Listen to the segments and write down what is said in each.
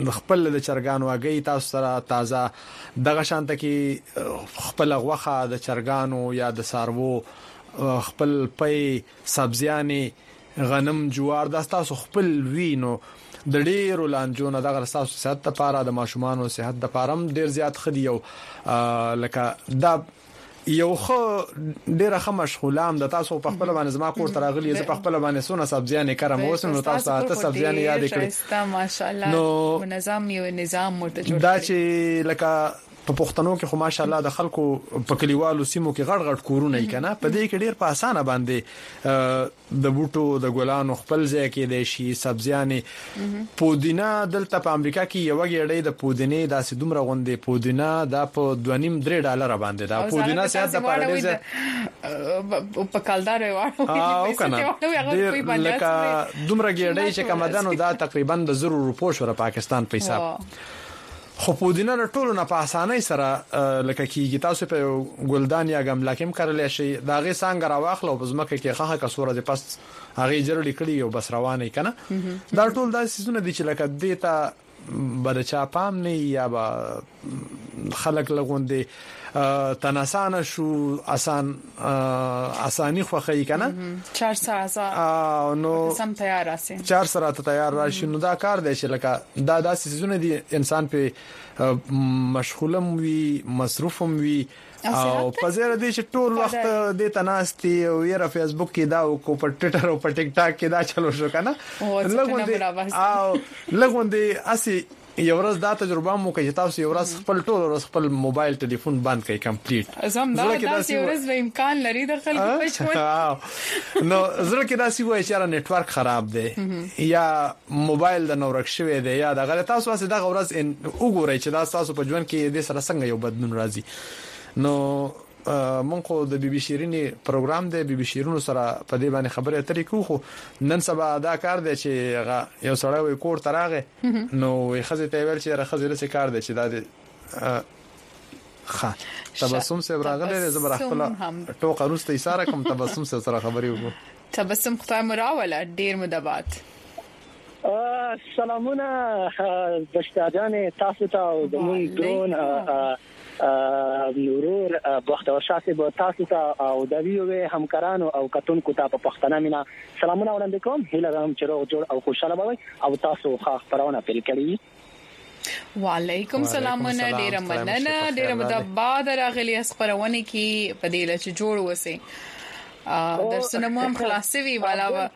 خپل د چرګانو اگې تاسو سره تازه دغه شانته کې خپل غوخه د چرګانو یا د سارو خپل پي سبزياني غنم جوار د تاسو خپل وینو د ډیرو لانجونو دغه تاسو صحت لپاره د ماشومان صحت لپاره هم ډیر زیات خدي او لکه دا یو خو ډیره خه مشغولام د تاسو په خپل باندې زما کور تراغلی ز په خپل باندې سونه سبزيانې کرم اوسم نو تاسو ته سبزيانې یاد کړئ ماشاءالله نو منظم یو نظام مرته جوړ دا چې لکه په پښتنو کې خو ماشاءالله د خلکو په کلیوالو سیمو کې غړ غړ کورونه یې کنه په دې کې ډیر په اسانه باندې د بوټو د ګلانو خپل ځای کې د شي سبزيانې پودینه دلته په امریکا کې یو غړې د پودینې داسې دومره غوندې پودینه د په 2.5-3 باندې دا پودینه سیاست د پاردیزه په کالدار وایو او کنه لکه دومره غړې چې کمدانو دا تقریبا د 0 روپو شو پاکستان په حساب خو پودینه ټولو نه په اسانۍ سره لکه کیږي تاسو په ګلدان یا غملاکم کړل شي دا غي څنګه راوخلو په ځمکه کې خخه کسوره د پس هغه جوړ لیکلی او بس روانه کنه دا ټول د سيزونه دي چې لکه دیتا بل چا پام نه یا با خلق لغوندې تناسانه شو اساني خوخی کنه 4 ساعت نو سم تیار راشي 4 ساعت تیار راشي نو دا کار دی چې لکه دا داسې سيزونه دي انسان په مشغولم وي مصروفم وي او په زیره دي چې ټول وخت د تناستي او یې فیسبوک کې دا او په ټوئیټر او په ټیک ټاک کې دا چلو شو کنه لګوندې اسی یو ورځ دا تجربه مو کوي تاسو یو ورځ خپل ټول ورځ خپل موبایل ټلیفون بند کړئ کمپلیټ زم دا یو ورځ به امکان لري د خلکو پښمن نو زړه کې دا سی وای چې نت ورک خراب دی یا موبایل د نورک شوی دی یا د غلط تاسو واسه د ورځ وګورئ چې دا تاسو په ژوند کې د سره څنګه یو بدلون راځي نو مونږ د بي بي شيريني پروګرام دی بي بي شيرونو سره په دې باندې خبرې اترې کوو نن سبا دا کار دی چې یو سړی وي کور تراغه نو خزه ته ویل چې راخزه لسه کار دی چې دا تبسم سره راغله زبر خپل ټوکه روسته اشاره کوم تبسم سره خبرې وکړو تبسم خدای مراوله ډیر مدبات سلامونه بشتاجان تاسو ته او زمون درون نورور بختور شاسي به تاسو ته او د ویو همکارانو او کتونکو ته په پښتنه مینا سلامونه وړاندې کوم هیله کوم چې روغ جوړ او خوشاله وي او تاسو ښه خبرونه پیل کړئ وعلیکم السلام ډیر مننه ډیر مدباد راغلی خبرونه کی په دې لچ جوړ وسی درسونه مو هم خلاصوي والا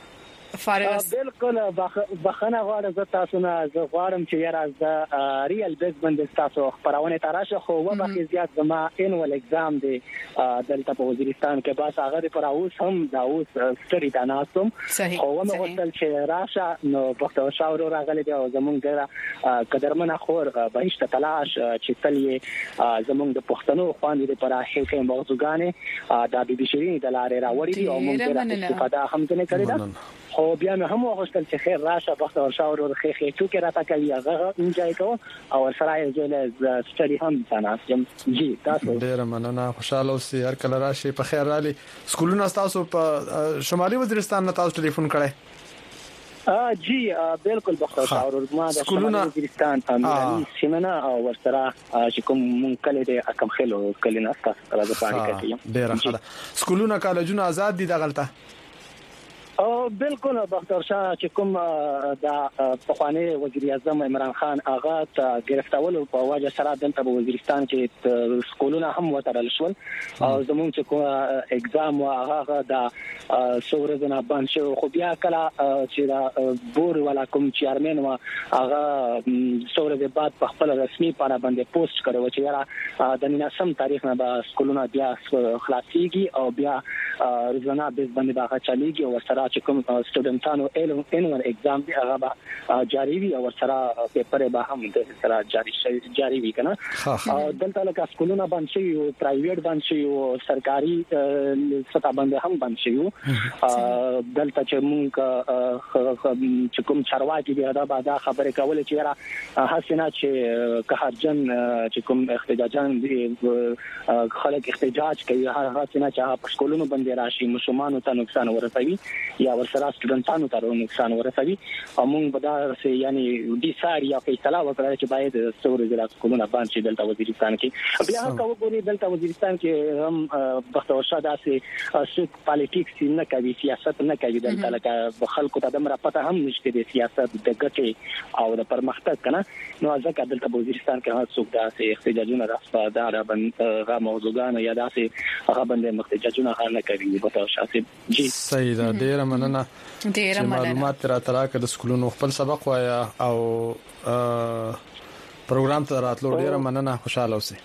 بالکل بخنه غواړم زه تاسو نه زه غواړم چې یاره ز ریل بیس باندې تاسو خبرونه تراشه خو وبخې زیات زما انول اگزام دی دلته په وزیرستان کې بس هغه پر اوس هم دا اوس ستړي تا ناسم خو ومه غوښتل چې راشه نو پښتو شاور راغلی دی او زمونږ ګره قدرمنه خور بهشت تلاش چې تلې زمونږ د پښتنو خواندې پر هیڅ موضوعګانې دا بي بي شيريني د لارې راوړي دي او موږ استفاده هم نه کړې ده خو بیا مې هم وغوښتل چې خیر راشه بختور شاور ورخې خېټو کې راته کوي هغه انجوای کوم او سره یې زه ستړي هم تناسم جی تاسو ډیر مننه خوشاله اوسئ هر کله راشي په خیر رالي سکولونه تاسو په شمالي وزیرستان نه تاسو ټلیفون کړئ جی بالکل بختور شاور ما د شمالي وزیرستان امیر سیمنه او ورسره چې کوم مونږ کله د کم خلو کله نه تاسو راځي پاره کوي ډیر ښه سکولونه کالجونه آزاد دي دغلطه او بالکل بختور شاه چې کوم د پخوانی وزیر اعظم عمران خان هغه ته گرفتاول په وجه سره دلته په وزیرستان کې سکولونه هم وترل شول او زموږ چې کوم اگزام هغه د سورزنه باندې خو بیا کله چې دا بور ولا کوم چیرمن هغه سورزه بعد په خپل رسمي پاڼه باندې پوسټ کړو چې یاره د 19 تاریخ نه به سکولونه بیا خلاصيږي او بیا روزانه به باندې هغه چلیږي او سره چې کوم سټوډنټانو انور اگزام دی هغه به جاری وي او سره پیپر به هم د سره جاری وي کنه او دلته لکه سکولونه باندې شي او پرایویټ باندې شي او سرکاري سطح باندې هم باندې شي دلته چې مونږ چې کوم چارواکي دی دا به دا خبره کوله چې را حسنه چې قهرجن چې کوم احتجاجان دي خلک احتجاج کوي هغه حسنه چې په سکولونو باندې باندې راشي مشومان ته نقصان ورسوي یا ورسره سټوډنټانو ته نقصان ورسوي موږ به دا یعنی د ساری یا فیصله وکړه چې باید څور ضلع سکولونه باندې دلته وزیرستان کې بیا هغه وګوري دلته وزیرستان کې هم بختور شاه داسې سوق پالیټیکس نه کوي سیاست نه کوي دلته لکه خلکو ته د مرپته هم نشته د سیاست د ګټې او د پرمختګ کنه نو ځکه دلته وزیرستان کې هغه څوک داسې احتجاجونه راځي دا موضوعګان یا داسې هغه باندې احتجاجونه نه کوي بختور شاه جی صحیح ده ډیر مننه ډیر مننه معلومات را تراکه د سکولونو خپل سبق وایا او پروګرام ته راتلو ډیر مننه خوشاله اوسئ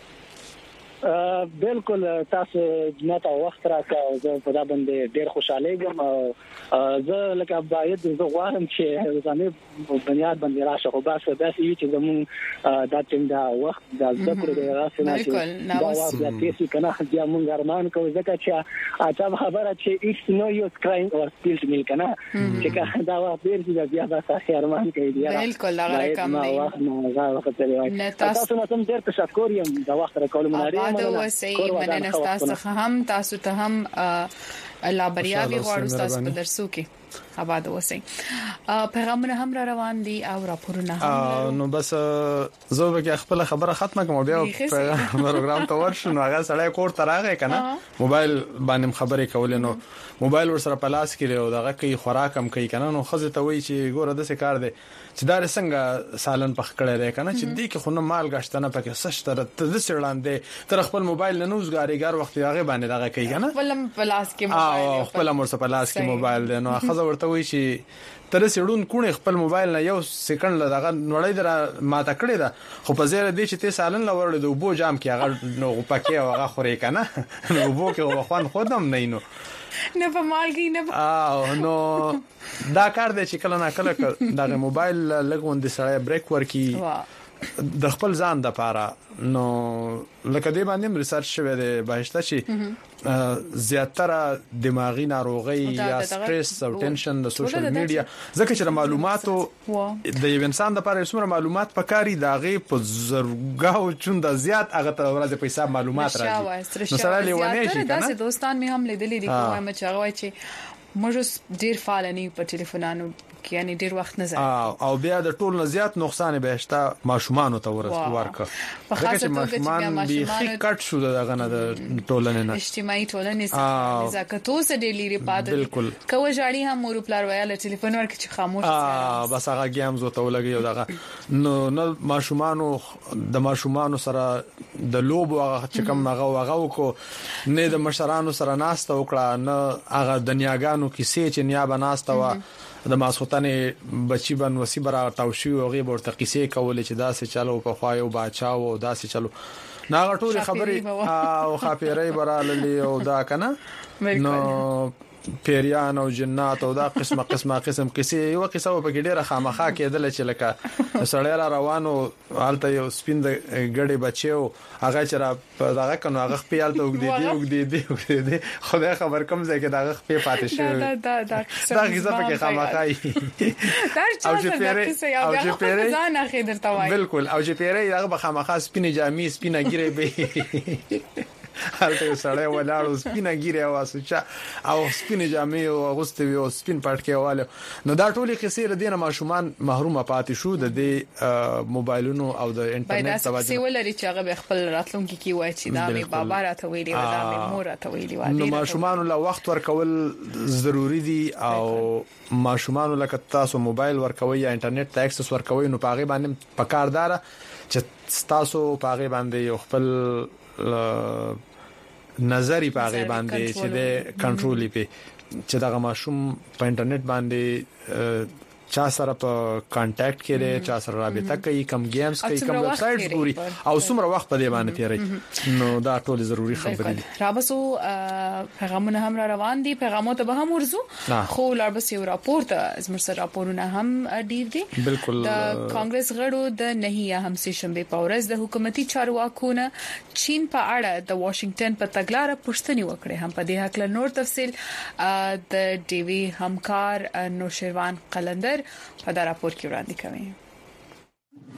بالکل تاسو جنات وخت راکاو زه په دا باندې ډیر خوشاله یم او زه لکه باید زه غواړم چې ځانې بنیاد باندې راشه خو بس دا چې زمون دا څنګه وخت د ذکر د راسنه چې دا وخت د تاسو کنه بیا مونږ ارمان کوو ځکه چې اته خبره چې ایکس نو یو سکراین او سپیلز مل کنه چې دا وخت ډیر بیا تاسو ارمان کوي بالکل هغه کم نه هغه وخت ته تاسو نو ډیر تشکر یم دا وخت راکول مناره دا وسې مننه تاسو هم تاسو ته هم الله بریاوي غواړو تاسو په درسو کې آباد اوسئ پیغامونه هم را روان دي او راپورونه هم نو بس زه به خپل خبره ختمه کوم بیا پروګرام ته ورشو نو هغه سړی کور ته راغی کنه موبایل باندې خبرې کول نو موبایل ورسره پلاس کړي او دغه کوي خوراک هم کوي کنه نو خزه ته وی چې ګوره د څه کار دی چې دا څنګه سالن پخ کړی دی کنه چې دې کې خونه مال غشتنه پکې سشتره د سړاندې تر خپل موبایل نه نوزګاریګر وخت هغه باندې دغه کوي کنه خپل پلاس کې موبایل خپل مرسه پلاس کې موبایل دی نو خزه ورته وی چې تر سړون کونه خپل موبایل نه یو سکند لږه نوړې در ماته کړی دا خو په زیره دي چې ته سالن لورل د وبو جام کې هغه نو پکې هغه خوري کنه نو وبو کې خوان خودم نه نه په مالګي نه نو دا کار دی چې کله نه کله دا موبایل لګون د سړی بریک ورکی د خپل ځان د پاره نو لکه دې باندې ریسرچ شوی دی بهشته چې زیاتره دماغي ناروغي یا سټرس او ټینشن د سوشل میډیا ځکه چې معلوماتو د یو انسان د لپاره څومره معلومات پکاري دا غي په زرګاو چوند زیات هغه ته ورځ په حساب معلومات راځي نو سره لیونه شي کنه دا دوستان می هم لیدلې دي کومه چې هغه چې موږ ډیر فعال نه په ټلیفونانو کې یعنی ډیر وخت نه ځي او بیا د ټول نه زیات نقصان به شته ماشومان ته ورکه په خاصه توګه چې ماشومان کټ شو دغه نه د ټولنې نه اجتماعي ټولنې څخه ځکه توسه ډېر لري پاتې بالکل کوه جاړي هم مور پلار ویاله ټلیفون ورکه چې خاموش بس هغه گیمز وته ولګي دغه نو ماشومان سره د لوب هغه چې کوم هغه کو نه د مشرانو سره ناسته وکړه نه هغه دنیاګانو کیسې چې نیا بناسته وا د ماسوتنې بچی بن وسی برا تاوشي او غي ورته کیسې کولې چې داسې چلو په خوایو باچاو داسې چلو ناغه ټول خبرې او خاپیرې براللی او دا کنه نو پیریان او جنات او دا قسم کیسې یو قصه په کې ډیره خامخا کېدل چې لکه سړی را روانو حالت یو سپین د ګړې بچو هغه چې را دغه کنه هغه خپل ته وګدي دي خدای خبر کوم ځای کې دغه خپل پاتې شي دا قصه په کې خامخا او چې پیری ځان اخی درته وای بالکل او چې پیری هغه خامخا سپین جامې سپینه ګیره به هلته سړی ولاړو سپینه ګیره او اسچا او سپینه جامې او غوستوي او سپین پټکي واله نو دا ټولي قصې ردینه ماشومان محرومه پاتې شو د دې موبایلونو او د انټرنیټ توجه سی ولري چې هغه خپل راتلونکي کې وای چې دا می بابا راته ویلي و دا می مور راته ویلي و نو ماشومان له وخت ورکول ضروری دي او ماشومان لکه تاسو موبایل ورکوي یا انټرنیټ ته اکسس ورکوي نو پاغي باندې پکاردار چې تاسو پاغي باندې خپل نظری پاغه باندې چې د کنټرولي په چې دا ماشوم په انټرنیټ باندې چا سره په کانټیکټ کې لري چا سره رابطه کوي کم گیمز کوي کم ویب سایټس ګوري او څومره وخت په دې باندې تیری نو دا ټول ضروری خبرې دي رابسو پیغامونه هم را روان دي پیغامات به هم ورزو خو لاربس یو راپورټ زموږ سره راپورونه هم ډیر دي بالکل د کانګرس غړو د نهیه هم سشنبه په ورځ د حکومتي چارواکونه چین په اړه د واشنگټن په تګلارې پوښتنه وکړه هم په دې حق له نور تفصيل د ټي وي همکار نوشیروان قلندر په دا راپور کې وړاندې کوي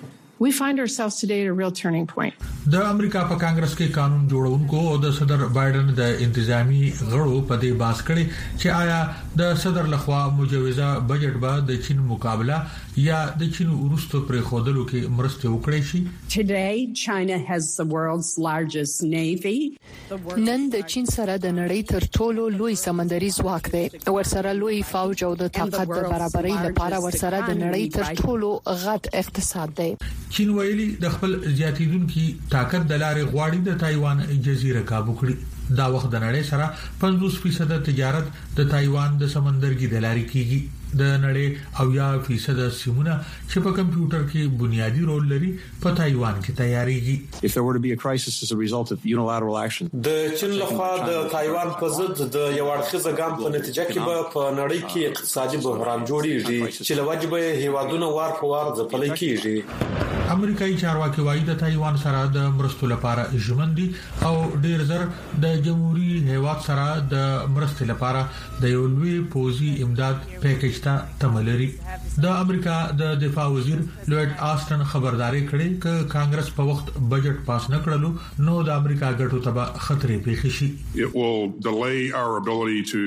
We find ourselves today at a real turning point. د امریکا په کانګرس کې قانون جوړونکو او د صدر بایدن د انتظامی غړو په دې باس کړي چې آیا د صدر لخوا مجوزه بجټ به د چین مقابله یا د چین وروسته پرې خودلو کې مرسته وکړي شي. Today China has the world's largest navy. نن د چین سره د نړۍ تر ټولو لوی سمندري ځواک دی. ورسره لوی فوج او د طاقت د برابرۍ لپاره ورسره د نړۍ تر ټولو غټ اقتصاد دی. چین ویلي د خپل زیاتیدونکو طاقت د لارې غواړي د تایوان جزیره کابو کړي. دا وخت د نړۍ سره 50% تجارت د تایوان د سمندرګي د لارې کیږي. د نړۍ او 10% سیمونه چې په کمپیوټر کې بنیادی رول لري په تایوان کې تیاریږي. If there were to be a crisis as a result of unilateral action, د چین لخوا د تایوان په ضد د یو اړخیزه ګام په نتیجه کې به په نړۍ کې اقتصادي بحران جوړیږي چې لوجبه هیوادونه وار په وار ځپلي کیږي. امریکایي چارواکي وايي د تایوان سره د مرستو لپاره ژمندي او ډیر زر د جمهوریت هیواد سره د مرستې لپاره د یو لوی پوزي امداد پیکیج ته تملري. د امریکا د دفاع وزیر لوید آستن خبرداري کړې چې کانګرس په وخت بجټ پاس نه کړلو نو د امریکا ګټو ته خطرې پیښ شي. It will delay our ability to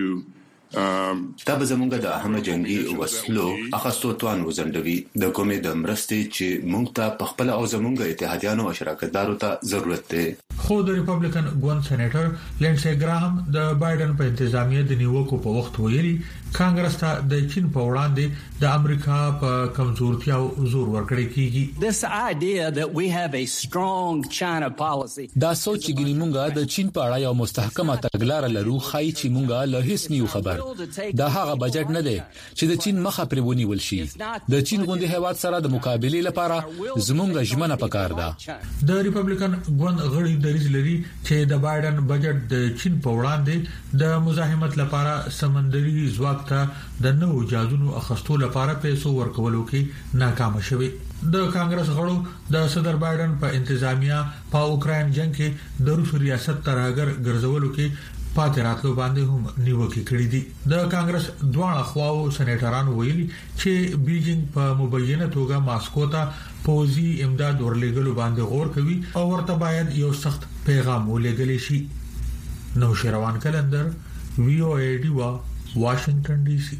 دا به زمونږ د اهم جنگي وسلو اخستو توان وزندوي د کومې د مرستې چې مونږ ته په خپل او زمونږ اتحادیانو او شراکتدارو ته ضرورت دی. خو د ریپبلیکن ګوند سېنیټر لینډسي ګراهم د بایدن په انتظامیه د نیوکو په وخت ویلي کانګرس ته د چین په وړاندې د امریکا په کمزورتیا او زور ورکړی کیږي. This idea that we have a strong China policy دا سوچ چې ګنې مونږه د چین په اړه یو مستحکمه تګلارې لرو خای چې مونږه له هیڅ نیو خبر دا هغه بجټ نه دی چې د چین مخه پرې ونیول شي. د چین غوندي هیواد سره د مقابله لپاره زمونږ ژمنه پکار ده. د ریپبلیکن ګوند غړي دریځ لري چې د بایدن بجټ د چین په وړاندې د مزاحمت لپاره سمندري ځواک ته د نوو جازونو اخستو لپاره پیسو ورکولو کې ناکام شوي. د کانګرس غړو د صدر بایدن په انتظامیه په اوکرين جنگ کې د روس ریاست ترهګر ګرځولو کې پاتې راتلو باندې هم نیوکه کړې دي. د کانګرس دواړه خواو سېنیټرانو ویلي چې بیجینګ په مبینه توګه ماسکو ته پوزي امداد ورلېګلو باندې غور کوي او ورته باید یو سخت پیغام ولېګل شي. نو شروان کلندر VOA ډیوا واشنگټن ډي سي.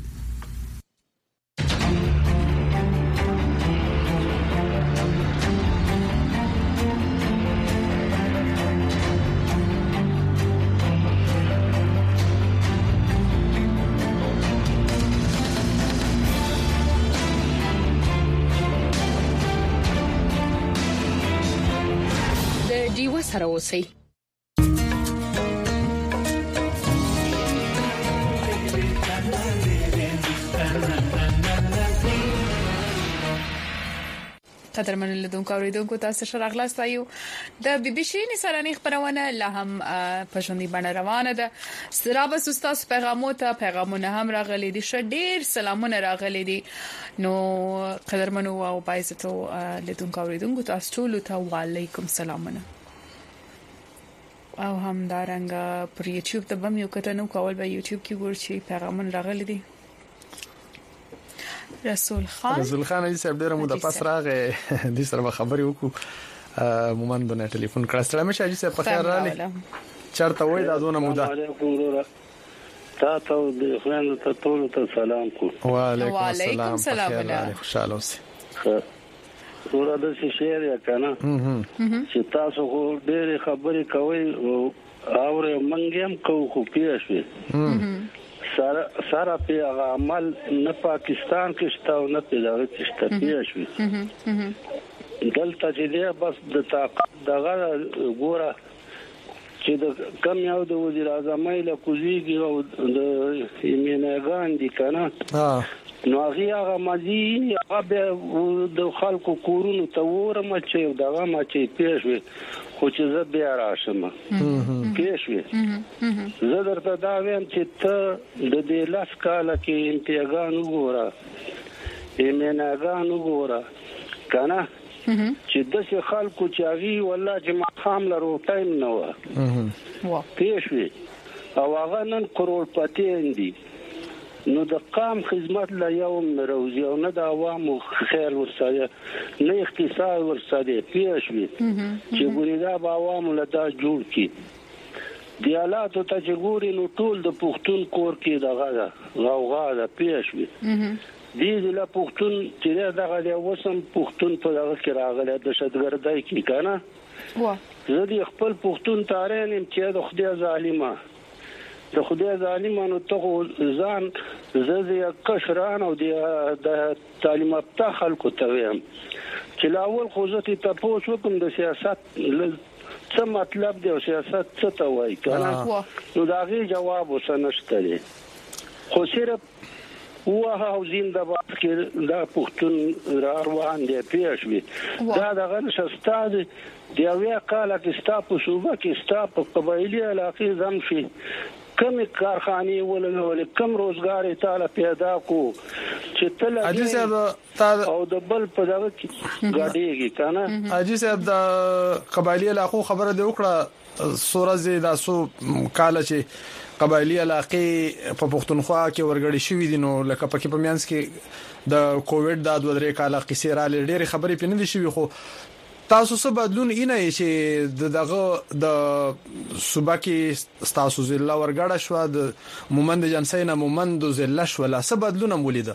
سره اوسئ. قدرمن لیدونکو اوریدونکو تاسو سره راغلاست یو د بي بي سي نسراني خبرونه له هم په ژوندۍ باندې روانه ده. سترابه سوستاس پیغامونه هم راغلي دي. شډیر سلامونه راغلي دي. نو قدرمن او پایزتو لیدونکو اوریدونکو تاسو ټول ته وعلیکم سلامونه. او هم دارنګ پر یوټیوب ته بم یو کتنو کول به یوټیوب کې ورچی پیغامونه راغلي دي. رسول خان دې صاحب ډېر مو د پاس راغې د سره خبرې وکړو مومن د ټلیفون کړه. سلام شاه جی صاحب په خیر راغلی. چرته وای دا دونه موده تاسو د خلانو ته ټول ته سلام کو. وعلیکم السلام خوشاله اوسئ. ورته د شعر یا کنه چې تاسو ډېر خبرې کوي او منګم کو پیښوي سره په عمل نه پاکستان کې شته او نه په دغه کې شته پیښوي دلته چې بس د طاقت دغه ګوره چې د کم یو د وزیر اعظم له کوزيږي او د ایمنګان دي کنه نو هغه مزي هغه د خلکو کورونو ته ورم چې دغه ما چې پیښوي خو چې زه بیا راشم پیښوي زه درته دا وایم چې ته د دې لاس کاله کې انتګان وګوره ایمنګان وګوره کنه چې د څه خلکو چې هغه والله چې ما خام له روټایم نه و پیښوي او هغه نن کروڑپتی دي نو د قام خدمت لا یوم روزي او نه د عوامو خیر ورسره نه اقتصاد ورسره پیښوي چې ګوريدا به عوامو له دا جوړ کی دی حالاتو ته چې ګوري نو ټول د پښتون کور کې دغه غوغا ده پیښوي دې له پښتون چې دغه د وسم پښتون په دغه کې راغله د شتګردای کې کنه زه دې خپل پښتون تارین چې د خدای ظالمه د خدای ظالمانو ته ځان زه کشران او د تعلیم یافته خلکو ته ویم چې لاول خو زه ته تاسو کوم د سیاست څه مطلب دی او سیاست څه ته وایي کنه نو دا غي جواب وسنشته دي خو صرف او زنده‌باد کې دا پښتون روان دی پیښوي دا دغه شستاد دی اویا کاله کې ستا په صوبه کې ستا په قبایلی علاقې زم شي کم کارخانه ولول کم روزګار تعالی پیدا کو چې تل او د بل په دغه کې غاډيږي کنه اجي صاحب د قبایلی علاقو خبره دی وکړه سورزه د سو کاله چې قبایلی علاقې په پښتونخوا کې ورګړی شوې دي نو لکه پکې په میانس کې د کووډ د 2-3 کاله قصې را لډېری خبرې پینې دي شوې خو تاسو څه بدلون اینه چې دغه د صوبه کې تاسو زله ورګړه شو د مومند جنسینه مومند زله شو لا څه بدلون مولیده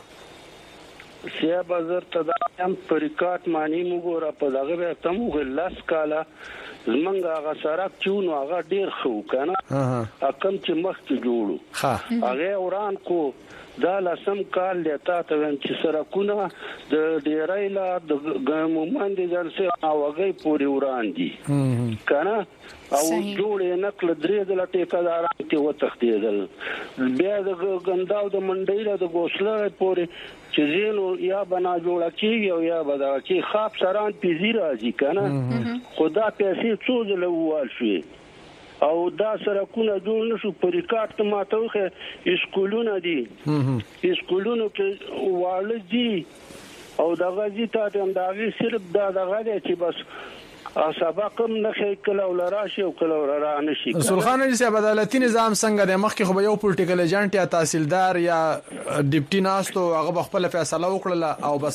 سیا بازار تدایم پریکات معنی موګوره په دغه ته موږ لاس کاله زمنګ هغه سرک چونو هغه ډیر خو کنه اکم چې مخ کې جوړو هغه وران کو دا لسم کال لته ته چې سرکونه د ډیرای لا د مومند جنسه اوغې پوری وران دي کنه او جوړې نقل درې د ټیکاداران ته وتختیدل بیا د غنداو د منډې له د ګوسله پوری چې زینو یا بنا جوړه کیږي او یا بدا کی خاص سران پیزی راځي کنه خدا پیسې څو ځله ووال شي او دا سرکونه جوړ نشو پریکات ته ماتوخه اسکولونه دي اسکولونو کې واړه دي او دا غزي ته دغه صرف دا دغه چې بس سبقم نشي کله ولراشي او کله ورا نشي سلخان صاحب عدالتي نظام څنګه د مخ کې خو یو پولیټیکل ایجنټ یا تحصیلدار یا ډیپټي ناستو هغه خپل فیصله وکړه او بس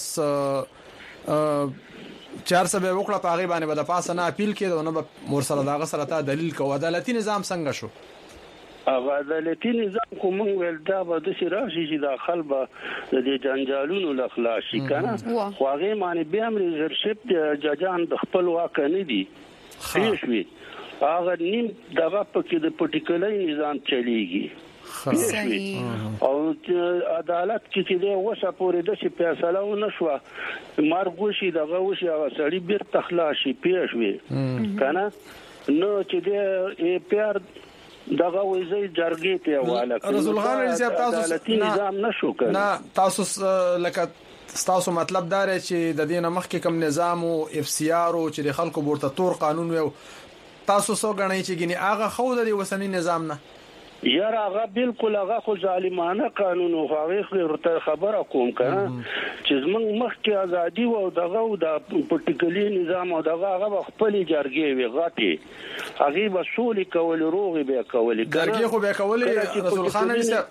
4 سبه وکړه په هغه باندې د پاسه نه اپیل کړي نو مور سره داغه سره ته دلیل کو عدالتي نظام څنګه شو عدالتي نظام کوم ول دا به د شراشي چې داخل به د جنجالونو لخلاصي کنه خو هغه معنی به امر ریزرشپ د ججان د خپل واک نه دي پیښوي هغه نیم دغه پکې د پټیکلای نظام چلیږي او عدالت کې چې د وسه پورې د شي فیصله و نشو مرګوشي دغه وشي هغه سړي بیر تخلاصي پیښوي کنه نو چې د پیار دغه وځي جرګې ته حواله رسول خان صاحب تاسو نظام نشو کنه نه تاسو لکه تاسو مطلب دار چې د دینه مخکې کوم نظام او اف سی آر او چې د خلکو ورته تور قانون و تاسو سو غنئ چې ګني هغه خو د وسنی نظام نه یاره هغه بالکل هغه خو ظالمانه قانون او هغه خبره کوم کنه چې زمنګ مخکې ازادي او دغه د پټیکلی نظام او دغه خپل جرګې وی غاټي هغه وسولي کول روغي به کول جرګې خو به کول رسول خان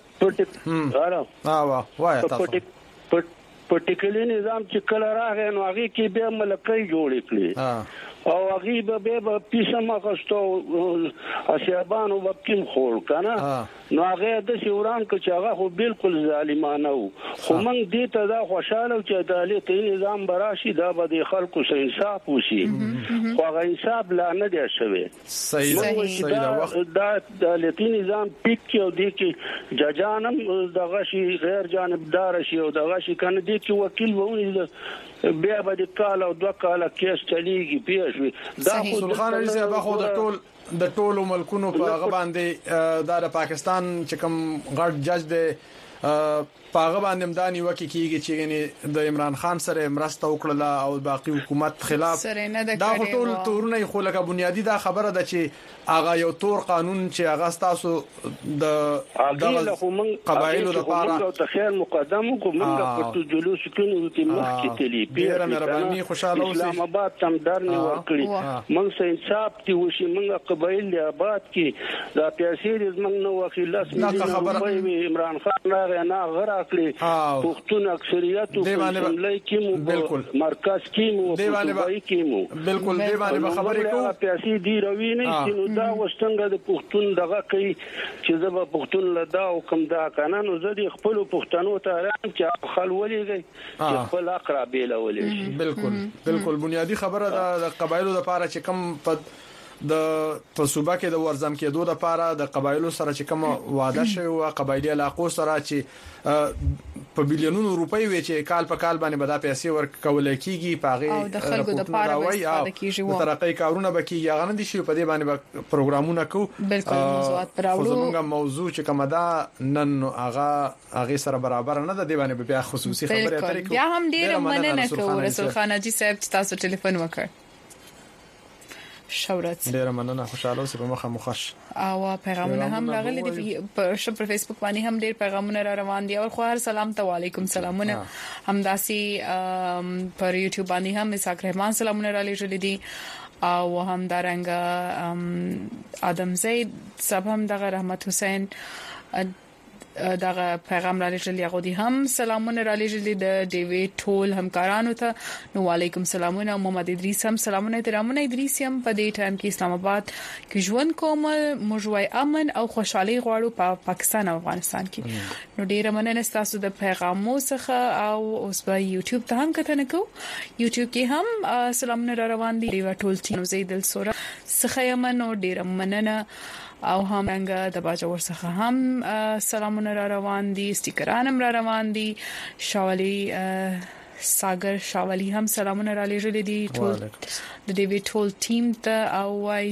وای تاسو پټیکلی نظام چې کله راغی نو هغه کې به ملکۍ جوړ کړي او هغه به پیسمه غستو اسیابانو وکیم خور کنه نو هغه د شوران چې هغه خو بالکل ظالمانه وو خو موږ دې ته دا خوشاله چې عدالت نظام براشي دا به د خلکو سره انصاف وشي خو هغه انصاف لا نه دی شوی صحیح دا عدالت نظام پک او دې کې ججانم دغه شي غیر جانبدار شي او دغه شي کنه دې کې وکیل وونی بیا به د کال او 2 کال کیس چلیږي پیښوي دا رسول خان صاحب خو د ټولو ملکونو په غو باندې د پاکستان چې کوم غړ جج دی پاغه باندې مداني وکي کیږي چې د عمران خان سره مرسته وکړه او باقي حکومت خلاف دا ټول تورونه خو لکه بنیادی دا خبره ده چې هغه یو تور قانون چې هغه تاسو د قبایلو لپاره تخیل مقدم کوم په جلوس کې چې مخکې تلی ډیره مهرباني خوشاله اوسئ اسلام آباد تم درنی ورکړي موږ سه انصاف تی وشي موږ قبایل له آباد کې دا پیسې موږ نو وکیلاس مې عمران خان نه غره کړی پښتون اکثریت په جملې کې مو مرکز کې مو صوبای کې مو بالکل دی باندې خبرې کوو پیسې دی روي نه دا وستنګ د پښتون دغه کوي چې زه به پښتون لدا او کوم دا قانون زه د خپل پښتنو ته راځم چې خلولېږي چې خپل اقرب لولې بالکل بنیادی خبره د قبایلو لپاره چې کم په صوبه کې د ورزم کېدو لپاره د قبایلو سره چې کوم وعده شوی او قبایلی علاقو سره چې په بلیونونو روپۍ وی چې کال په کال باندې بدا پیسې ورکول کیږي پاغه او د خلکو د لپاره استفاده کیږي د ترقۍ کارونه بکیږي هغه نه دي شي په دې باندې پروګرامونه کو بالکل موضوعات پراوړو زموږ موضوع چې کومه دا نن هغه سره برابر نه ده دی باندې بیا خصوصي خبره اترې کو بیا هم ډیره مننه کوم رسول خان اجي صاحب چې تاسو ټلیفون وکړ شورت ډیره مننه خوشاله اوسئ په مخه مخش او پیغامونه هم راغلي دي په فیسبوک باندې هم ډیر پیغامونه را روان دي او خو هر سلام ته وعلیکم سلامونه همداسي پر یوټیوب باندې هم اسحاق رحمان سلامونه را لېږلي دي او هم دارنګ ادم زید صاحب هم دغه رحمت حسین دغه پیغام را لېږلي هغه دي هم سلامونه را لېږلي د ډیوډ ټول همکارانو ته نو وعلیکم سلامونه محمد ادریس هم سلامونه احترامونه ادریس هم په دې ټایم کې اسلام آباد کې ژوند کوم موږ امن او خوشحالي غواړو په پاکستان او افغانستان کې نو ډیره مننه تاسو د پیغامو څخه او اوس په یوټیوب ته هم کتنه کو یوټیوب کې هم سلامونه را روان دي ډیوډ ټول ټیم زیدل سوره څخه یمن او ډیره مننه او هم څنګه د باجور څخه هم سلامونه را روان دي سټیکران هم را روان دي شاولي ساګر شاولي هم سلامونه را لېږلي دي ټول د ډیوډ ټول ټیم ته او وايي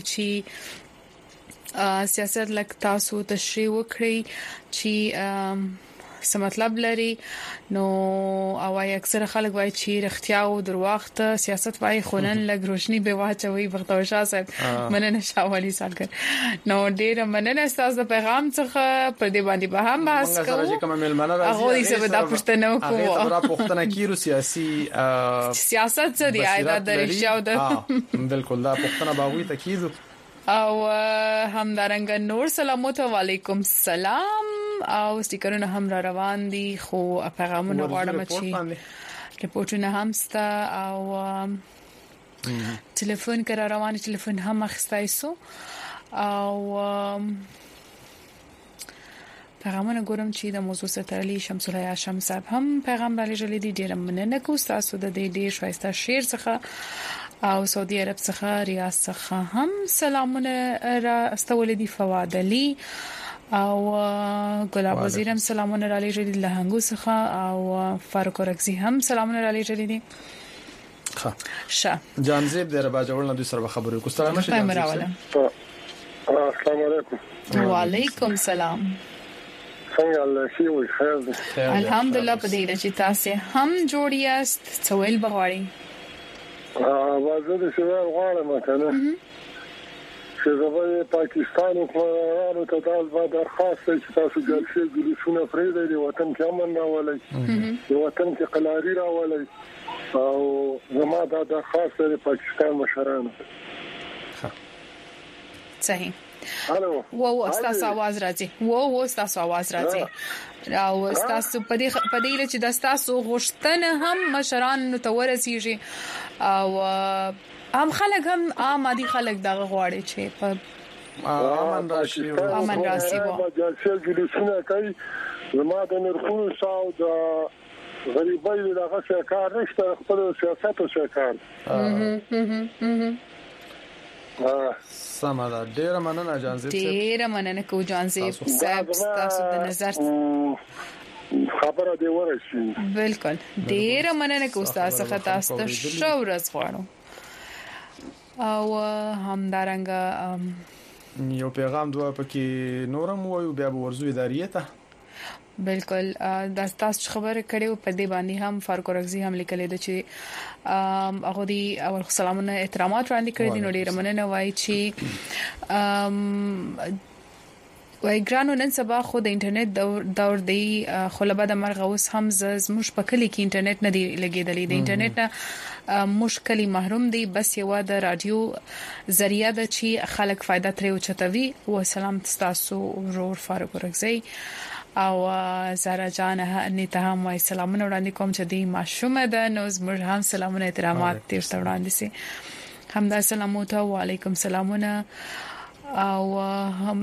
چې سیاست لک تاسو تشریح وکړي چې څه مطلب لري نو او اکثر خلک وایي چې رښتیا او دروغ سیاست وایي خونن لګ روشنی به واچوي بختور شاه صاحب مننه شاولي سالګر نو ډیر مننه تاسو د پیغام څخه په دې باندې به هم بحث کوو هغه دې څه به دا پښتنه کوو هغه پښتنه کیرو سیاسي سیاست څه دی آیدا درشاو ده بالکل دا پښتنه باغوي تکیدو او همدارنګ نور سلامات وعلیکم سلام او سټیکرونه هم را روان دي خو پیغامونه غواړم چې ریپورتونه هم ستا او ټلیفون کرا روان ټلیفون هم اخستای سو او پیغامونه ګورم چې د موضوع سره تړلي شمس الله هاشم صاحب هم پیغام را لېږلي دي ډیر مننه کوم تاسو د دې ډیر شایسته شعر څخه او سعودي عرب څخه ریاض څخه هم سلامونه را استول دي فواد علي او ګلاب وزیر هم سلامونه را لېږلي له هنګو څخه او فاروق رکزي هم سلامونه را لېږلي دي ښه جانزيب د ربا جوړ نه د سره خبرو کو ستړي مشه السلام علیکم وعلیکم سلام څنګه الله شي وي خیر ده الحمدلله په دې چې تاسو هم جوړ یاست څویل بغواړي وازه د شوال غواړم کنه چې زبر پاکستان او قرارو ته تاسو درخواست چې تاسو جلسه ګلشونه فريده دی وطن کې امن راولي وطن کې قلاري راولي او زما دا درخواست د پاکستان مشرانو صحیح الو وو تاسو आवाज راځي وو تاسو आवाज راځي او تاسو په دې چې د تاسو غوښتنه هم مشران نو تورسیږي او عام خلک هم عام عادي خلک دغه غواړي چې په امن راشي وو جلسه ګلشونه کوي زما د نرخونو ساو د غریبۍ دغه څخه نشته خپل سیاست او شکار سمه ډیره مننه جانزيب ډیره مننه کو جانزيب صاحب تاسو د نظر خبره دی ورشي بالکل ډیره مننه کو تاسو څخه تاسو ته شورز غواړم او همدارنګ یو پیغام دوه پکې نورم وایو بیا ورزو اداریه ته بالکل دا تاسو خبره کړو په دې باندې هم فاروق رغزي هم لیکلي د چې هغه دی اول سلامونه احترامات وړاندې کړی دي نو ډیره مننه وایي چې وای ګرانو نن سبا خو د انټرنیټ دور دی خو لبا د مرغ اوس هم زموږ په کلی کې انټرنیټ نه دی لګیدلی د انټرنیټ نه مشکلی محروم دي بس یو د رادیو ذریعہ د چې خلک فائدہ ترې اوچتوي و سلام تاسو ورور فاروق رغزي او زارا جان نیته هم وای سلامونه وړاندې کوم چې دی ماشومه ده نو زموږ هم سلامونه احترامات تیر وړاندې سي همدا سلامونه وعليكم سلامونه او هم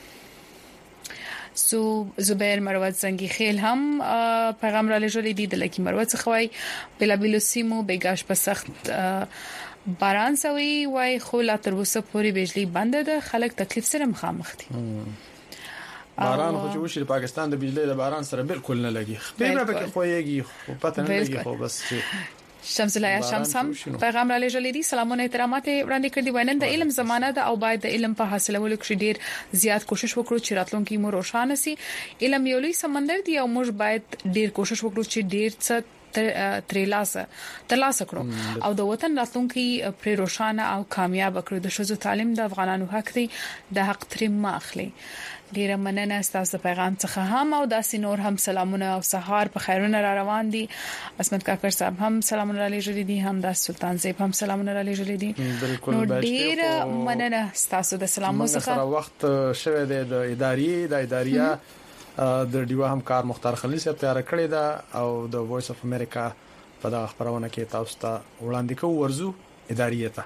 زبیر مروت زنګي خیل هم پیغام را لېږلې دي د لکی مروت څخه وای بلا بلوسیمو بیګاش په سخت باران سوي وای خو لا تر اوسه پوری بجلی بند ده خلک تکلیف سره مخامخ دي باران خو چې وشي پاکستان د بجلی د باران سره بالکل نه لګي خبره به خوېږي خو پته نه لګي خو بس شمس الله شمس هم پیغام را لېږلې دي سلامونه احترامات وړاندې کړی وینند د علم زمانہ ده او باید د علم په حاصلولو کې ډیر زیات کوشش وکړو چې راتلونکي مو روښانه سي علم یو لوی سمندر دی او موږ باید ډیر کوشش وکړو چې ډیر څه ترلاسه کړو او د وطن راتلونکي پر روښانه او کامیاب کړو د شذو تعلیم د افغانانو حق دی د حق ترې ماخلي ډیره مننه تاسو پیغام څخه هم او داسې نور هم سلامونه او سهار په خیرونه را روان دي اسمت کاکر صاحب هم سلامونه را لېږلي دي هم د سلطان زیب هم سلامونه را لېږلي دي نو ډیره مننه تاسو د سلامو څخه وخت شوه د اداریه د ډیوا هم کار مختار خلیل صاحب تیار کړی دا او د وایس اف امریکا په دا خبرونه کې تاسو ته وړاندې کوو ورزو اداریه ته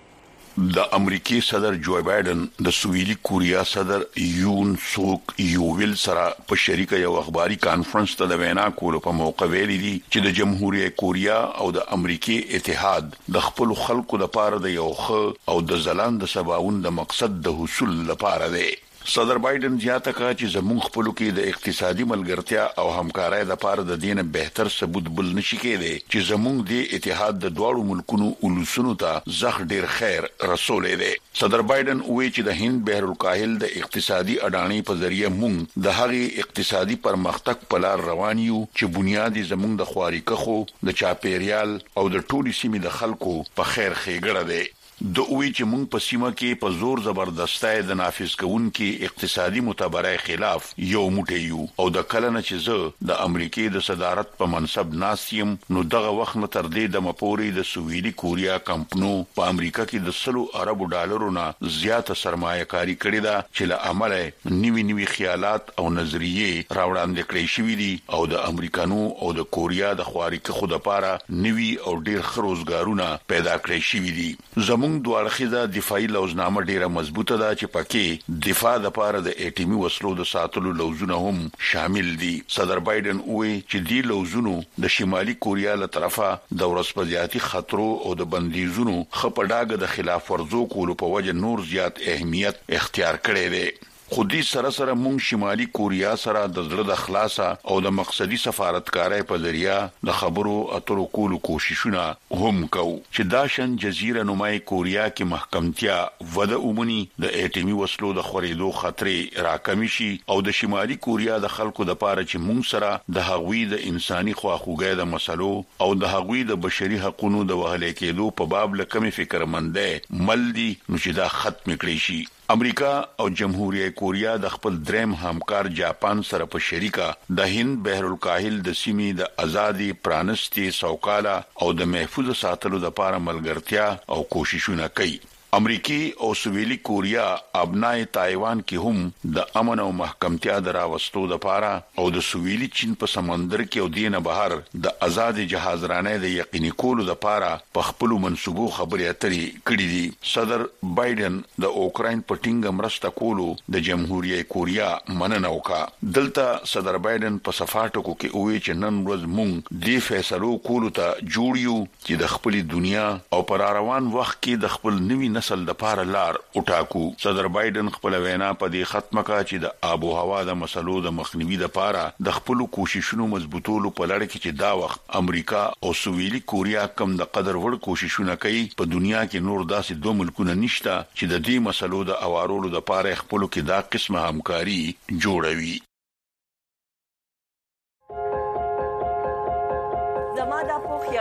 د امریکای صدر جو بایدن د سویلي کوریا صدر یون سوک یوویل سره په شریکه یو اخباري کانفرنس ته د وینا کولو په موقع ویلي دي چې د جمهوریت کوریا او د امریکای اتحاد د خپل خلکو لپاره د یو ښه او د ځلند سباوند د مقصد د حصول لپاره دی صدر بایدن زیاته کړه چې زموږ خپل کې د اقتصادي ملګرتیا او همکارۍ لپاره د دینه بهتر ثبوت بل نشي کېدی چې زموږ د اتحاد د دوړو ملکونو اولسونو ته زخ ډیر خیر رسولې دی صدر بایدن وایي چې د هند بحر الکاهل د اقتصادي اډانی په ذریعہ موږ د هغې اقتصادي پرمختګ په لار روان یو چې بنیادی زموږ د خواریکخو د چاپیریال او د ټولي سیمې د خلکو په خیر ښېګړه دی د اوې چې موږ په سیمه کې په زور زبردستۍ د نافذ کوونکې اقتصادي متبرع خلاف یو موټی یو او د کلنه چې زه د امریکای د صدارت په منصب ناسیم نو دغه وخت نه تر دې د مپوري د سویلي کوریا کمپنو په امریکا کې د 100 ارب ډالرو نه زیاته سرمایه کاری کړې ده چې له عمله نیوي خیالات او نظریې راوړاندې کړې شوې دي او د امریکانو او د کوریا د خواریکخو لپاره نیوي او ډیر خروزګارونه پیدا کړې شوې دي موږ دوه اړخیزه دفاعي لوزنامه ډیره مضبوطه ده چې پکې دفاع لپاره د اټیمي وسلو د ساتلو لوزونه هم شامل دي صدر بایدن وایي چې دی لوزونو د شمالي کوریا له طرفه د ورسپدياتي خطرو او د بندیزونو خپډاګه د خلاف ورزو کولو په وجه نور زیات اهمیت اختیار کړی دی خودي سره مونږ شمالي کوریا سره د زړه د خلاصه او د مقصدی سفارتکارۍ په ذریعہ د خبرو اترو کولو کوششونه هم کوو چې داشن جزیره نمای کوریا کې محکمتیا وده اومني د اټیمي وسلو د خوريدو خطرې راکمي شي او د شمالي کوریا د خلکو د پاره چې مونږ سره د هغوی د انساني خواخوږۍ د مسلو او د هغوی د بشري حقوقو د وهلې کېدو په باب لکه فکرمنده ملدي نو چې دا ختم کړي شي امریکا او جمهوریت کوریا د خپل دریم همکار جاپان سره په شریکه د هند بحر الکاهل د سیمې د ازادي پرانستي سوکاله او د محفوظ ساتلو لپاره ملګرتیا او کوششونه کوي امریکای او سویلي کوریا ابنای تایوان کې هم د امن او محکمتیا دراوستو لپاره او د سویلي چین په سمندر کې او دینه بهر د آزاد جهازرانه د یقیني کولو لپاره په خپل منسوبو خبرې اترې کړې دي صدر بایدن د اوکراین په ټینګ مرسته کولو د جمهوریت کوریا مننه وکړه دلته صدر بایدن په صفاټو کې وایي چې نن ورځ مونږ د فیصلو کولو ته جوړ یو چې د خپل دنیا او پر روان وخت کې د خپل نوي نسل د پاره لار اوټاکو صدر بایدن خپل وینا په دې ختمه کا چې د آب او هوا د مسلو د مخنیوي لپاره د خپل کوششونو مضبوطولو په لړ کې چې دا وخت امریکا او سویلي کوریا کم د قدر وړ کوششونه کوي په دنیا کې نور داسې دوه ملکونه نشته چې د دې مسلو د اوارولو لپاره خپل کې دا قسمه همکاري جوړوي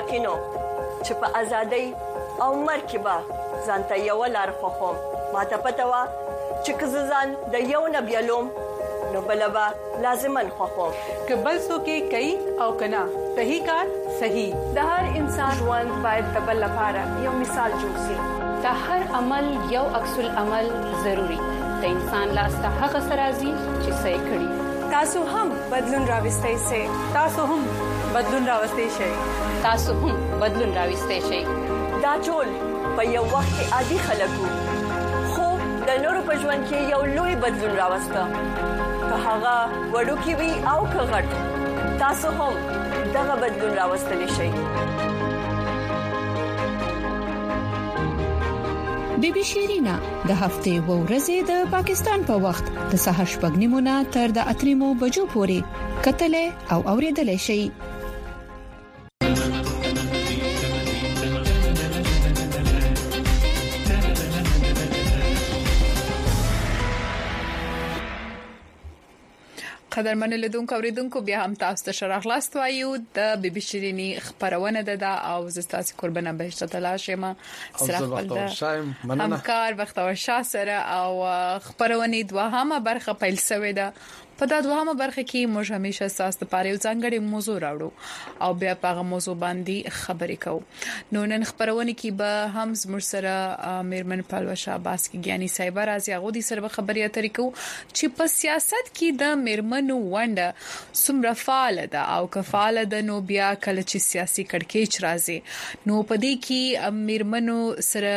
یقینو چې په ازادۍ او مرکبه ځانته یو لار خوخم ماته پته وا چې کززان د یو نبیلوم نو بلبا لازمن خوخم کبل سو کې کوي او کنا صحیح کار صحیح د هر انسان ژوند باید د بل لپاره یو مثال جوړ شي د هر عمل یو عکس العمل ضروری د انسان لاس ته هغه سرازي چې صحیح کړي تاسو هم بدلون راوستئ شئ تاسو هم بدلون راوستئ شئ تاسو هم بدلون راوستئ شئ دا ټول په یو وخت کې عادي خلکو خو د نورو په ژوند کې یو لوی بدلون راوسته که هغه وړوکی وي او که غټ تاسو هم دغه بدلون راوستلی شئ بیبي شیرینا د هفته و ورځې د پاکستان په وخت د سهار 8:30 تر د 3 بجو پورې کتلې او اوریدلې شي قدرمن لیدونکو اوریدونکو بیا هم تاسو ته شرح لاست وایو د بیبي شیرینی خبرونه ده او زستاسي قربانه بهشته تلاشه ما سره خپل همکار وختور شاه سره او خبرونه دوهمه برخه پیل شوې ده په دا دوهمه برخه کې موږ همیشه تاسو ته پاره ځانګړي موضوع راوړو او بیا په هغه موضوع باندې خبرې کوو نو نن خبرونه کې به هم زموږ سره میرمن پالوشه عباس کې ګیاني صاحب راځي هغه د سره خبرې اترې کوو چې په سیاست کې د میرمنو ونده څومره فعال ده او کفاله ده نو بیا کله چې سیاسي کړکېچ راځي نو په دې کې میرمنو سره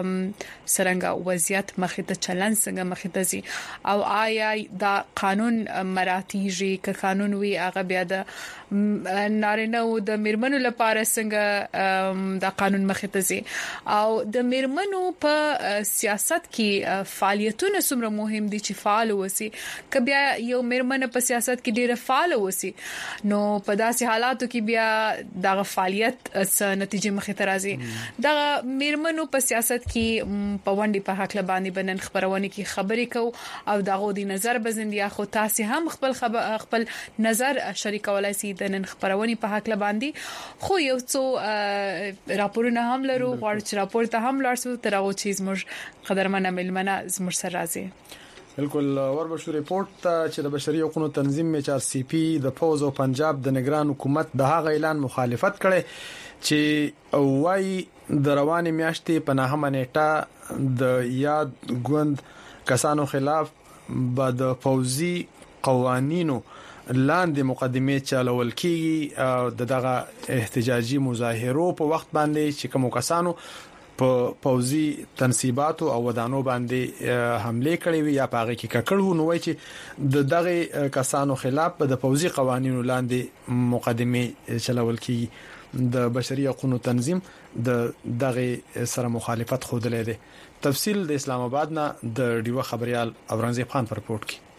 سرنګ وضعیت مخې ته چلن څنګه مخې ته زی او آیا دا قانون مراتیږي که قانون وی هغه بیا د نارینه او د میرمنو لپاره څنګه د قانون مخې ته زی او د میرمنو په سیاست کې فعالیتونه څومره مهم دي چې فعال وسی که بیا یو میرمن په سیاست کې ډیره فعال وسی نو په داسې حالاتو کې بیا د فعالیت څخه نتیجه مخې ته راځي د میرمنو په سیاست کې په ونډې په حق لباندې بنن خبرونه کې خبرې کو او دغه د نظر بزندیا خو تاسو هم خپل نظر شریکولای شئ د نن خبرونه په حق لباندې خو یو څو راپورونه هم لرو غواړو چې راپور ته هم لارسو تر هغه چیز موږ قدرمنه ملمنه زموږ سره راځي بالکل وربشو ریپورت چې د بشري حقوقو تنظیم میچار سی پی د فوز او پنجاب د نگران حکومت د هغه اعلان مخالفت کړي چې وايي د رواني میاشتې په نهمه نیټه د یاد ګوند کسانو خلاف بعد فوزي قوانینو لاندې مقدمه چلول کیږي د دغه احتجاجي مظاهرو په وخت باندې چې کوم کسانو په پوزي تنصيبات او ودانو باندې حمله کړې وي یا پاغه کې ککړو نو وای چې د دغه کسانو خلاف د پوزي قوانینو لاندې مقدمه چلول کیږي د بشري حقوقو تنظیم د دغه سره مخالفت خوده لیدي تفصیل د اسلام آباد نه د ډیوه خبريال اورنګزیب خان پر رپورت کې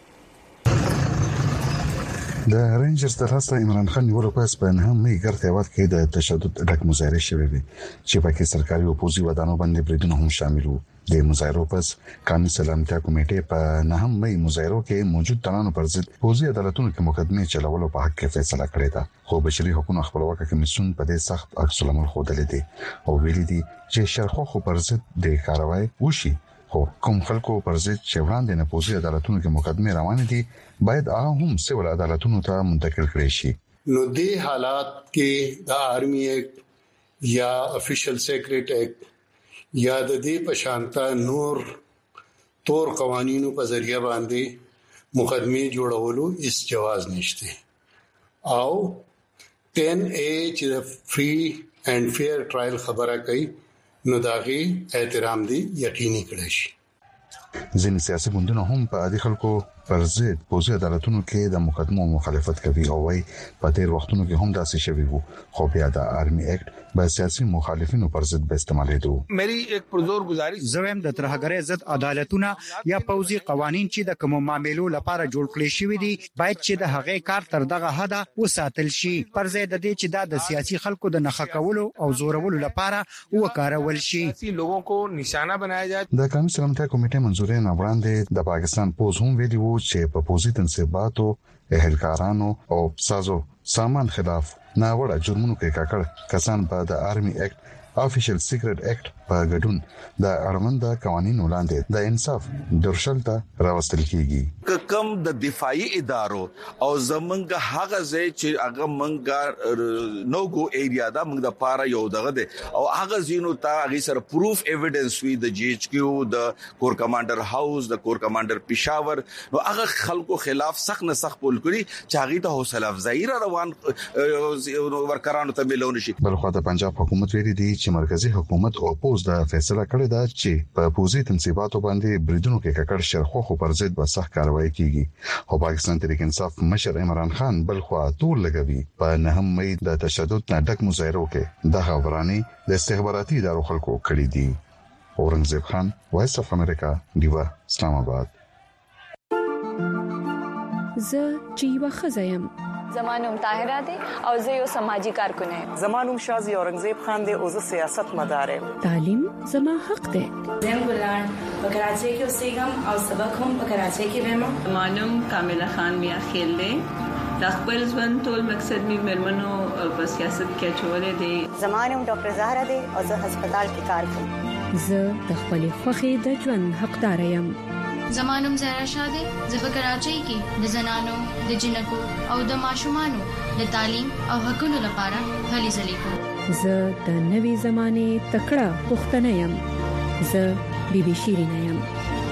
د رینجرز د راسته عمران خان نیولو پس په نه مې ګرځي هیواد کې د تشدد ډک مظاهره شوې وي چې پکې سرکاري او پوزي ودانو باندې بریدونه هم شامل وو د مظاهرو پس قانوني سلامتیا کمیټه په نه مې مظاهرو کې موجود تنانو پر ضد پوزي عدالتونو کې مقدمه چلولو په حق کې فیصله کړې ده خو بشري حقوقو خپلواکه کمیسیون په دې سخت عکس العمل خوده لیدي او ویلي دي چې شرخو پر ضد د کاروای وشي خو کوم خلکو پر ضد چې وړاندې نه پوزي عدالتونو کې مقدمه روانه دي باید هغه هم سیول عدالتونو ته منتقل کړي شي نو دې حالات کې د آرمي ایکټ یا افیشل سیکریټ ایکټ یا د دې په شانتا نور تور قوانینو په ذریعہ باندې مقدمه جوړولو اس جواز نشته او 10A چې فری اینڈ فیر ټرایل خبره کوي نو داغي احترام دی یقیني کړی شي ځینې سیاسي ګوندونه هم په عادي خلکو پر ضد پوزي عدالتونو کې د مقدمو مخالفت کوي او وايي په تیر وختونو کې هم داسې شوی وو خو بیا د آرمي ایکټ به سیاسي مخالفینو پر ضد به استعمالېدو مری ایک پرزور گزارش زویم د ترهګرۍ ضد عدالتونه یا پوزي قوانين چې د کوم معاملو لپاره جوړ کړي شوی دي باید چې د هغې کار تر دغه حد وساتل شي پر ځای د دې چې د سیاسي خلکو د نخښه کولو او زورولو لپاره وکارول شي سیاسي لوگوں کو نشانه بنایا جائے د قانوني سلامتیا کمیټې منځوري نه وړاندې د پاکستان پوز هم ویلي وو چې په پوزي تنصيباتو اهلکارانو او سازو سامان خلاف ناوړه جرمونو کې کاکړ کسان په د آرمي اکټ افیشل سیکریټ اکټ په ګډون د اړوند قوانینو لاندې د انصاف درشل ته راوستل کیږي کم د دفاعي ادارو او زمونږ هغه ځای چې هغه مونږه نوګو ایریا دا مونږ د پاره یو دغه دي او هغه زینو ته هغه سره پروف ایویډنس وی د جی ایچ کیو د کور کمانډر هاوس د کور کمانډر پېښور نو هغه خلکو خلاف سخت نه سخت پول کړی چې هغه ته حوصله افزایی روان ورکرانو ته ملون شي بلخو د پنجاب حکومت ویلي دی چې مرکزی حکومت او پوز د فیصله کړې ده چې په پوزي تنصیباتو باندې بریدونو کې ککړ شرخو پر ضد به سخت کاروایی کیږي او پاکستان تحریک انصاف مشر عمران خان بلخو ټول لګوي په 9 مې د تشدد نه ډک مظاهرو کې د خبراني د استخباراتي ادارو خلکو کړی دي اورنګزیب خان وایس اف امریکا دیوا اسلام آباد ز جیوا خزایم زمانوم طاهره دي او زه یو سماجی کارکونه یم زمانوم شازي اورنګزیب خان دی او زه سیاست مدار یم تعلیم زما حق دی زم ګلان په کراچۍ کې اوسېږم او سبق هم په کراچۍ کې وایم زمانوم کامله خان میا خیل دی د خپل ژوند ټول مقصد می مرمنو په سیاست کې چولې دي زمانوم ډاکټر زهرا دی او زه هسپتال کې کار کوم زه د خپل خوخي د ژوند حقدار یم زمانوم زهرا شاده زه په کراچۍ کې د زنانو د جنکو او د ماشومانو د تعلیم او حقوقو لپاره هلې ځلې کوم زه د نوي زمانه تکړه پښتنه یم زه بیبي شیرینه یم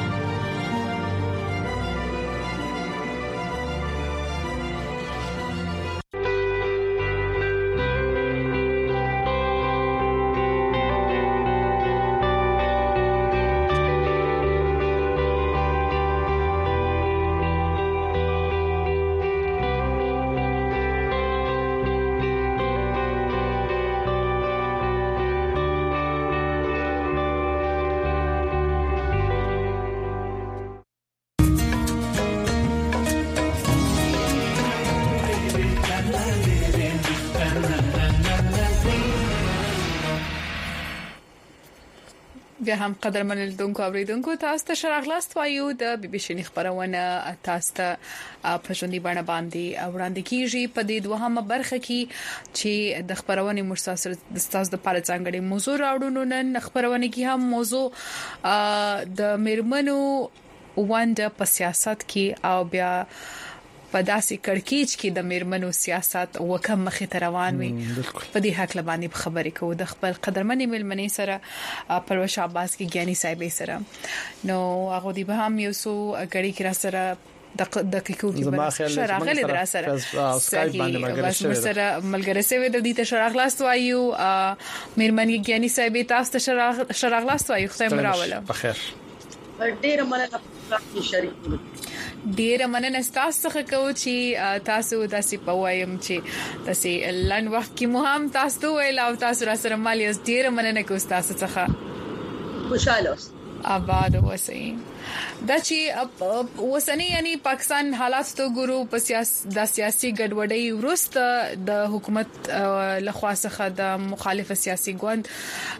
بیا هم قدرمن لیدونکو اوریدونکو تاسو ته شراغلاست وایو د بي بي سي خبرونه تاسو ته په ژوندۍ بڼه باندې وړاندې کیږي په دې دوهمه برخه کې چې د خبرونه مرساسر د تاسو د پاره ځانګړي موضوع راوړو نن خبرونه کې هم موضوع د میرمنو وانده په سیاست کې او بیا په داسې کړکېچ کې د میرمنو سیاست وکم مخې ته روان وي په دې حق لبانې خبرې کوو د خپل قدرمنې ملمنې سره پروش عباس کې ګیاني صاحب سره نو هغه دی به هم یو سو غړي کې را سره د دقیقو کې شراغله در سره سکایپ باندې ملګری سره د دې ته شراغلاست وایو میرمنې ګیاني صاحب تاسو ته شراغلاست وایو خدای مراوله بخیر ډیر مننه شریک ډیر مننه تاسو څخه کوم چې تاسو داسې پوایم چې تاسو لن وخت کې مو هم تاسو ویل او تاسو را سره مالیس ډیر مننه کوم تاسو څخه خوشاله آباد اوسئ دا چې وسنی یعنی پاکستان حالات ته ګورو په سیاسي ګډوډۍ ورسته د حکومت لخوا څخه د مخالفه سیاسي ګوند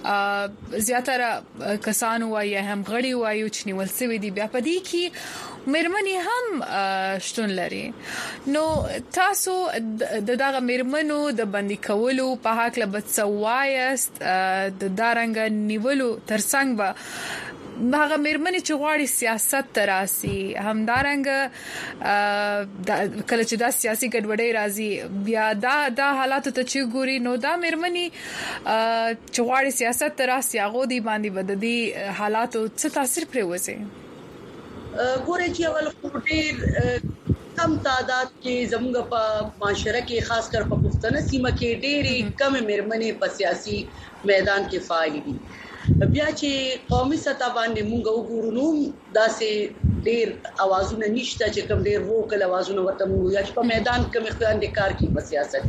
زیاتره کسان وایي هم غړي وایي چې نیول سوي دي بیا په دې کې میرمنې هم شتون لري نو تاسو د دغه میرمنو د باندې کولو په حق له بتسوایست د دارنګ نیولو ترڅنګ به هغه میرمنې چې غواړي سیاست تراسي همدارنګ کله چې دا سیاسي ګډوډۍ راځي بیا دا حالات ته چې ګوري نو دا میرمنې چې غواړي سیاست تراسي هغه دی باندې بددي حالات څه تاثیر پرې وځي ګورې چې اول ډېر کم تعداد کې زموږ په معاشره کې خاص کر په پښتنه سیمه کې ډېری کم میرمنې په سیاسي میدان کې فعال دي بیا چې قومي سطح باندې موږ وګورو نو داسې ډېر اوازونه نشته چې کوم ډېر وکړ اوازونه ورته موږ یا په میدان کې مخکې د کار کې په سیاست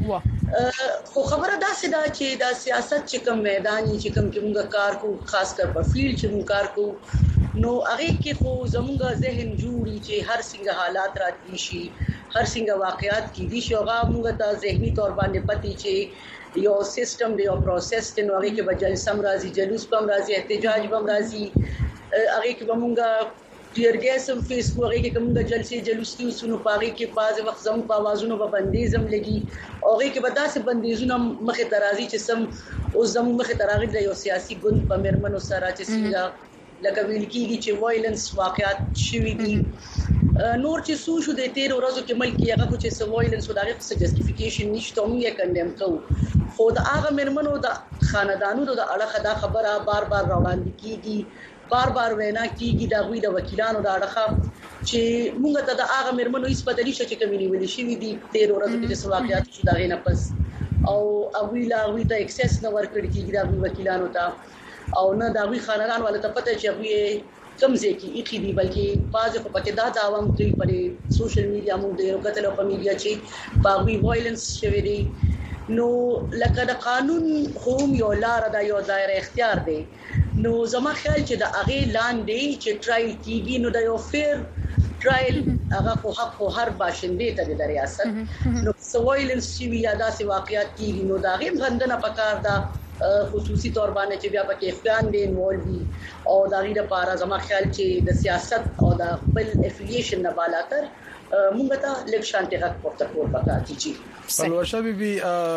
کې خو خبره داسې ده چې دا سیاست چې کوم میدان چې کوم کې موږ کار کوو خاص کر په فیلډ چې موږ کار کوو نو هغه کې خو زموږ ذهن جوړي چې هر څنګه حالات راتلی شي هر څنګه واقعیات کې دي شو هغه موږ ته ذهني تور باندې پتی چې یو سیستم دی او پروسس دی نو هغه کې به جلسه راځي جلوس هم راځي احتجاج هم راځي هغه کې به موږ ټیر ګیس هم فیس کوغه کې کوم د جلسې جلوسي وسونو پاغي کې باز وخت زم په आवाजونو په بندیزم لګي اوغه کې به داسې بندیزونه مخه ترازی چې سم او زم مخه تراغي د یو سیاسي ګوند په مرمنو سره چې څنګه لکه ویل کېږي چې وایلنس واقعات شوي دي نور چې سو شو د 13 ورځو کې ملک یې هغه چې سو وایلنس وداغه څه جسټیفیکیشن نشته موږ یې کندم کوو خو دا هغه مرمنو د خاندانونو د اړه دا خبره بار بار روان کیږي بار وینا کیږي د غوی د وکیلانو د اړه چې موږ ته د هغه مرمنو هیڅ بدلی شي چې کومې ویل شي دي 13 ورځو کې چې واقعات شو دا غینه پس او اوی ته اکسس نه ورکړي کیږي د وکیلانو ته او نه دا وی خاندان ولې ته پته چې وی کم ځکه یې دی بلکې باز په پکې دا عوام کوي په سوشل میډیا موږ ډیرو کتل په میډیا چې باغوي وایلنس شوی دی نو لکه د قانون هم یو لار دا یو دایره اختیار دی نو زما خیال چې د اغه لاندې چې ټرایل کیږي نو د یو فیر ټرایل هغه خو حق خو هر باشنده ته د ریاست نو وایلنس چې یا داسې واقعیت کیږي نو دا غیم غندنه پکار دا خصوصي تور باندې چې بیا پکې افغان دي انوالوي او دا غیره لپاره زما خیال چې د سیاست او د خپل افیلیشن نه بالاتر موږ ته لږ شانتي غږ پورته کول پکار دي چې پلوشه بيبي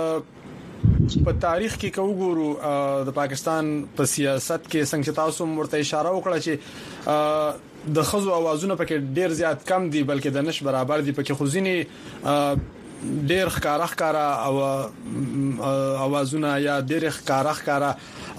په تاریخ کې کوګورو د پاکستان په سیاست کې څنګه تاسو مرته اشاره وکړه چې د خزو اوازونه پکې ډیر زیات کم دي بلکې د نش برابر دي پکې خزيني ډیر ښکارا او اوازونه یا ډیر ښکارا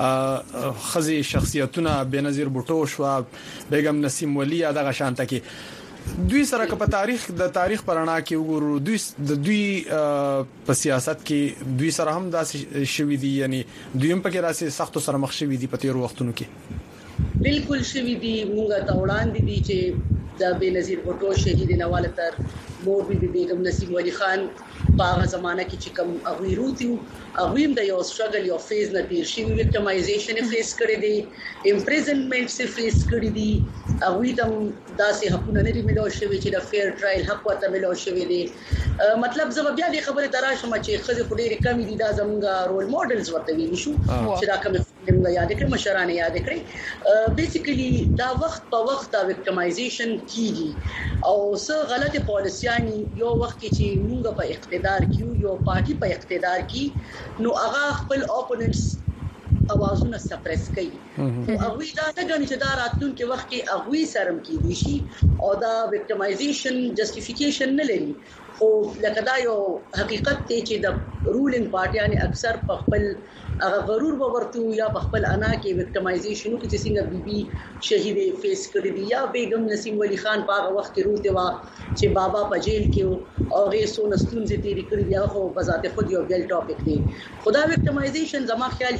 خزي شخصیتونه بنظیر بوټو شو بیگم نسیم ولی دغه شانته کې دوی سره په تاریخ پرانا کې وګورو دوی په سیاست کې دوی سره هم داسې شوي دي یعنی دوی هم پکې راسي سخت سره مخ شوي دي په تیر وختونو کې بالکل شوي دي موږ ته وړاندې دي چې د بنظیر بوټو شهید نواله تر مور بي بیگم نسیم ولی خان په هغه زمانہ کې چې کوم اغویروتی اغویم د یو سټرګل یو فیز نه تیر شي وکټمایزیشن فیس کړی دی امپریزنمنت سے فیس کړی دی اغوی تم داسې حقونه نه ملو شوی چې د فیر ټرایل حق ورته ملو شوی دی مطلب زه بیا د خبره تراشم چې خزه په ډېر کمی دي دا زموږ رول ماډلز ورته ویل شو چې دا کوم موږ یاد کړو مشرانه یاد کړی بیسیکلی دا وخت په وخت دا وکټمایزیشن کیږي او څه غلطه پالیسیانی یو وخت کې چې موږ په اقتدار کې یو پارټي په اقتدار کې نو هغه خپل اپوننټس اوازونه سپریس کوي او هغه دا څنګه چې دا راتلونکي وخت کې هغه سرم کیږي شي او دا وکټمایزیشن جسټیفیکیشن نه لري خو لکه دا یو حقیقت دی چې د رولینګ پارټیان اکثر په خپل هغه غرور ورته یا په خپل انا کې وکټمایزیشن کې چې څنګه بیبي شهید فیس کړی دی یا بیگم نسیم ولی خان په هغه وخت کې روته وا چې بابا په جیل کې او هغه سو نستون زی تیری کړی دی خو په ذات خود یو بل ټاپک دی خدا وکټمایزیشن زما خیال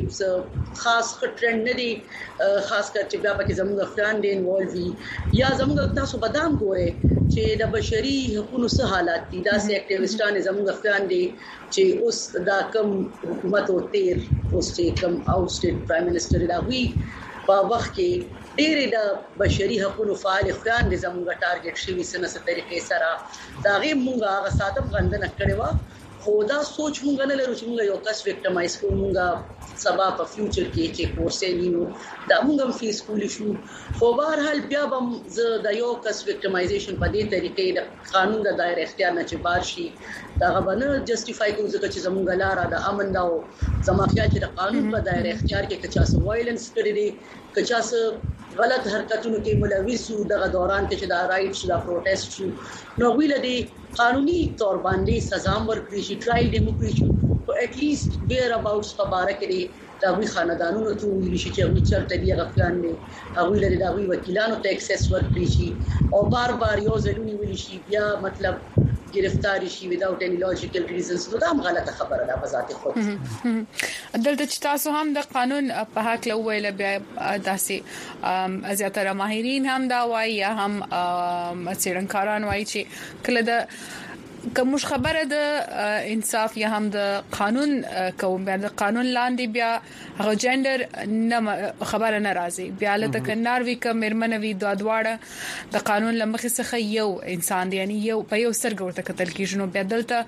چې خاص ټرند نه دی خاص کر چې بیا پکې زموږ افغان دي انوالوي یا زموږ تاسو بدام ګوره چې د بشري حقوقو څه حالات دي دا سه اکټیویسټان زموږ افغان دي چې اوس دا کم حکومت او تیر اوس چې کم اوټ سټیټ پرایم منسٹر دا وی په وخت کې ډېر د بشري حقوقو فعال افغان دي زموږ ټارګټ شوی سنت طریقې سره دا غي مونږه هغه ساتم غندنه کړې و خو دا سوچ مونږ نه لرو چې مونږ یو کس وکټمایز کوو مونږ سبا په فیوچر کې چې کورسې وینو دا مونږ هم فیس کولی شو خو بهر حال بیا هم زه د یو کس وکټمایزیشن په دې طریقې د قانون د دایره اختیار نه چې بار شي دا غوښنه جسټیفای کوي ځکه چې زمونږ لاره د امن دا او زما خیال چې د قانون په دایره اختیار کې کچا سو وایلنس کړی دی کچا سو غلط حرکتونو کې ملوث شو دغه دوران کې چې دا رائټس دا پروټیست شو نو ویل دي قانوني تور باندې سزا ورکړي شي ټرایل ډیموکراسي په اټ لیست ویر اباوټس مبارک دی دا وی خاندانونو ته ویل شي چې موږ چرته دی غفلان دي هغه لري دا وی وکیلانو ته اکسس ورکړي شي او بار بار یو ځلونی ویل شي بیا مطلب گرفتاری شي without any logical reasons نو دا هم غلطه خبره ده په ذات خود دلته چې تاسو هم د قانون په حق لویل بیا داسې زیاتره ماهرین هم دا وایي یا هم څېړنکاران وایي چې کله د کوم خبره د انصاف یا هم د قانون کوم د قانون لاندې بیا هغه جندر نه خبره ناراضي بیا له کناروي ک مرمنوي دواړه د قانون لمخې څخه یو انسان دی یعنی یو په یو سترګ ورته کتل کیږي نو بیا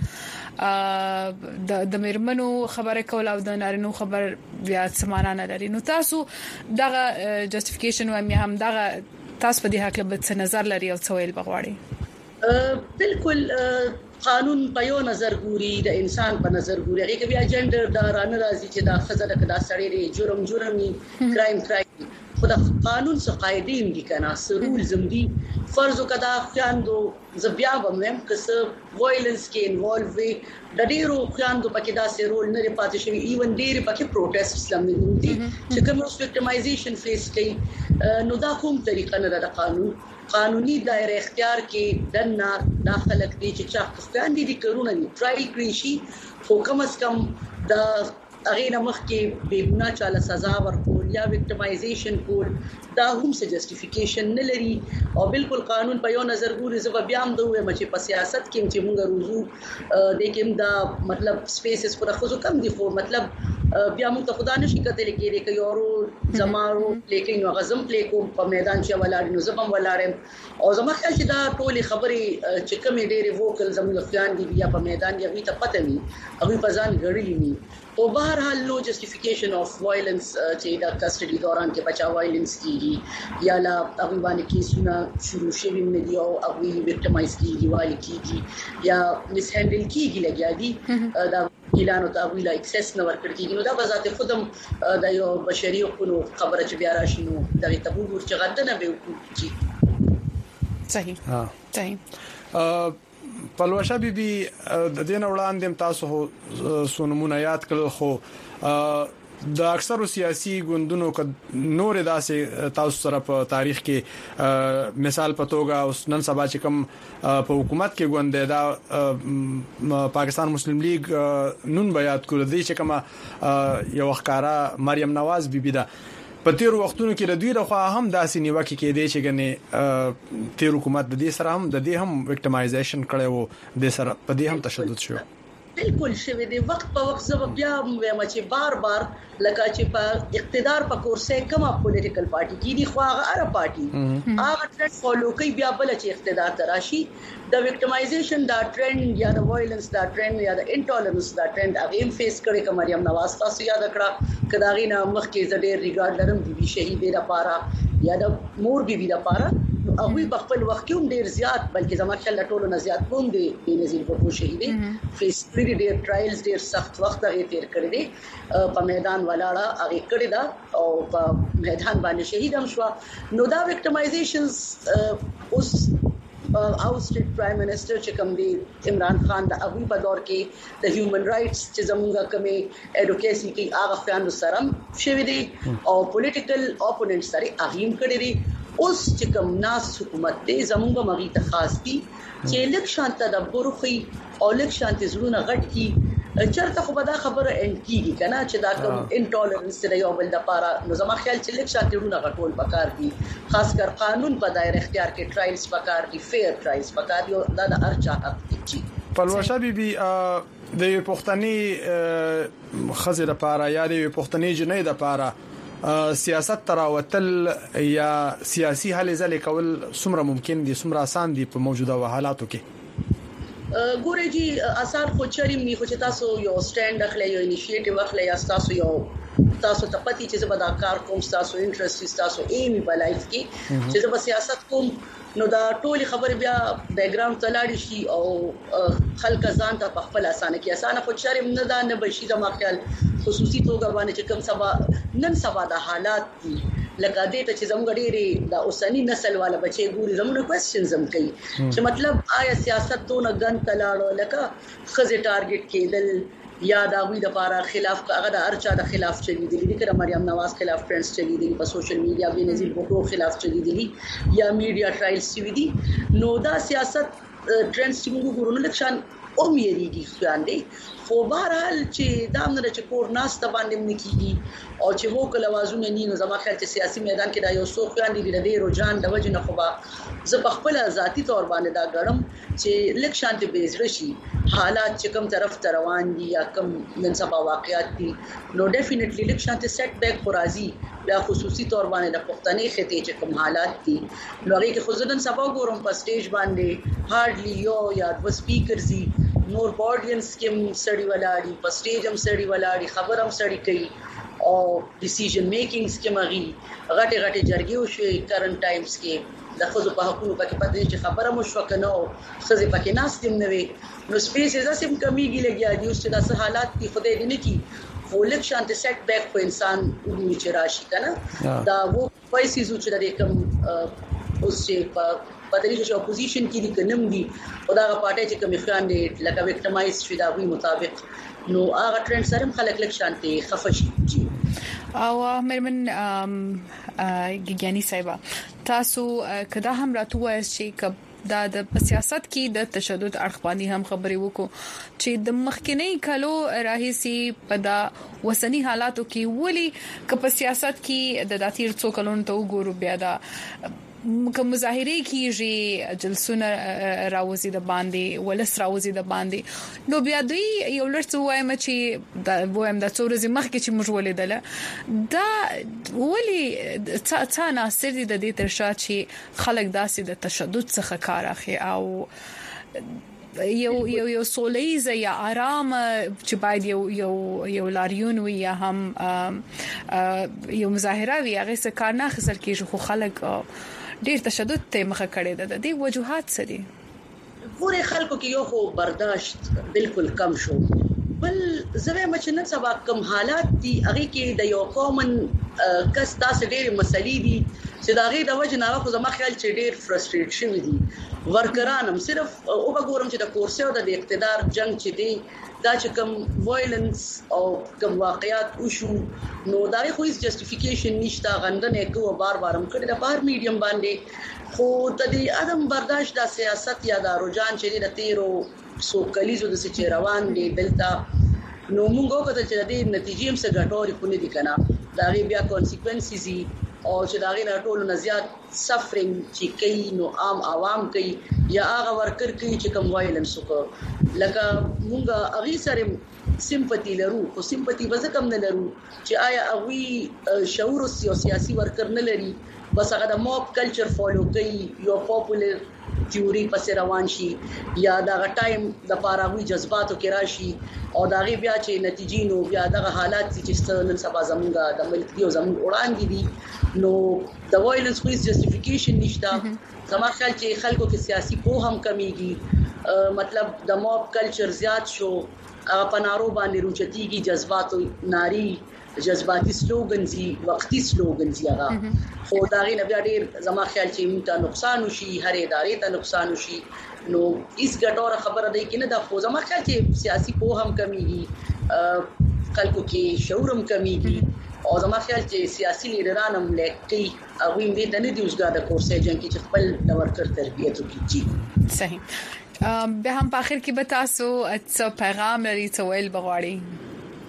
دلته د مرمنو خبره کول او د نارینو خبر بیا سمانه نه لري نو تاسو دغه جسټیفیکیشن و هم دغه تاسو په دې حق له څه نظر لري او څه ویل بغواړي؟ بالکل قانون په یو نظر ګوري د انسان په نظر ګوري هغه بیا جندر دا رانه راځي چې دا خزر کدا سړی دی جرمي کرایم خدا قانون څخه قاعده دي کنه سرول زمدي فرض کدا خیاندو زبیا ومم کس وایلنس کې انوالو وي د ډیرو خیاندو پکې دا سرول نه پاتې شوی ایون ډیر پکې پروټیسټس لمنې دي چې کوم وکټمایزیشن فیس کوي نو دا کوم طریقه نه د قانوني دایره اختیار کې دنه داخلك دي چې چا خفاندي دي کورونه دي ټرای کړی شي خو کم از کم د اغه مخ کې بېګناه چاله سزا ورکول یا وکټمایزیشن کول دا هم څه جسټیفیکیشن نه لري او بالکل قانون په یو نظر ګوري زه بیا هم دوه مچې په سیاست کې چې موږ روزو د کوم دا مطلب سپیسز پر خو کم دي خو مطلب بیا موږ ته خدا نشي کتل کېږي چې یورو زمارو لیکن نو غزم پلی کوم په میدان چې ولاړ نو زبم ولاړم او زما خیال چې دا ټولي خبرې چې کومې ډېری ووکل زموږ خیان دي بیا په میدان دی هغه ته پته وي هغه په ځان غړي ني او بهر حال نو جسټیفیکیشن اف وایلنس چې دا کسټډي دوران کې بچا وایلنس کیږي یا لا هغه باندې کیسونه شروع شوي نه دي او هغه وکټمایز کیږي والی کیږي یا مس هندل کیږي لګیا دي دا اعلان او ویلا اکسس نه ورکړ کیږي نو دا بذات خودم د یو بشري حقوقو خبره چې بیا راشي نو دغه تبوور چې غدنه به وکړي صحیح پلوشه بیبي د دین وړاندې تاسو سونمونه یاد کړل خو د اکثرو سیاسي ګوندونو ک نور داسې تاسو سره په تاریخ کې مثال په توګه اوس نن سبا چې کوم په حکومت کې ګوند دا پاکستان مسلم لیگ نون بیات کړ دي چې کوم یو ښکارا مریم نواز بیبي دا په تیر وختونو کې د دوی لخوا هم داسې نیوکه کېدې چې ګنې تیر حکومت د دې سره هم د دې هم وکټمایزیشن کړي وو د سره په دې هم تشدد شو بالکل شوی دی وخت په وخت زه بیا وایم چې بار لکه چې په اقتدار په کورسه کومه پولیټیکل پارټي کې دی خو هغه اره پارټي هغه ټرند فالو کوي بیا بل چې اقتدار تراشي د وکټمایزیشن دا ټرند یا د وایلنس دا ټرند یا د انټولرنس دا ټرند هغه فیس کړي کوم مریم نواز تاسو یاد کړه کداغي نه مخ کې زړه ریګارډ لرم بي شهیدې لپاره یا د مور بي لپاره او په خپل وخت کې هم ډیر زیات بلکې زما خیال ټولو نه زیات کوم دي بنظیر په شهیدې فیس کړي ډیر ټرایلز ډیر سخت وخت هغه تیر کړی دی په میدان ولاړه هغه کړی دا او په میدان باندې شهید هم شو نو دا وکټمایزیشنز اوس اوسټډ پرایم منسٹر چې کوم دی عمران خان د هغه په دور کې د هیومن رائټس چې زموږه کمی اډوکیسي کې هغه خیانت سره شوی دی او پولیټیکل اپوننټ سره اغیم کړی دی اوس چې کوم ناس حکومت دې زموږه مغي ته خاص دي چې لک شانت تدبر خو او لک شانت زړونه غټ کی چرته خو به دا خبره اند کیږي کنه چې دا کوم انټولرنس دی یو بل د پاره نو زما خیال چې لک شانت زړونه غټول پکار دي خاص کر قانون په دایره اختیار کې ټرایلز پکار دي فیر ټرایلز پکار دي دا د ارچا حق دي پلوشه بیبي د پښتني خزر لپاره یا د پښتني جنې لپاره سیاست تراوتل یا سیاسي حل ځلې کول څومره ممکن دي څومره آسان دي په موجوده حالاتو کې ګورې جی آسان خو چریم نه خو چې تاسو یو سټاند اخلي یو انیشیټیو اخلي یا تاسو ته پتی چې زبدا کار کوم تاسو انټرست تاسو ایم په لایف کې چې زبدا سیاست کوم نو دا ټولي خبر بیا بیک ګراوند تلاړي شي او خلک ځان ته په خپل اسانه کې اسانه خو چریم نه دا نه بشي د مخیل خصوصي توګه باندې چې کوم سبا نن سبا د حالات دي لکه دې ته چې زموږ ډېری د اوسنی نسل والا بچي ګوري زموږ کوېسچنز هم کوي چې مطلب آیا سیاست دونه ګن تلاړو لکه خزه ټارګټ کېدل یا دا وی د لپاره خلاف هغه د ارچا د خلاف چلی دي لکه مریم نواز خلاف ټرندز چلی دي په سوشل میډیا باندې نزل بوټو خلاف چلی دي یا میډیا ټرایلز چلی دي نو دا سیاست ټرندز چې موږ ګورو نو لکشان او مېریږي خواندې خو بهرحال چې دا موږ چې کور ناس ته باندې نکېږي او چې هو کله وازونه نه زما خیال چې سیاسي میدان کې دا یو څو خواندې د دې رجحان د وجه نه خو با زه په خپل ذاتی تور باندې دا ګړم چې لک شانتي بیز رشي حالات چې کوم طرف ته روان دي یا کوم نن سبا واقعیت دي نو ډیفینیټلی لک شانتي سیټ بیک راځي بیا خصوصي تور باندې د پښتني خطې چې کوم حالات دي نو هغه کې خو ځدن سبا ګورم په سټیج باندې هارډلی یو یا د سپیکرز نور اډینس کې سړی ولاړی په سټیج هم سړی ولاړی خبر هم سړی کوي او ډیسیژن میکینګز کې مغي غټه جرګې وشوي کرنٹ ټایمز کې د خزو په حقوقو پکې پدې چې خبره مو شو کنه او خزې پکې ناستم نه وي نو سپیس زاسم کمیږي لګیا دي چې داسې حالات کې خدای دې نه کی فولک شانت سیټ بیک په انسان چې راشي کنه دا وو پیسې چې د کوم اوس چې په دې چې اپوزیشن کې دي کنم دي او دا پارټي چې کوم خان دي لکه وکټمایز شي دا وی مطابق نو هغه ټرند سره خلک لک شانتي خفشي او مرمن ګیانی صاحب تاسو کدا هم راتوای چې دا د سیاست کې د تشدد اړخ باندې هم خبرې وکړو چې د مخکنی کلو راهیسي په دا وسنی حالاتو کې ولي ک په سیاست کې د داتیر څو کلونو ته وګورو بیا دا کوم مظاهره کیږي جلسونه راوځي د باندې ولس راوځي د باندې نو بیا دوی یو لړ وایم چې دا وایم د څورزي مخ کې چې موږ ولیدل دا ولي څه ناصر دي د دې ترشا چې خلک داسې د تشدد څخه کار اخلي او یو سولېز یا آرام چې باید یو لاریون وي یا هم یو مظاهره وي هغه څه کار نه خسر کیږي خو خلک ډیر تشدد ته مخه کړي د دې وجوهات څه دي پورې خلکو کې یو خو برداشت بالکل کم شو بل زوی مچنه سبا کم حالات دي هغه کې د یو کامن کس تاسو ډېر مسلې دي چې دا غي د وجه نه خو زما خیال چې ډېر فرستریټ شوی دي ورکرانم صرف او وګورم چې د کورسي او د اقتدار جنگ چې دی دا چې کوم وایلنس او کوم واقعیات وشو نو دا خو هیڅ جسټیفیکیشن نشته غندنه کوو بار هم کړی د بار میډیم باندې خو د دې ادم برداشت د سیاست یا د رجحان چې د تیرو سو کلیزو د سچ روان دي دلته نو موږ وکړل چې د دې نتیجې هم څه ګټوري کو نه دي کنه دا غي بیا کانسیکوینسز او چې دا غي نه ټولو نه زیات سفرینګ چې کوي نو عام عوام کوي یا هغه ورکر کوي چې کوم وایلنس وکړي لکه موږ اغي سره سیمپاتی لرو خو سیمپاتی به کم نه لرو چې آیا اغوی شعور او سیاسي ورکر نه لري بس هغه د موب کلچر فالو کوي یو پاپولر تیوري پس روان شي یا دا ټایم د پاراوي جذباتو کې راشي او دا غي بیا چې نتیجې نو بیا دغه حالات چې نن سبا زمونږ د ملک دی او زمونږ وړاندې دي نو د وایلنس خو جسټیفیکیشن نشته زما خیال چې خلکو کې سیاسي پوهه هم کمیږي مطلب د موب کلچر زیات شو هغه پنارو باندې روچتيږي جذباتو ناری جذباتي سلوګنزي وختي سلوګنزي هغه خو دا غي بیا ډیر زما خیال چې موږ ته نقصان وشي هر ادارې ته نقصان وشي نو هیڅ ګټوره خبره دی کنه دا خو زما خیال چې سیاسي پوهه هم کمیږي خلکو کې شعور هم کمیږي او زما خیال چې سیاسي لیډران هم لکه هغه دې ته نه دی اوسګه د کورسې جن کې چې خپل د ورکر تربیت وکړي صحیح به هم په اخر کې به تاسو څه پیغام لري څه ویل بغواړي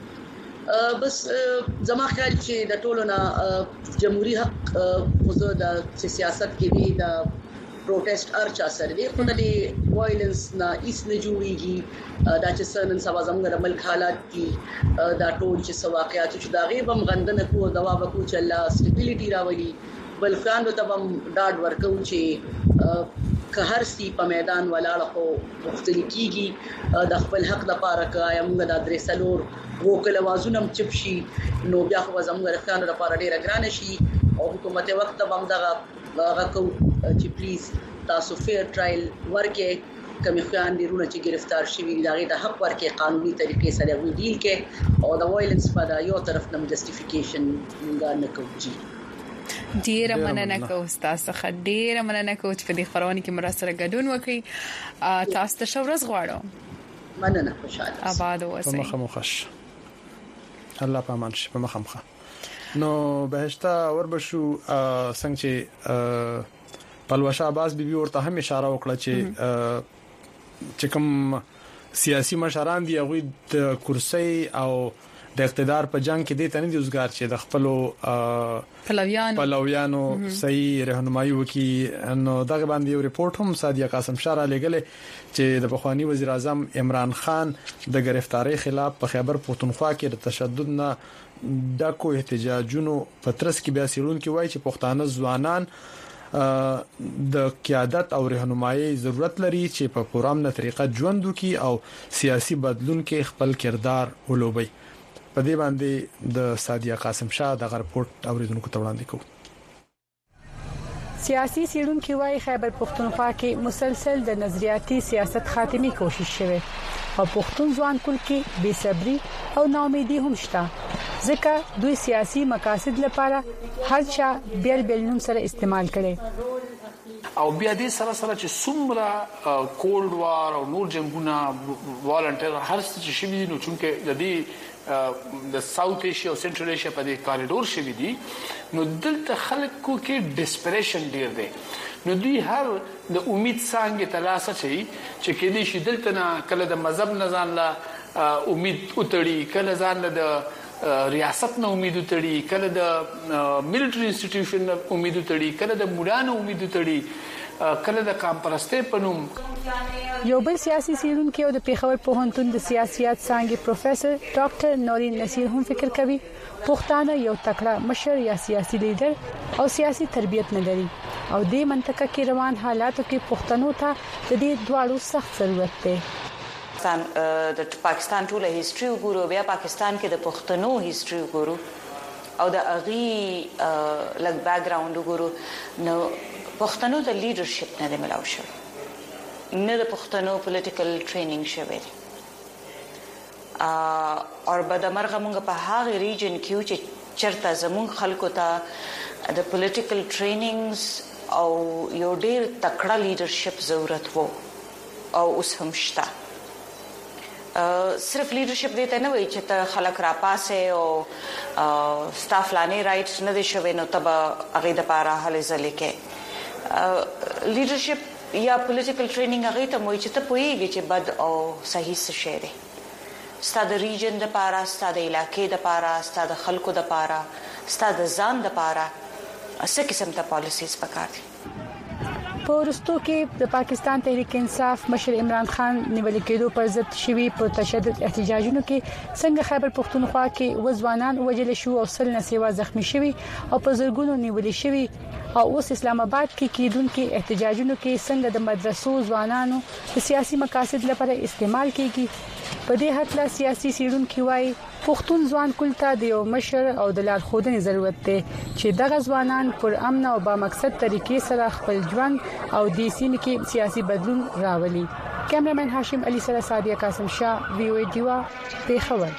بس زما خیال چې د ټولو نه جمهوریت حق موضوع د سیاست کې دی د پروټیسټ ارچا سره دی خو د وایلنس نه هیڅ نه جوړیږي دا چې سنن سبا زموږ د ملک حالات دي دا ټول چې واقعیات چې دا غیب هم غندنه کوو دوا وکړو چې الله stability راولي بل فاندو ته هم ډاډ ورکو چې که هر سی په میدان ولاړ خو مختلف کیږي د خپل حق د پاره کایم موږ د درسلور وکړه وازونم چپشي نو بیا خو زموږ رخانو لپاره ډیره ګران شي او حکومت وخت هم دغه غو چې پلیز تاسو فیر ټرایل ورکه کمی خیان دي رونه چې گرفتار شوی دغه د حق ورکه قانوني طریقې سره وی ډیل کې او د وایلنس په دا یو طرف نم جسټیفیکیشن موږ نه کوو ډیره مننه کوم تاسو څخه ډیره مننه کوم چې په دې خبرونه کې مرسته ګډون وکړي تاسو ته شورز غواړم مننه خوشاله آباد اوسئ په مخه مخش الله پامان شي په مخه مخه نو بهشته وربشو څنګه چې پلوشا عباس بیبي ورته هم اشاره وکړه چې کوم سیاسي مشران دي هغه د کرسي او د اقتدار په جنگ کې د تنه دي اوسګار چې د خپل پلویانو صحیح رهنمایي وکي نو دغه باندې یو ریپورت هم سادیه قاسم شاه لګل چې د بخوانی وزیر اعظم عمران خان د گرفتاری خلاف په خیبر پختونخوا کې د تشدد نه د کو احتجاجونو پترس کې بیا سیرون کې وایي چې پښتانه ځوانان د قیادت او رهنمایي ضرورت لري چې په پرامنه طریقه ژوند وکي او سیاسي بدلون کې خپل کردار ولوبي په دې باندې د سادیه قاسم شاه د رپورت اوریدونکو ته وړاندې کوي. سیاسي سیړونکو وايي خیبر پختونخوا کې مسلسل د نظریاتي سیاست خاتمي کوشش شوه او پښتون ځوان کول کې بے صبري او ناامیدي هم شته ځکه دوی سیاسي مقاصد لپاره هر چا بیل نوم سره استعمال کړي او بیا دې سره چې څومره کولډ وار او نور جنگونه والنټیر هر څه چې شوي نو چې د دې د ساوث ایشیا او سنټرل ایشیا په دې کاریډور شوي دي نو دلته خلکو کې ډیسپریشن ډیر دی نو دوی هر د امید څنګه تلاسه چې کې دې شي دلته نه کله د مذهب نه ځان لا امید وتړي کله ځان د ریاست نه امید وتړي کله د ملټری انسټیټیوشن نه امید وتړي کله د مولانو امید وتړي کله د کامپرسته پنوم یو بل سیاسي سیرونکو د پیښور پوهنتون د سیاست څانګې پروفیسور ډاکټر نورین نصیر هم فکر کوي پښتانه یو تکړه مشر یا سیاسي لیډر او سیاسي تربیت نه لري او د منطقه کې روان حالاتو کې پښتنو ته د دې دواړو سخت ضرورت دی. د پاکستان ټوله هیستوري وګورو بیا پاکستان کې د پښتنو هیستوري وګورو او د اغي لګ بیک گراوند وګورو نو پښتنو د لیډرشپ نه ملاو شو نه د پښتنو پولیټیکل ټریننګ شوی او بدمرغه موږ په هغه ریجن کې چې چرته زموږ خلکو ته د پولیټیکل ټریننګز او یو ډیر تکړه لیډرشپ ضرورت وو او اوس هم شته. صرف لیډرشپ دې ته نه وایي چې ته خلک را پاسه او سټاف لانی رائټس نه دي شوی نو تب هغه د پاره هلي ځلې کې لیډرشپ یا پولیټیکل ټریننګ هغه ته موي چې ته پوهیږي چې بد او صحیح څه شی دی ستاسو ریجن د پاره ستاسو علاقې د پاره ستاسو خلکو د پاره ستاسو ځان د پاره څه قسم ته پالیسیز پکار دي. په ورستو کې د پاکستان تحریک انصاف مشر عمران خان نیول کېدو پر ضد شوی پر تشدد احتجاجونو کې څنګه خیبر پختونخوا کې وځوانان وجل شو او سل نسیوا زخمی شوی او په زرګونو نیول شوی او اوس اسلام آباد کې کېدونکو احتجاجونو کې څنګه د مدرسو ځوانانو د سیاسي مقاصد لپاره استعمال کیږي. په دې حق لا سیاسي سیړونکو وايي پښتون ځوان کولته د یو مشر او د لارښودنې ضرورت دی چې دغه ځوانان پر امن او با مقصد طریقې سره خپل ژوند او د سیمې کې سیاسي بدلون راولي. کیمرامین هاشم علي سره سادیه قاسم شاه وی او ای دیوا پیښور.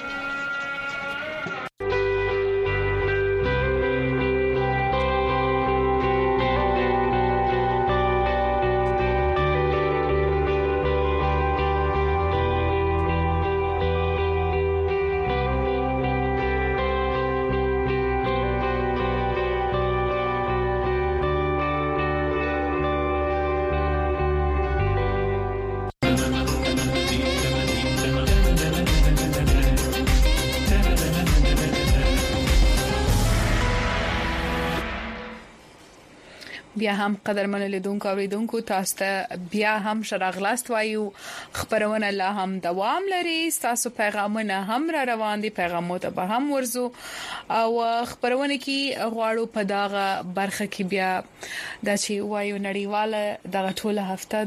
بیا هم قدرمن لیدونکو اوریدونکو تاسو ته بیا هم شراغلاست وایو خبرونه لا هم دوام لري تاسو پیغامونه هم را روان دي پیغامونه به هم ورزو او خبرونه کې غواړو په داغه برخه کې بیا د چې وایو نړیواله دغه ټوله هفته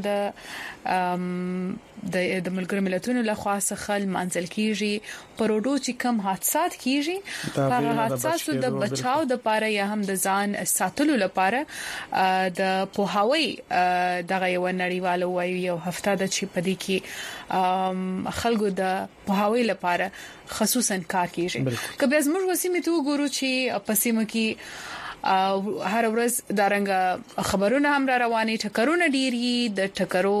د ملګرو ملتونو له خوا څخه منځل کیږي پروډو چې کم حادثات کیږي هغه حادثات د بچاو د لپاره یا هم د ځان ساتلو لپاره د پوهاوی دغه یو نړیواله وایي یو هفته د چې پدې کې خلکو د پوهاوی لپاره خصوصا کار کیږي کله زموږ وسیمه تو ګورو چې پسیمه کې هر ورځ دارنګ خبرونه هم را رواني ټکرونه ډيري د ټکرو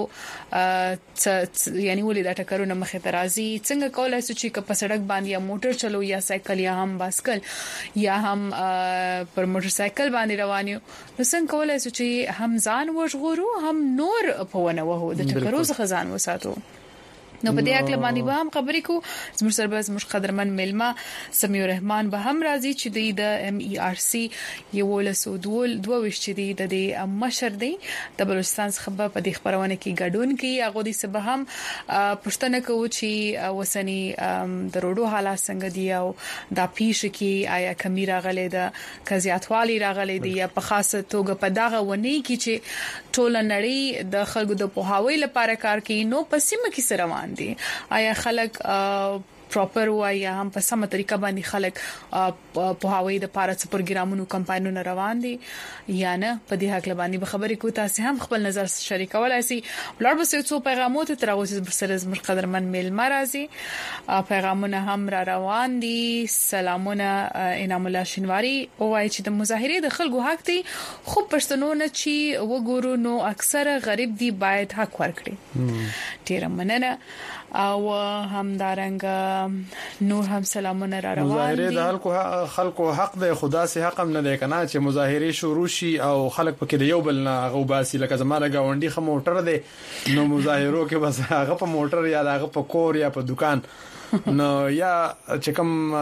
یعنی ولې د ټکرونه مخه ترازی څنګه کولای شو چې په سړک باندې یا موټر چلو یا سایکل یا هم باسکل یا هم پر موټر سایکل باندې روانیو نو څنګه کولای شو چې هم ځان وژغورو هم نور په ونه وهو د ټکرو څخه ځان وساتو. نو په دې اړه باندې به هم خبرې کو زموږ سره به زموږ قدرمن ملما سمیع الرحمن به هم راځي چې د ام ای آر سی یو ولسو دوه وشت چې د مشر دی د بلوچستان څخه په دې خبرونه کې ګډون کوي هغه د سبا هم پښتنه کوي چې وسنی د روډو حالات څنګه دی او د پیښ کې آیا کمی راغلي د کزياتوالي راغلي دی یا په خاصه توګه په دغه ونی کې چې ټول نړۍ د خلکو د پوهاوی لپاره کار کوي نو په سیمه کې سره روان دي آیا خلک پراپر وای یا هم په سمه طریقه باندې خلک په هواوی د پاره څ پروګرامونو کمپاینونه روان دي یا نه په دې حق لبانی به خبرې کو تاسو هم خپل نظر شریکولای شئ ولر به څو پیغامات تر اوسه سره زموږ قدرمن میل مرزي پیغامونه هم را روان دي. سلامونه انعام الله شینواری او وايي چې د مظاهره د خلکو حق دي خو پښتنو نه چې وګورو نو اکثره غریب دي باید حق ورکړي. ډیر مننه او همدارنګ نور هم سلامونه را روان دي. مظاهره د خلکو حق دی خدا سي حق هم نه دی کنه چې مظاهره شروع شي او خلک پکې یو بل نه غوباسي لکه زماره گاونډي خو موټر دی نو مظاهرو کې بس هغه په موټر یا هغه په کور یا په دکان نو یا چې کوم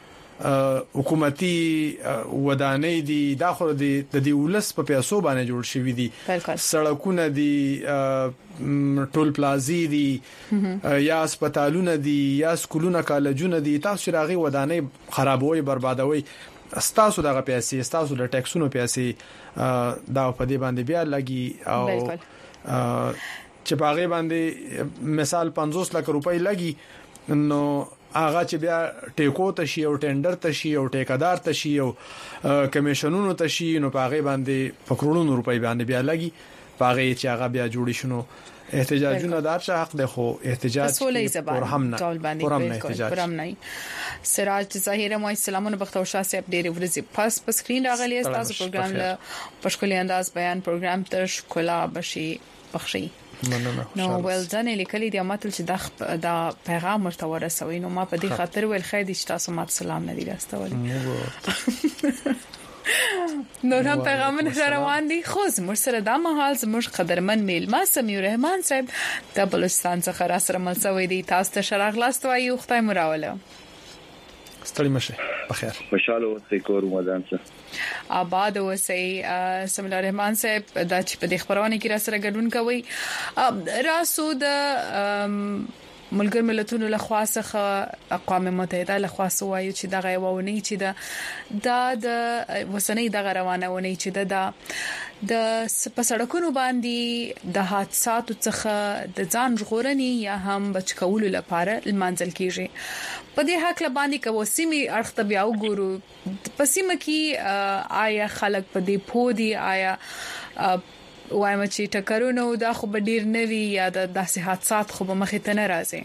حکومتي ودانۍ دي داخله د دې ولس په پیسو باندې جوړ شوی دي سړکونه دي ټول پلازي دي یا هسپتالونه دي یا سکولونه کالجونه دي تاسو راغي ودانۍ خرابوي بربادوي استاسو دغه پیسې استاسو د ټیکسونو پیسې دا په دې باندې بیا لګي او چې باغې باندې مثال 50 لک روپۍ لګي نو هغه چې بیا ټیکو ته شي او ټینډر ته شي او ټیکادار ته شي او کمیشنونو ته شي نو باغې باندې پکړونو روپۍ باندې بیا لګي باغې چې هغه بیا جوړی شنو احتجاجونه دار څه حق ده خو احتجاج پرهم نه سراج ظاهر مو سلامونه بختور شاه صاحب ډېر ورځې پس په سکرین راغلی تاسو پروګرام له پښکولي انداز بیان پروګرام تر شکلا بشي بخشي نو ول ځنه لیکلي دی ماته چې دا پیغام مرتوره سوي نو ما په دې خاطر ول خیر دي چې تاسو ماته سلام نه دی راستولي نو هم پیغامونه روان دي خو زموږ سره د مهال زموږ قدرمن میل ما سمیر رحمان صاحب د بلوچستان څخه را سره ملسوي دي تاسو ته شراغ لاست وایو خدای مراوله ستړي مشه بخیر خوشاله اوسئ کور مودان څه آباد اوسئ سمیر رحمان صاحب د چې په خبرونه کې را سره ګډون کوي راسو د ملګر ملتونو له خاصه اقوام متحده له خاصه وایي چې دغه یوونی چې د وسنۍ دغه روانونه چې د سړکونو باندې د حادثاتو څخه د ځان ژغورنې یا هم بچکولو لپاره المنزل کیږي په دې حق لباندې کوو سیمه اړخ ته بیا وګورو پسیمه کې آیا خلک په دې پودي آیا وایم چې ټکرونه دا خو به ډیر نوي یا د داسې حادثات خو به مخې ته نه راځي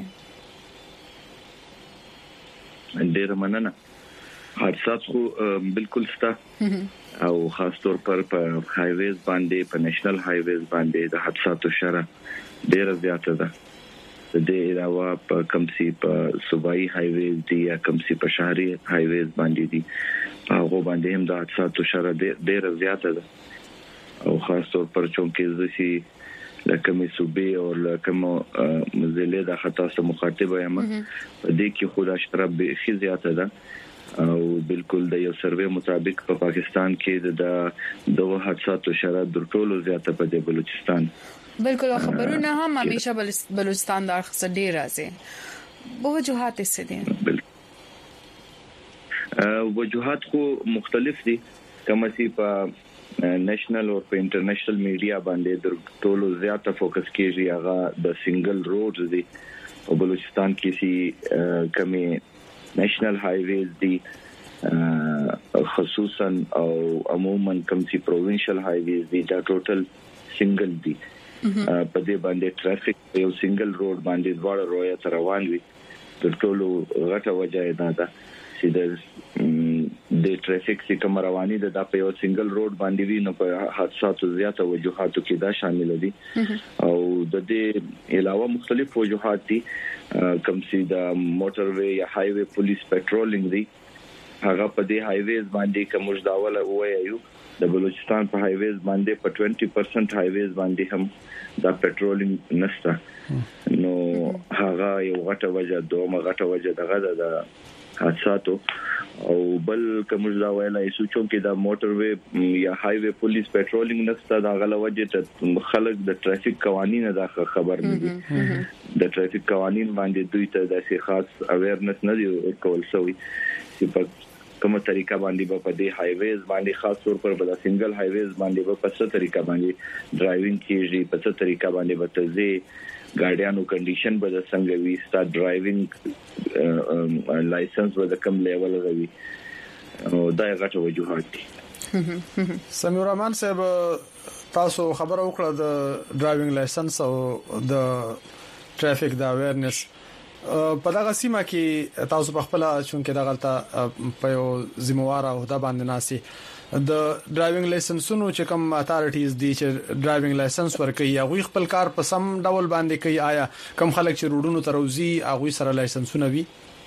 ډیر مننه حادثات خو بالکل ستا او خاص طور پر په هایویز باندې په نېشنل هایویز باندې د حادثاتو شرح ډیر زیاته ده د دې علاوه په کمسي په صوبایي هایویز دي یا کمسي په شهري هایویز باندې دي هغه باندې هم د حادثاتو شرح ډیر زیاته ده او خاص طور پر چونکه زسي لکه می صوبې او لکه مزله د خطا سره مخاطب یم په دې کې خود اشتراک به خي زیاته ده او بالکل د یو سروې مطابق په پاکستان کې د حادثاتو شرح د ټولو زیاته په بلوچستان بالکل خبرونه هم همیشه بلوچستان د اخص ډیر راځي وجوهات څه دي وجوهات خو مختلف دي کومه سي په نېشنل او په انټرنیشنل میډیا باندې د ټولو زیاته فوکس کیږي هغه د سنگل روډز دي او بلوچستان کې سي کمی نېشنل هایویز دي خصوصا او عموما کوم سي پروینشل هایویز دي دا ټوټل سنگل دي په دې باندې ټرافیک یو سنگل روډ باندې دواړه رویا روان وي د ټولو غټه وجه ده چې د ټرافیک سي کوم رواني د په یو سنگل روډ باندې وي نو په حادثاتو زیاته وجوهاتو کې دا شامل دي او د دې علاوه مختلف وجوهات دي کوم سي د موټر وی یا های وی پولیس پټرولینګ دي هغه په دې های ویز باندې کوم ځداول وایو د بلوچستان په های ویز باندې په 20% های ویز باندې هم دا پټرولینګ نشته نو هغه یو غټه وجه دومره غټه وجه دغه د حادثاتو او بل کوم ځای ویلای شو چې د موټر وی یا های وی پولیس پټرولینګ نشته دا غل وجه ته خلک د ټرافیک قوانين د خبر نه دي د ټرافیک قوانين باندې دوی ته د خاص اویرنس نه دی کول شوی چې په کومه طریقه باندې په دې های ویز باندې خاص طور پر په سنگل های ویز باندې په څه طریقه باندې ډرایوینګ کیږي په څه طریقه باندې وتځي ګاډیانو کنډیشن به څنګه وي ستا ډرایوینګ لایسنس به کوم لیول غوي او دا غټه وجوهات دي سمیر الرحمن صاحب تاسو خبر وکړه د ډرایوینګ لایسنس او د ټرافیک د اویرنس په دغه سیمه کې تاسو په خپل چونکه دغه په یو ذمہوار او د باندې ناسي د ډرایوینګ لایسنسونو چې کوم اتارټیز دي چې ډرایوینګ لایسنس ورکوي هغه خپل کار په سم ډول باندې کوي آیا کوم خلک چې روډونو تروزی هغه سره لایسنسونه وي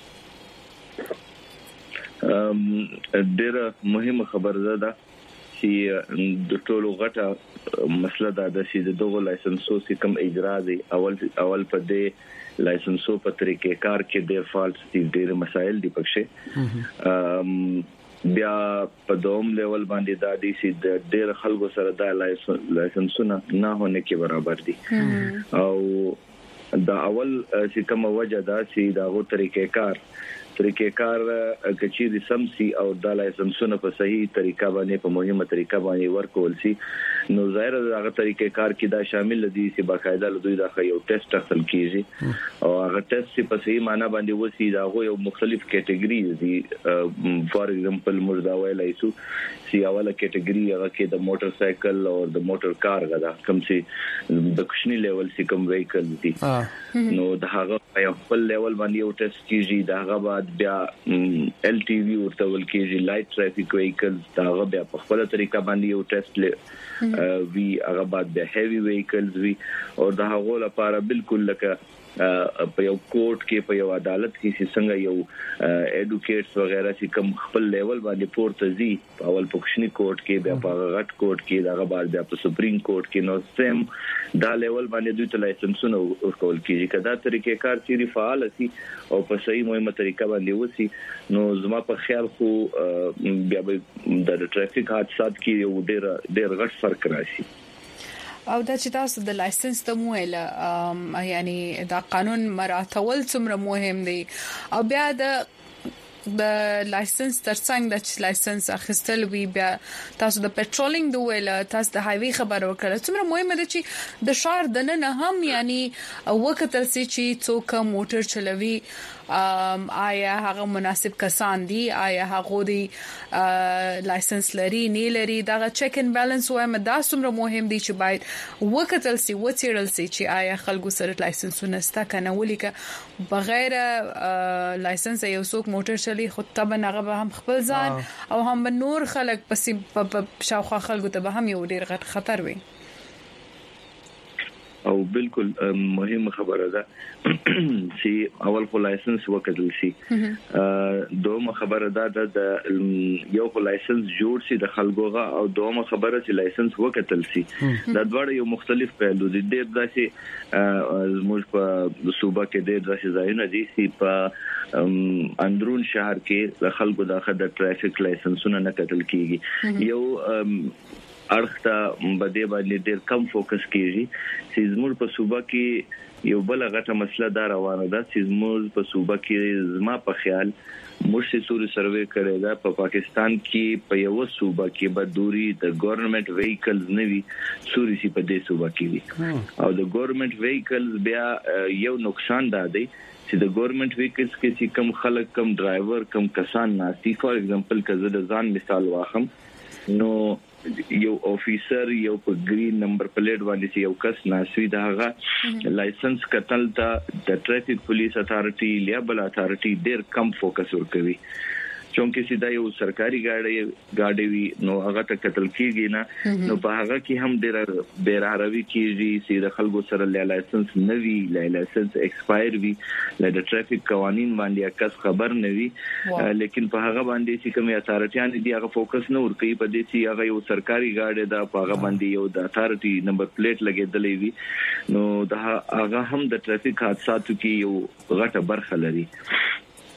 ډیره مهمه خبره ده چې د ټولو غټه مسله ده چې دغه لایسنسو کوم اجرا دي اول په دې لایسنسو په طریقې کار کې ډیر فالټس دي ډیر مسایل دي پکې بیا په دوم لیول باندې دا دي چې د ډیر خلکو سره د لایسنسونه نه هونه کې برابر دي او دا اول چې کوم وجه دا چې دا غو طریقې کار کچې د سمسي او د لایسنسونه په صحیح طریقه باندې په مهمه طریقه باندې ورکول شي نو ظاهر دغه طریقې کار کې دا شامل دي چې باقاعده له دوی د یو ټیسټ اخل کیږي او هغه ټیسټ په صحیح معنی باندې وسی دا یو مختلف کټګریز دي فار ایگزامپل مردا ویلای شو چې اوله کټګری هغه کې د موټر سایکل او د موټر کار غدا کوم چې د کوشنی لیول چې کوم ویکل دي نو د هغه په خپل لیول باندې یو ټیسټ کیږي دا هغه بعد بیا ال ټي وی ورته ول کېږي لایټ ټرافیک ویکلز دا هغه بیا په خپل طریقه باندې یو ټیسټ وی هغه بعد بیا هیوی ویکلز وی او دا هغه لپاره بالکل لکه په یو کورټ کې په یو عدالت کې چې څنګه یو اډوکیټس وغیرہ چې کوم خپل لیول باندې پورته زی په اول پښنی کورټ کې بیا په غټ کورټ کې دا بعد بیا په سپریم کورټ کې نو سیم دا لیول باندې دوی ته لایسنسونه ورکول کیږي کدا طریقې کار چې فعال شي او په صحیح مهمه طریقه باندې وسی نو زما په خیال خو بیا د ټرافیک حادثات کې یو ډېر غټ فرق راشي او دا چې تاسو د لایسنس ته مویل یعنی دا قانون مراعاتول څومره مهم دی او بیا د لایسنس ترڅنګ د لایسنس اخیستل وی بیا تاسو د پټرولینګ د ویل تاسو د هایوی خبر ورکړل څومره مهمه ده چې د شهر د نه هم یعنی وخت تل چې څوک موټر چلوي آیا هغه مناسب کسان دي آیا هغه دی لایسنس لري نه لري دا چک ان بیلانس وایم دا څومره مهم دي چې باید وکتل سي وڅېړل سي چې آیا خلکو سره لایسنسونه ستا کنه ولیکه بغیر لایسنس یو څوک موټر چلی خو طبعا هغه هم خپل ځان او هم نور خلک په شاوخوا خلکو ته به هم یو ډیر غټ خطر وي او بالکل مهمه خبره ده چې اول خو لایسنس وکړل شي دومره خبره ده د یو خو لایسنس جوړ شي د خلکوغه او دومره خبره چې لایسنس وکړل شي دا دواړه یو مختلف پهلو دي د داسې موږ په صوبه کې د داسې ځایونه دي چې په اندرون شهر کې د خلکو د ټرافیک لایسنسونه نه کتل کیږي یو اړخته بده باندې ډېر کم فوکس کیږي چې زموږ په صوبه کې یو بل غټه مسله دا روانه ده چې زموږ په صوبه کې زما په خیال مرشي سوري سروې کړی دا په پاکستان کې په یو صوبه کې به دوری د ګورنمنت ویکلز نوي سوري سي په دې صوبه کې وي او د ګورنمنت ویکلز بیا یو نقصان ده دی چې د ګورنمنت ویکلز کې چې کم خلک کم ډرایور کم کسان ناسي فار ایگزامپل کزه د ځان مثال واخم نو یو افیسر یو په گرین نمبر پلیټ باندې یو کس ناسوي داغه لایسنس کتل ته د ټرافیک پولیس اتارټي یا بل اتارټي ډیر کم فوکس ور کوي چونکه سیدا یو سرکاري گاډي وی نو هغه ته قتل کیږي نه نو په هغه کې هم ډیر بیراروي کیږي چې د خلکو سره لایسنس نوي لایسنس ایکسپایر وی د ټرافیک قوانين باندې کس خبر نوي لیکن په هغه باندې چې کومه اتارټیان دي هغه فوکس نه ور کوي په دې چې هغه یو سرکاري گاډي دا په هغه باندې یو د اتارټي نمبر پلیټ لګیدلې وی نو دا هغه هم د ټرافیک حادثاتو کې یو غټه برخه لري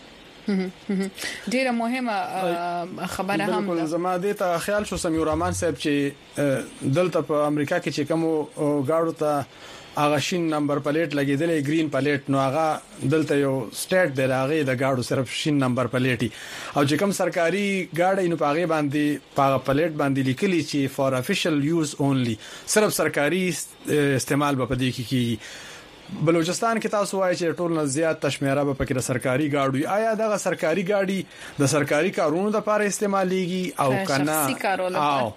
ډیره مهمه خبره هم بالکل زما دې ته خیال شو سمیر الرحمن صاحب چې دلته په امریکا کې چې کوم گاډو ته هغه شین نمبر پلیټ لګیدلې گرین پلیټ نو هغه دلته یو سټیټ دی راغی د گاډو صرف شین نمبر پلیټي او چې کوم سرکاري گاډي نو پاغه باندې پاغه پلیټ باندې لیکلي چې فور افیشل یوز اونلی صرف سرکاري استعمال به پدې کې کیږي بلوچستان کې تاسو وایي چې ټول نه زیات تشمیره به پکې د سرکاري گاډي آیا دغه سرکاري گاډي د سرکاري کارونو لپاره استعماليږي او کنه او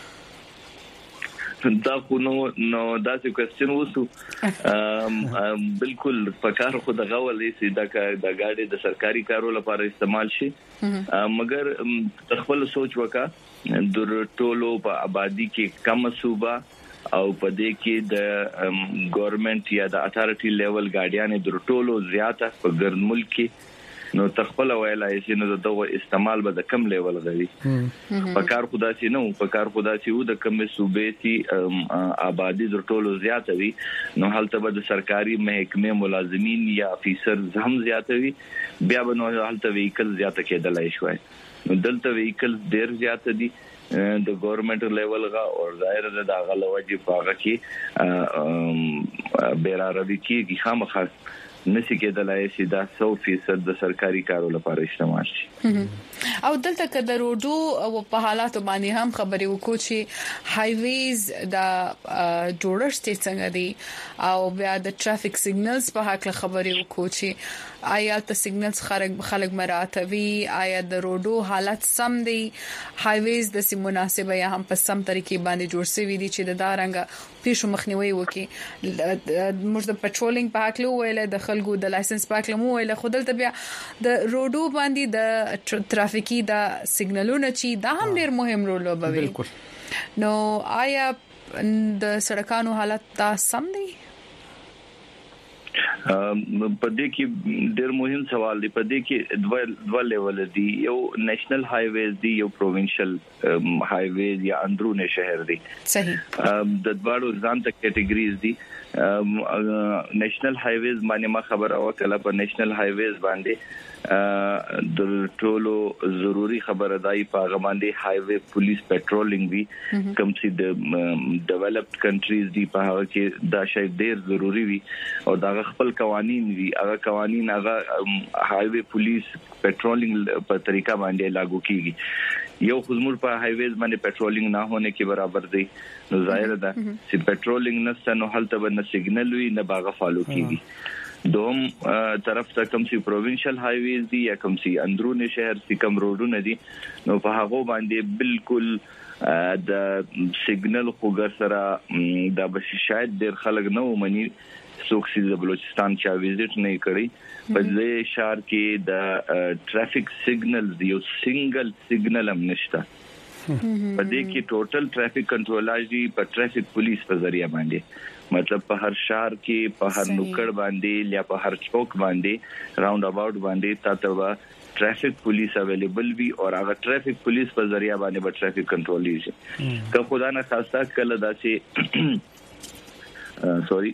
دا خو نو دا څه کوېسچن وسو بالکل پکار خو د غولې سي د گاډي د سرکاري کارو لپاره استعمال شي مګر خپل سوچ وکا د ټولو په آبادی کې کم صوبه او په دې کې د ګورنمنت یا د اتارټي لیول گاډیانې د ټولو زیاته په ګرد ملک کې نو تخپل ویلای شي نو دغه استعمال به د کم لیول غوي په کار خدا سي نو په کار خدا سي و د کم صوبې سي آبادی د ټولو زیاته وي نو هلته به د سرکاري محکمه ملازمین یا افیسر هم زیاته وي بیا به نو هلته ویکل زیاته کېدلای شوی نو دلته ویکل ډیر زیاته دي د ګورنمنت لیول غا او ظاهر ده دا غلوجي پاغه کې بیراروي کې خامخا نسی کېدلای شي دا 100% د سرکاري کارو لپاره استعمال شي او دلته کده روډو او په حالات باندې هم خبرې وکړو چې های ویز د جوړښت څنګه دي او بیا د ټرافیک سیګنلز په حق خبرې وکړو چې آیا د سیګنلز خلک مراتبي آیا د روډو حالت سم دي های ویز د سیم مناسبه یا هم په سم طریقې باندې جوړ شوی دي چې د دارنګ پیښو مخنیوي وکړي موږ د پټرولینګ په حق ویل د خلکو د لایسنس په حق ویل خودل ته بیا د روډو باندې د ترافیکي د سیګنلونو چې دا هم ډیر مهم رول لوبوي بالکل نو آیا د سړکانو حالت دا سم دی په دې کې ډېر مهم سوال دی په دې کې دوه لیول دي یو نېشنل های ویز دي یو پروینشل های ویز یا اندرونه شهر دي صحیح د دوړو ځان ته کټګریز دي نېشنل های ویز باندې ما خبر او کله په نېشنل های ویز باندې د ټولو ضروری خبرداري په غماندې های وی پولیس پټرولینګ وی کوم چې د ډیولپډ کنټریز دی په هغه کې دا شی ډیر ضروری وي او دا خپل قوانين وي هغه قوانين هغه های وی پولیس پټرولینګ په طریقه باندې لاګو کیږي یو خدمت په های ویز باندې پټرولینګ نه هونه کې برابر دی نو ظاهر ده چې پټرولینګ نه نو هلته به نه سیګنل وي نه باغه فالو کیږي دوم طرف ته کوم سي پروینشل های ویز دي یا کوم سي اندرونه شهر سي کوم روډونه دي نو په هغه باندې بالکل د سیګنل خوګر سره د بش شاید ډیر خلک نه ومني څوک چې د بلوچستان چا وزټ نه کړی په دې شهر کې د ټرافیک سیګنل یو سنگل سیګنل هم نشته په دې کې ټوټل ټرافیک کنټرولر دی په ټرافیک پولیس په ذریعہ باندې مطلب په هر شهر کې په هر نوکړ باندې یا په هر چوک باندې راوند اباوت باندې تاسو ټرافیک پولیس اویلیبل وي او هغه ټرافیک پولیس په ذریعہ باندې به ټرافیک کنټرول شي که خدا نه خاصه کله داسې سوري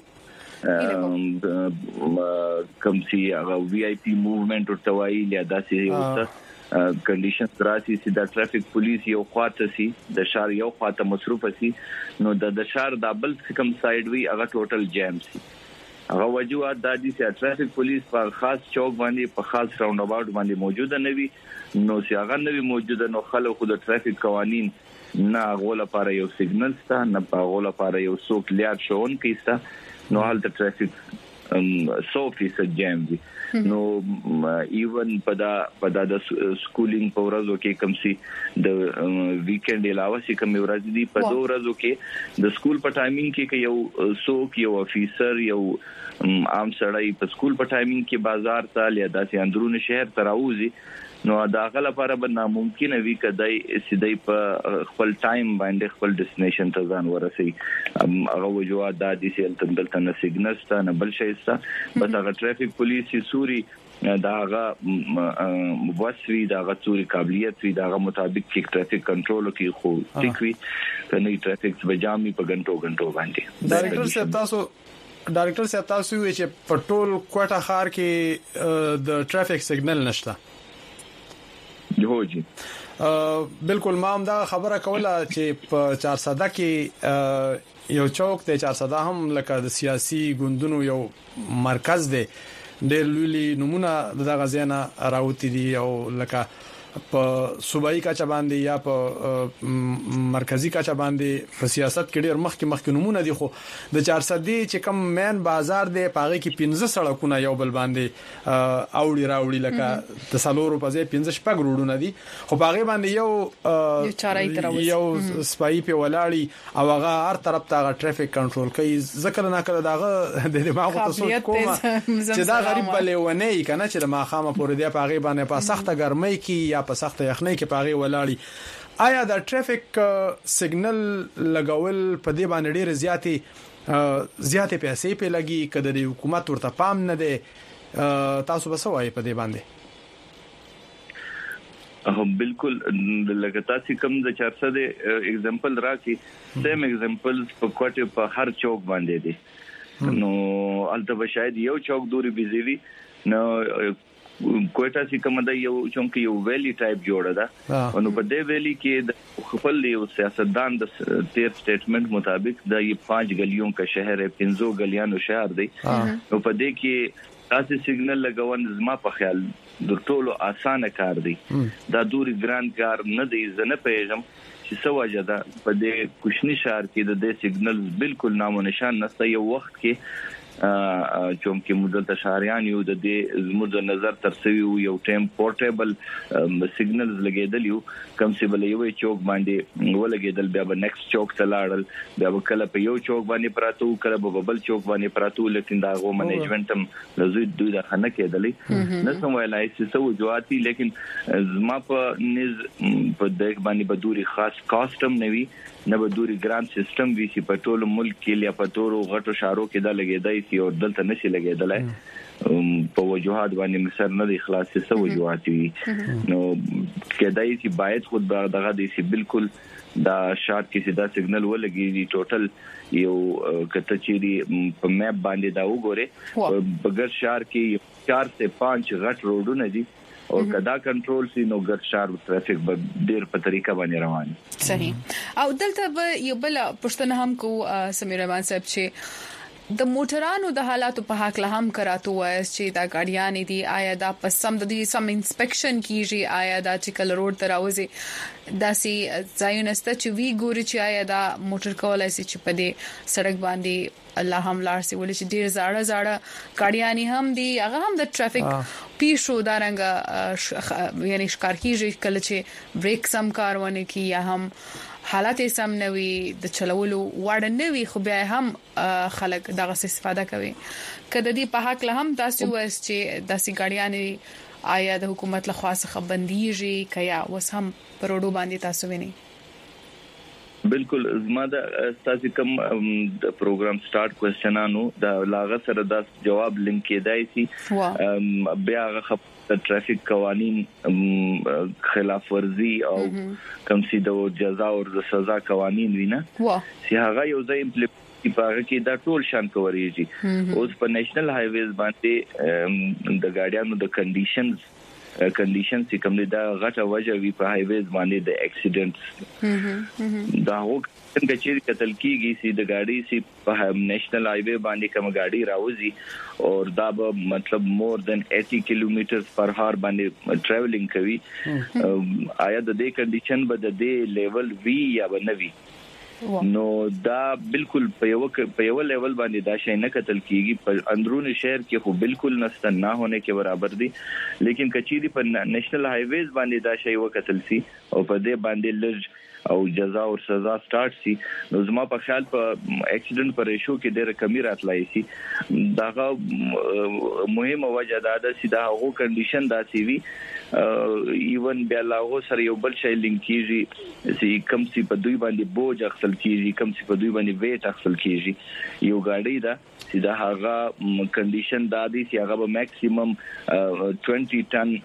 کوم سي هغه وی آی پی موومېنټ او توای یا داسې وسته کنډیشنز راسي چې د ټرافیک پولیس یو خواته سي د شهر یو خواته مصروف سي نو د شهر د بل کم سایډ وی هغه ټوټل جام سي هغه وجوهات د دې چې ټرافیک پولیس په خاص چوک باندې په خاص راوند اباوت باندې موجوده نه وي نو چې هغه نه وي موجوده نو خلکو د ټرافیک قوانين نه غوړه لپاره یو سیګنل ستا نه په غوړه لپاره یو څوک لیار شون کیستا نو هلته ټرافیک 100% جام دي نو ایون په د سکولینګ په ورځو کې کوم سي د ویکند علاوه سي کوم ورځ دي په دوه ورځو کې د سکول په ټایمینګ کې یو څوک یو افیسر یو عام سړی په سکول په ټایمینګ کې بازار ته یا داسې اندرونه شهر ته راوځي نو دا غل لپاره به ناممکن وي کدی سیدای په خپل ټایم باندې خپل ډیسټینیشن ته ځان ورسي هغه وجوهات د دې سیل تندل ته سیګنل ته نه بل شي ستا بس هغه ټرافیک پولیس سوري داغه وسوي داغه څوري قابلیت وي داغه مطابق کې ټرافیک کنټرول کوي خو ټیک وي کني ټرافیک بجامي په غنټو باندې ډایریکټر صاحب تاسو وی چې پټول کوټه خار کې د ټرافیک سیګنل نشته جوړي بالکل ما هم دا خبره کوله چې په 400 کې یو چوک ته 400 هم لکه د سیاسي ګوندونو یو مرکز دی ډېر لولي نمونه د غزینا راوتی دي او لکه په صوبایي کچه باندې یا په مرکزی کچه باندې په سیاست کې ډېر مخکې نمونه دي خو د 400 چې کم مین بازار دی پاغه کې 15 سړکونه یو بل باندې اوړي راوړي لکه د سالورو په ځای 15 شپږ روډونه دي خو پاغه باندې یو چارای تراوي یو سپای په ولاړی او هغه هر طرف ته ټریفیک کنټرول کوي ذکر نه کړه داغه د دماغ ته سوچ کوم چې دا غریب بلونه کنه چې د ماخامه پورې دی پاغه باندې په سخته ګرمۍ کې یا په سخته یخنۍ کې پاغي ولاړی آیا د ټریفیک سیګنل لګول په دې باندې ډېر زیاتې پیسې په لګي کده د حکومت ورته پام نه دی تاسو به سوای په دې باندې بالکل لکه تاسو کوم د 400 example راکې سیم examples په کوټه په هر چوک باندې دي نو البته شاید یو چوک دوری بيزيوي نو کوټه سي کوم د یو چونکه یو ویلی ټایپ جوړه ده نو په دې ویلی کې د خپل یو سیاستدان د تیر سټیټمنټ مطابق د 5 غلیوں کا شهر 15 غلیانو شهر دی نو په دې کې تاسو سیګنل لګون زما په خیال د ټولو اسانه کار دی دا دوری ګران کار نه دی زنه پیژم چې سواجه ده په دې کوشنی شهر کې د دې سیګنل بالکل نامو نشان نشته یو وخت کې چونکه مدته شهريان یو د دې زموږ د نظر ترسوي یو ټیم پورټیبل سیګنلز لګیدل یو کم سی بل یو چوک باندې ولګیدل بیا به نیکسټ چوک ته لاړل بیا به کله په یو چوک باندې پراتو کله به بل چوک باندې پراتو لیکن دا غو منیجمنت هم لزوی دوی د خنه کېدلې نه سم ویلای چې سو جواتي لیکن زما په نز په دغه باندې بدوري خاص کاستم نوي نه بدوري ګران سیستم وی سی په ټول ملک کې یا په تورو غټو شهرو کې دا لګیدای سی او دلته نشي لګیدلای په وجوهات باندې مصر نه د اخلاص څه وجوهات وي نو کېدای سی باید خود دغه د سی بالکل دا شارټ کې سیدا سیګنل ولګي ټوټل یو کته چيري په میپ باندې دا وګوره بغیر شهر کې 4 سے 5 غټ روډونه دي او کدا کنټرول سي نو ګر شهر ټریفیک به ډیر په طریقه باندې روان صحیح او دلته یو بل پښتنه هم کو سمیر رحمان صاحب چې د موټرانو د حالاتو په حق له هم کراته وایي چې دا ګاډیان دي آیا دا په سم د دې سم انسپیکشن کیږي آیا دا چې کل روډ تراوځي داسي ځایونسته چې وی ګوري چې آیا دا موټر کولای شي چې په دې سړک باندې الله هم لار سي ولې چې ډیر زاړه ګاډیان هم دي هغه هم د ټریفیک پیښو دارنګ یعنی ښکار کیږي کله چې بریک سم کارونه کی یا هم حالات سم نوي د چلولو وړ نوي خو بیا هم خلک دغه استفاده کوي کله دې په حق له هم تاسو وایي چې داسې ګاډیان آیا د حکومت له خوا څخه بنديږي کیا وس هم پروډو باندې تاسو ویني بالکل زما د تاسو کوم د پروګرام سٹارټ کوېسچنانو د لاغه سره د جواب لینک کېدای شي بیا هغه د ټریفیک قوانين خلاف ورزي او کم سي د جزا او د سزا قوانين وینا سي هغه یو ځای امپلیمنټ پاره کې دا ټول شان کوریږي اوس په نېشنل هایویز باندې د ګاډیانو د کنډیشنز چې کوم دي دا غټه وجه وی په هایویز باندې د اکسیډنټس دا هو څنګه چې قتل کیږي سي د گاډي سي په نېشنل هایوی باندې کوم گاډي راوځي او دا به مطلب مور دین 80 کیلومترز پر هار باندې ټریولینګ کوي آیا د دې کنډیشن به د دې لیول وی یا بنوي نو دا بالکل په یو لیول باندې دا شي نه قتل کیږي په اندرونی شهر کې خو بالکل نست نه ہونے کې برابر دي لیکن کچيري په نېشنل هایویز باندې دا شي وکتل سي او په دې باندې لږ او جزا او سزا سٹارټ سي نو زما په خیال په اکسیډنټ پر ریشو کې ډېر کمی راتلای سي دا مهمه وجه ده چې دا هغه کنډیشن دا سی وی ایون بیا لاغو سره یو بل شی لینک کیږي چې کم سي په دوی باندې بوج اخصل کیږي کم سي په دوی باندې ویټ اخصل کیږي یو گاډي دا چې دا هغه کنډیشن دا دي چې هغه به میکسیمم 20 ټن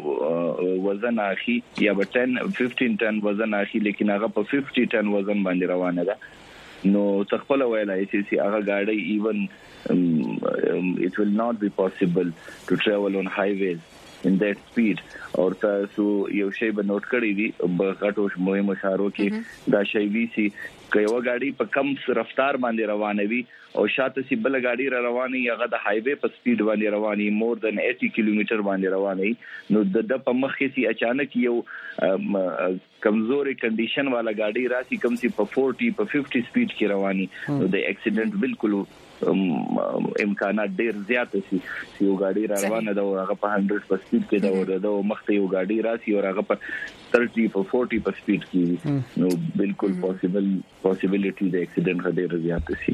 وزن اخی یا به 15 ټن وزن اخی لیکن هغه په 50 ټن وزن باندې روانه ده نو تخپل ویلای چې هغه گاډي ایون it will not be possible to travel on highways in that speed او تاسو یو شی به نوٹ کړی دی بغټو مهمو اشارو کې دا شی وی سي کيو غاډي په کم رفتار باندې روانوي او شاته سي بل غاډي را رواني هغه د های وے په سپیډ باندې رواني مور دن 80 کیلومتر باندې رواني نو د په مخ کې سي اچانک یو کمزوري کنډیشن والا غاډي راسي کم سي په 40 په 50 سپیډ کې رواني نو د اکسیډنٹ بالکل امکانات ډیر زیات سي یو غاډي روانه دا هغه په 100 په سپیډ کې دا مخته یو غاډي راسي او هغه په 30 په 40 په سپیډ کې نو بالکل possibility د اکسیډنټ ډیر زیات سي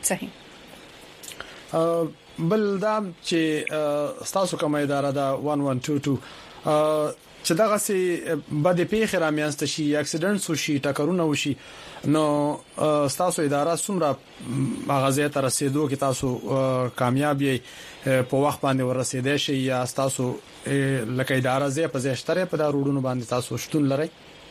صحیح بل دا چې تاسو کومه اداره دا 1122 چې دغه سي بده پیښه رامیانست شي اکسیډنټ وشي ټکرونه وشي نو تاسو اداره څومره غزه تر رسیدو کې تاسو کامیاب یې په وخت باندې ورسېدې شي یا تاسو لکه اداره زه په ځشتره په دا روډونو باندې تاسو شتون لرئ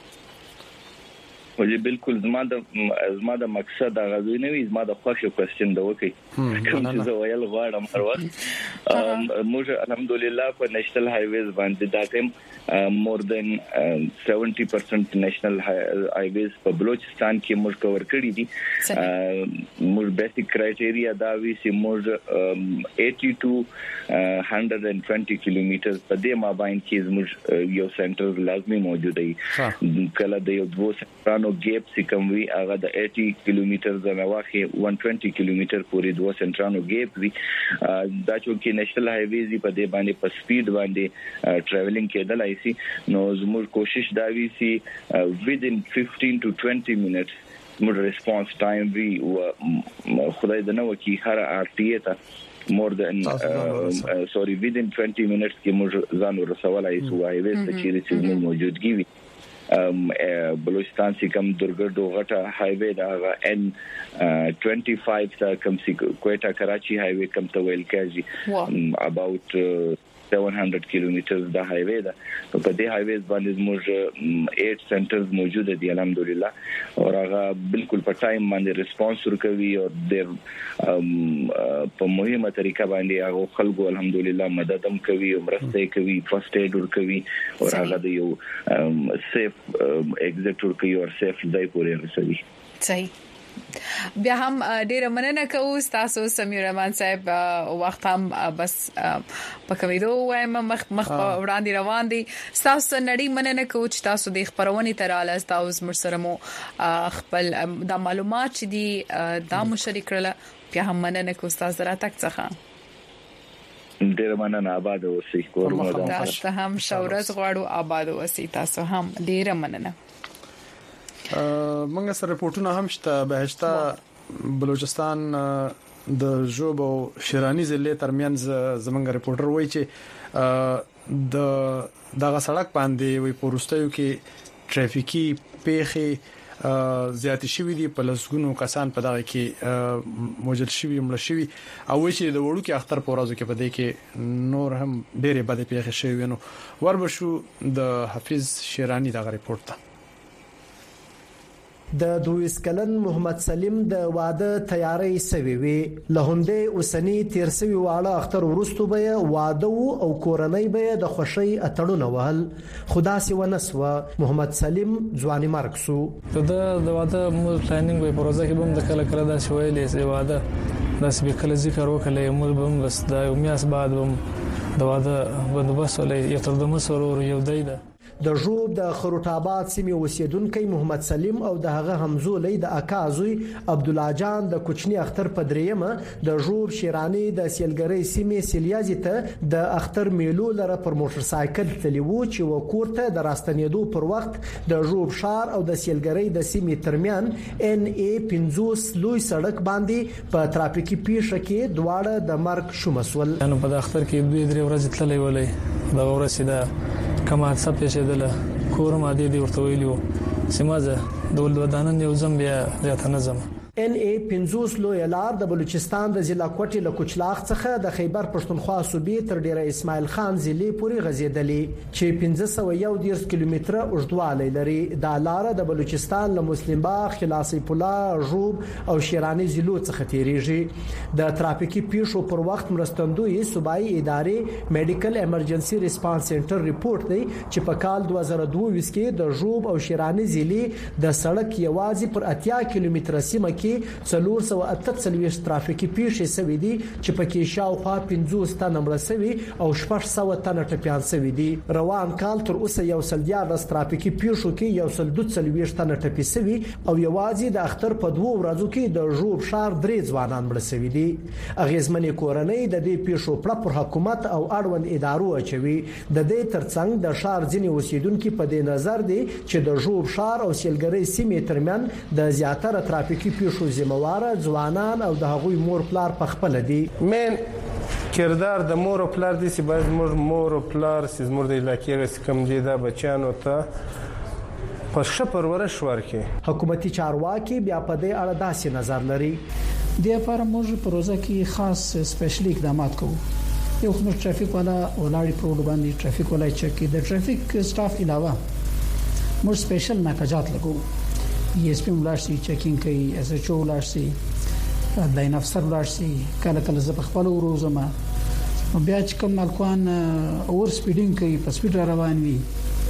ولې بالکل زما د مقصد غوښنه نه وي زما د خوښ کوېسچن دا وکي کوم چې زه ویل غواړم هر وخت موږ الحمدلله په نېشنل هایویز باندې دا ټیم more than 70% نېشنل هایویز په بلوچستان کې موږ کور کړی دي موږ بیسیک کرایټیریا دا وی چې موږ 80 to 120 کیلومتر په دې مابین کې موږ یو سنټر لازمي موجود دی کله د یو دوه سنټرانو ګیپ چې کوم وی هغه د 80 کیلومتر زنواخي 120 کیلومتر پورې دوه سنټرانو ګیپ وی دا چې نېشنل هایویز په دې باندې په سپیډ باندې ټریولینګ کېدل شي نو زموږ کوشش دا وی چې within 15 to 20 minutes موږ ریسپانس ټایم وی خدای د نو کې هر ارټی ته more than within 20 minutes کې موږ ځان ورسولای شو هایویز ته چې موجودګي وي بلوچستان سی کم درګردو غټه هایوی دا ان 25 تا کم سی کوئټه کراچي هایوی کم ته ویل کېږي about 700 کیلومتر د هایوی دا په دې هایویز باندې موږ 8 سنټرز موجود دي الحمدلله او هغه بالکل په ټایم باندې ریسپانس ورکوي او د په مهمه طریقه باندې هغه خلکو الحمدلله مددم کوي او مرسته کوي فرست ایډ ورکوي او هغه د یو سیف ایگزیکټ ورکوي او سیف ځای پورې رسوي صحیح بیا هم ډیره مننه کوم تاسو سمیر رحمان صاحب وخت هم بس پکویدو وایم مخ وړاندې روان دي تاسو نړۍ مننه کوم چې تاسو د خبرونې تراله تاسو مرسرمو خپل د معلومات چې دي دا مشارک کړل بیا هم مننه کوم تاسو راتک څخه ډیره مننه آباد اوسئ کورمو تاسو هم شورز غواړو آباد اوسئ تاسو هم ډیره مننه منګه سره رپورټونه هم شته بهشته بلوچستان د جوب او شیرانی ضلع ترمنځ زمونږ رپورټر وایي چې دغه سړک باندې وي پورستیو کې ټریفیکي پیښې زیات شوې دي په لسګونو کسان په دغه کې موجود شوي مړ شوي او چې د وړو کې اختر پورازو کې په دې کې نور هم ډېرې بده پیښې شوي نو وربشو د حفیظ شیرانی دغه رپورټ ته د 22 کلن محمد سلیم د واده تیاری سوي وي لهونده اوسنی تیرسوي واړه اختر ورستو به واده او کورنۍ به د خوشي اتړونه وهل خدا سي ونسوه محمد سلیم ځواني مارکسو د واده مو پلانینګ به پروژه کې بم د کله کله دا شویلې سي واده داس به کله ذکر وکړي مو بم بس د میاس بعد بم د واده بندوبست ولې یو تر د مسرور یو دی د جوب د خروټاباد سیمې اوسیدونکو محمد سلیم او د هغه همزولې د اکازوی عبد الله جان د کوچنی اختر په دریمه د جوب شیرانی د سیلګری سیمې سیلیازي ته د اختر میلو لره پر موټر سایکل تلیو چې وکورته د راستنېدو پر وخت د جوب شار او د سیلګری د سیمې ترمیان ان ای 50 لوی سړک باندې په ترافیکي پیښه کې دواړه د مرګ شومسول نو په اختر کې دوی درې ورځې تللې ولې دا ورسېده کما څه پېښېدل کورم عادي دی ورته ویلو سمازه د ولودانن یو زم بیا ته نظم ان ای 50 لوی لار د بلوچستان د ضلع کوټي له کوچلاخ څخه د خیبر پښتونخوا صوبې تر ډیره اسماعیل خان ضلع پورې غځېدلې چې 1511 کیلومتره اوږدوالی لري. دا لار د بلوچستان له مسلم باغ، خلاصي پولا، ژوب او شیرانی ضلعو څخه تیریږي. د ترافیکي پیښو پر وخت مرستندوی صوبایي ادارې میډیکل ایمرجنسي ریسپانس سنټر ریپورت دی چې په کال 2022 کې د ژوب او شیرانی ضلع د سړک یوازې پر 80 کیلومتره سیمه کې 448 ترافیکي پیښې شوې دي چې پکې شاوخوا 50 تنه مړه شوي او 600 تنه ټپيان شوي دي. روان کال تر اوسه 114 ترافیکي پیښو کې 142 تنه ټپي شوي او یوازې د اختر په 2 ورځو کې د ژوب شار 3 ځوانان مړه شوي دي. اغیزمنې کورنۍ د دې پیښو پر حکومت او اړوند ادارو اچوي. د دې ترڅنګ د شار ځینې اوسیدونکو په دې نظر دي چې د ژوب شار او سیلګرۍ سیمې ترمن د زیاتره ترافیکي پیښو ذمہوار ځوانان او د هغوی مور پلار په خپل دي. من کردار د مور او پلار دي چې باید مور او پلار چې زموږ د علاقې کم دي د بچانو ته په شپر ورش ورکې. حکومتي چارواکي بیا په دې اړه داسې نظر لري. د لپاره موږ په روزه کې خاص سپیشل اقدامات کوو. یو خو ټرافیک والا ولاړی پروډ باندې ټرافیک والا چک کې د ټرافیک سټاف علاوه موږ سپیشل ناکجات لګو. ایس پی ملاشي چیکینګ کوي، اس ایچ او ملاشي، لاین افسر ملاشي، کله کله ز په خپل وروزمه بیا چې کوم مالکوان اور سپیډینګ کوي، په سپیډ روان وي،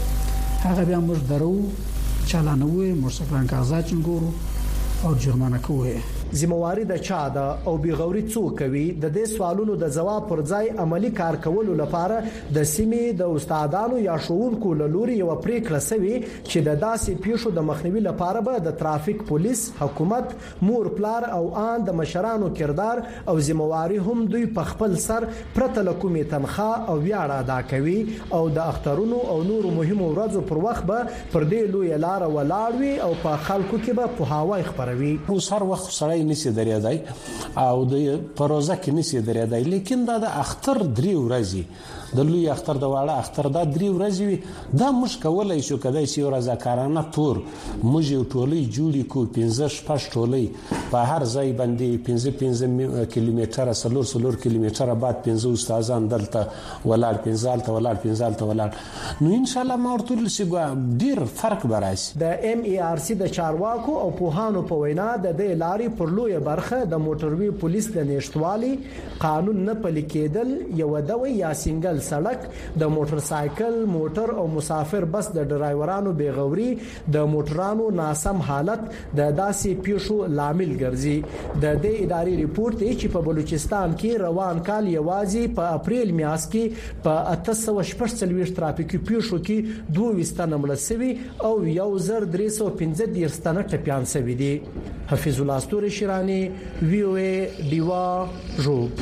هغه بیا موږ درو چالانوي، موږ څنګه کاغذات چنګورو او جرمانه کوي. ذمہواری د چا ده او بیغوري څوک کوي؟ د دې سوالونو د جواب پر ځای عملی کار کولو لپاره د سیمې د استادانو یا شؤونکو له لوري یو پریکړه سوي چې د داسې پیښو د مخنیوي لپاره به د ترافیک پولیس، حکومت، مور پلار او ان د مشرانو کردار او ذمہواری هم دوی په خپل سر پرته له کومې تنخواه او ویاړ ادا کوي او د اخترونو او نورو مهمو ورځو پر وخت به پر دې لوی لار ولاړ وي او په خلکو کې به پوهاوی خپروي. هر وخت سره نسی درېدای او د پروژه کې نسی درېدای، لیکن دا د اختر 3 ورځې د لوی اختر د واړه اختر دا 3 ورځې وي. دا موږ کولای شو کدای شي رضاکارانه تور موږ یو ټولي جوړی کو 15 ټولي په هر ځای باندې 15 کیلومتره 3 کیلومتره بعد 15 استادان دلته ولر 15 ته ولر نو ان شاء الله ما ورته لسی ډیر فرق براسي. د ام ای آر سی د چارواکو او پوهانو په وینا د دې لارې پر لوی برخه د موټروي پولیس د نشټوالي قانون نه پلي کېدل، یو دوی یا سنگل سړک، د موټر سایکل، موټر او مسافر بس د ډرایورانو بیغوري، د موټرانو ناسم حالت د داسې پیښو لامل ګرځي. د دې ادارې ریپورت دی چې په بلوچستان کې روان کال یوازې په اپریل میاشت کې په 846 ترافیکي پیښو کې 22 تنه مړه شوي او 1315 تنه ټپيان شوي دي. حفیظ الله استوري شیرانی، وی او ای دیوا ژوب.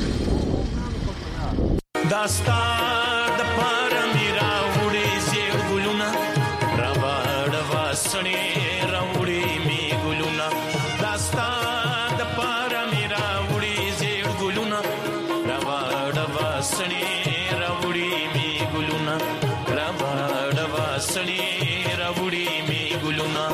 داستا د پاره میرا وړي زیړ ګلونه راوړ واسنې راوړي می ګلونه. داستا د پاره میرا وړي زیړ ګلونه راوړ واسنې راوړي می ګلونه راوړ واسنې راوړي می ګلونه.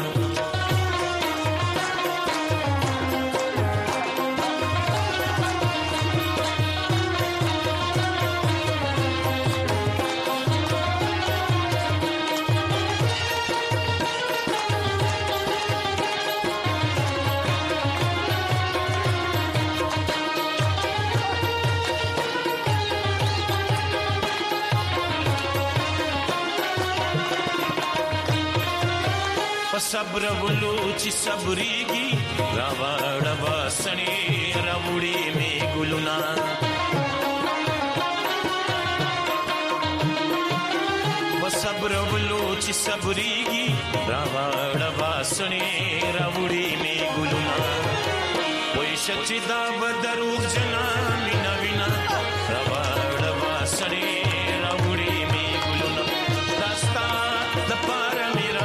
صبر ولو چې صبرېږي راوړ واسنې راوړي می ګلونه. صبر ولو چې صبرېږي راوړ واسنې راوړي می ګلونه. وای شچې دا بدروغ جنا مینا وینا راوړ واسنې راوړي می ګلونه. داستا د پاره میرا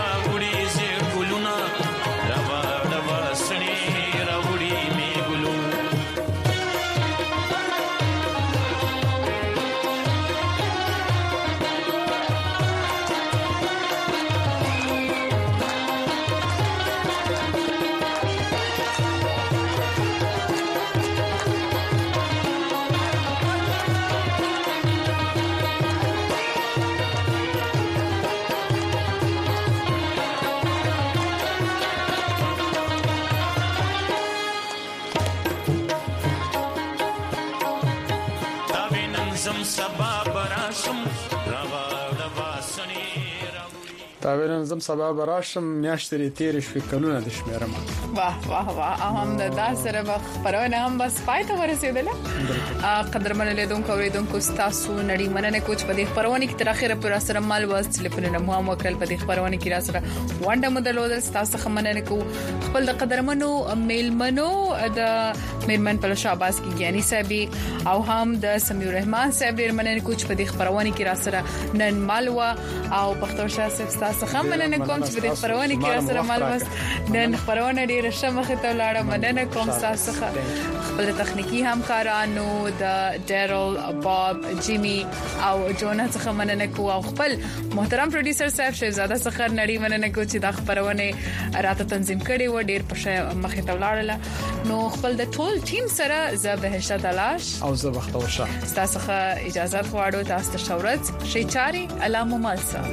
تا زم سبب راشم میاشتري تیر شو کلونه د شمیرم. واه واه واه هم د سره خبرونه هم بس پای ته ورسېدله. قدرمن لیدونکو اوریدونکو تاسو نړۍ مننه کوچ په دې خبرونه کې تر اخره پر سره مال واس ټلیفونونه مو هم وکړل په دې خبرونه کې را سره وانډه مدلودل تاسو خمننه کو خپل د قدرمنو میلمنو د میرمن په شاباس کې یعنی صاحب او هم د سمیع الرحمن صاحب ډیر مننه کوچ په دې خبرونه کې را سره نن مالوا او پختو شاه تاسو هم مننه کوم چې د خبرونه کې سره معلومات نن خبرونه ډیره شمخه ته لاړه مننه کوم تاسو خپل تخنیکی همکارانو د ډیرل باب جیمی او جونا څخه مننه کوم او خپل محترم پروډوسر صاحب شهزاده سخر نړۍ مننه کوم چې د خبرونه راته تنظیم کړي و ډیر په مخه ته لاړه نو خپل د ټول ټیم سره زبهشت تلاش او زبختو شه تاسو اجازه غواړو تاسو ته شورت شي چاري علامه مالسا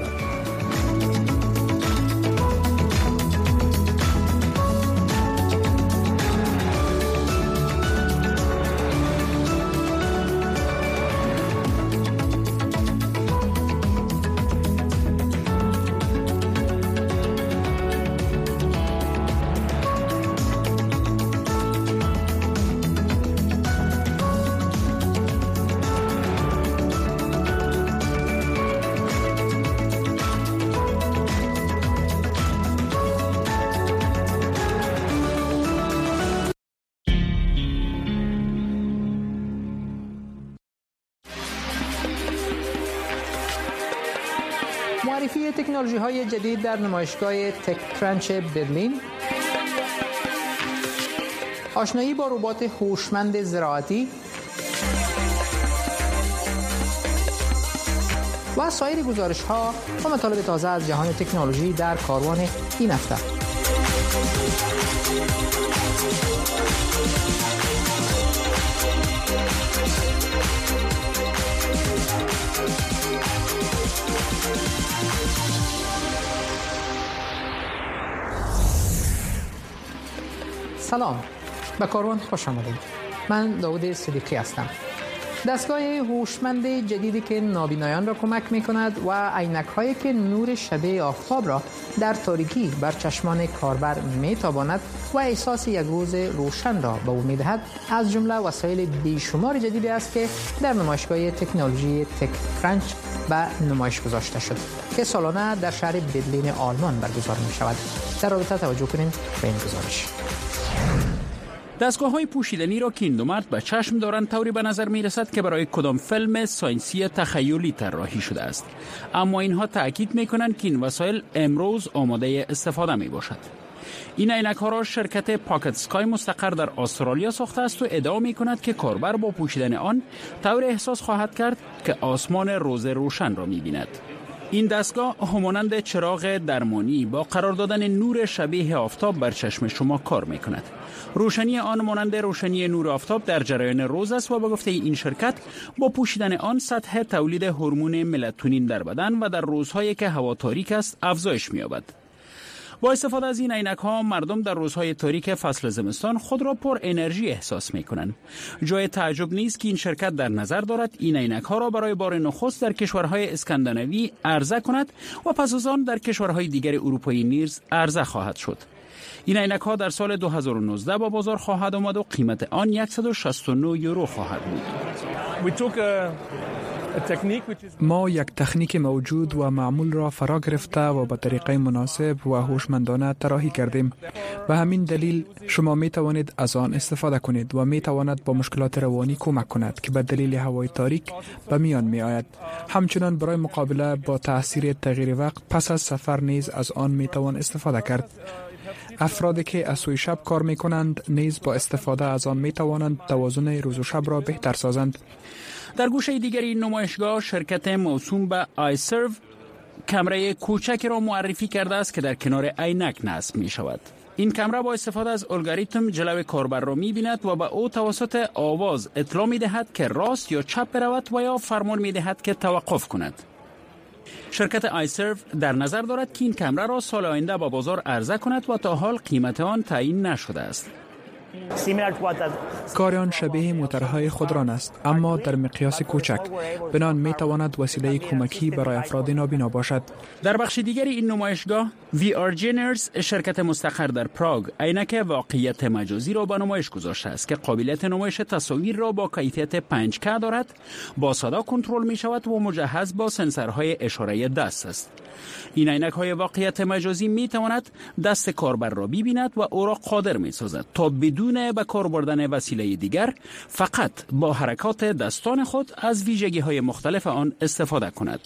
معرفی تکنولوژی‌های جدید در نمایشگاه تک کرانچ برلین، آشنایی با ربات هوشمند زراعتی و سایر گزارش‌ها و مطالب تازه از جهان تکنولوژی در کاروان این هفته. سلام، به کاروان خوش آمدید. من داود صدیقی هستم. دستگاه هوشمند جدیدی که نابینایان را کمک می‌کند و عینک‌هایی که نور شعاع آفتاب را در تاریکی بر چشمان کاربر می‌تاباند و احساس یک روز روشن را به او می‌دهد، از جمله وسایل بیشمار جدیدی است که در نمایشگاه تکنولوژی تک کرانچ به نمایش گذاشته شد که سالانه در شهر برلین آلمان برگزار می‌شود. در رابطه توجه کنید به این گزارش. دستگاه‌های پوشیدنی را که این دو مرد به چشم دارند طوری به نظر می‌رسد که برای کدام فیلم ساینسی تخیلی طراحی شده است، اما اینها تأکید می‌کنند که این وسایل امروز آماده استفاده می‌باشد. این عینک‌ها را شرکت پاکت اسکای مستقر در استرالیا ساخته است و ادعا می‌کند که کاربر با پوشیدن آن طور احساس خواهد کرد که آسمان روز روشن را می‌بیند. این دستگاه همانند چراغ درمانی با قرار دادن نور شبیه آفتاب بر چشم شما کار می‌کند. روشنی آن مانند روشنی نور آفتاب در جریان روز است و به گفته این شرکت با پوشیدن آن سطح تولید هورمون ملاتونین در بدن و در روزهایی که هوا تاریک است افزایش می‌یابد. با استفاده از این عینک‌ها مردم در روزهای تاریک فصل زمستان خود را پر انرژی احساس می‌کنند. جای تعجب نیست که این شرکت در نظر دارد این عینک‌ها را برای بار نخست در کشورهای اسکاندیناوی عرضه کند و پس از آن در کشورهای دیگر اروپایی نیز عرضه خواهد شد. این عینک‌ها در سال 2019 با بازار خواهد آمد و قیمت آن 169 یورو خواهد بود. ما یک تکنیک موجود و معمول را فرا گرفته و به طریقه مناسب و هوشمندانه طراحی کردیم. به همین دلیل شما می توانید از آن استفاده کنید و می تواند با مشکلات روانی کمک کند که به دلیل هوای تاریک به میان می آید. همچنان برای مقابله با تاثیر تغییر وقت پس از سفر نیز از آن می توان استفاده کرد. افرادی که از سوی شب کار می کنند نیز با استفاده از آن می توانند توازن روز و شب را بهتر سازند. در گوشه دیگر این نمایشگاه شرکت موسوم به آیسرو کمره کوچکی را معرفی کرده است که در کنار عینک نصب می شود. این کمره با استفاده از الگوریتم جلو کاربر را می بیند و به او توسط آواز اطلاع می دهد که راست یا چپ برود و یا فرمان می دهد که توقف کند. شرکت آیسرو در نظر دارد که این کمره را سال آینده با بازار عرضه کند و تا حال قیمت آن تعیین نشده است. کاریان شبیه موتورهای خودران است اما در مقیاس کوچک. بنان می تواند وسیله کمکی برای افراد نابینا باشد. در بخش دیگری این نمایشگاه VR Geners شرکت مستقر در پراگ عینک واقعیت مجازی را به نمایش گذاشته است که قابلیت نمایش تصاویر را با کیفیت 5K دارد، با صدا کنترل می شود و مجهز با سنسورهای اشاره دست است. این عینک‌های واقعیت مجازی می تواند دست کاربر را ببیند و او را قادر می سازد تا بدون به کار بردن وسیله دیگر فقط با حرکات دستان خود از ویژگی‌های مختلف آن استفاده کند.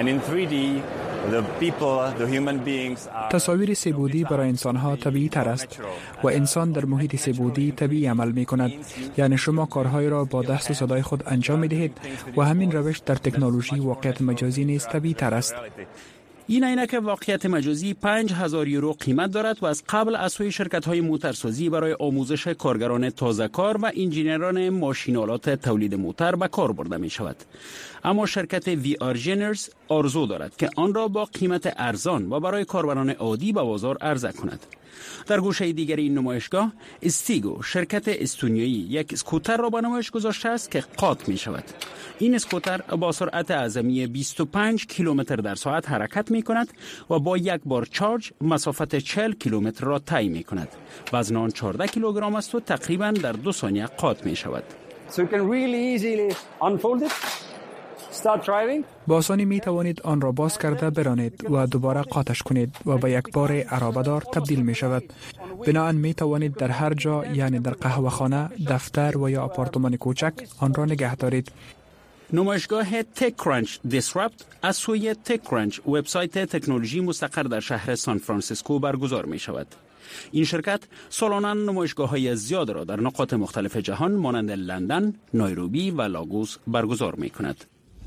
تصاویر سه‌بعدی برای انسان‌ها طبیعی تر است و انسان در محیط سه‌بعدی طبیعی عمل می کند. یعنی شما کارهای را با دست و صدای خود انجام می دهید و همین روش در تکنولوژی واقعیت مجازی نیز طبیعی تر است. این عینک واقعیت مجازی 5000 یورو قیمت دارد و از قبل از سوی شرکت‌های موتورسازی برای آموزش کارگران تازه‌کار و انجینران ماشین‌آلات تولید موتور به کار برده می‌شود. اما شرکت VR Geners آرزو دارد که آن را با قیمت ارزان و برای کاربران عادی به بازار عرضه کند. در گوشه دیگر این نمایشگاه استیگو شرکت استونیایی یک اسکوتر را به نمایش گذاشته است که قات می شود. این اسکوتر با سرعت اعظمی 25 کیلومتر در ساعت حرکت می کند و با یک بار چارج مسافت 40 کیلومتر را طی می کند. وزن آن 14 کیلوگرم است و تقریبا در 2 ثانیه قات می شود. با آسانی می توانید آن را باز کرده برانید و دوباره قاطش کنید و به یک بار عرابه‌دار تبدیل می شود. بنابراین می توانید در هر جا، یعنی در قهوه‌خانه، دفتر و یا آپارتمان کوچک آن را نگه دارید. نمایشگاه تک کرانچ دیسراپت از سوی تک کرانچ وبسایت تکنولوژی مستقر در شهر سان فرانسیسکو برگزار می شود. این شرکت سالاناً نمایشگاه‌های زیاد را در نقاط مختلف جهان مانند لندن، نایروبی و لاگوس برگزار می کند.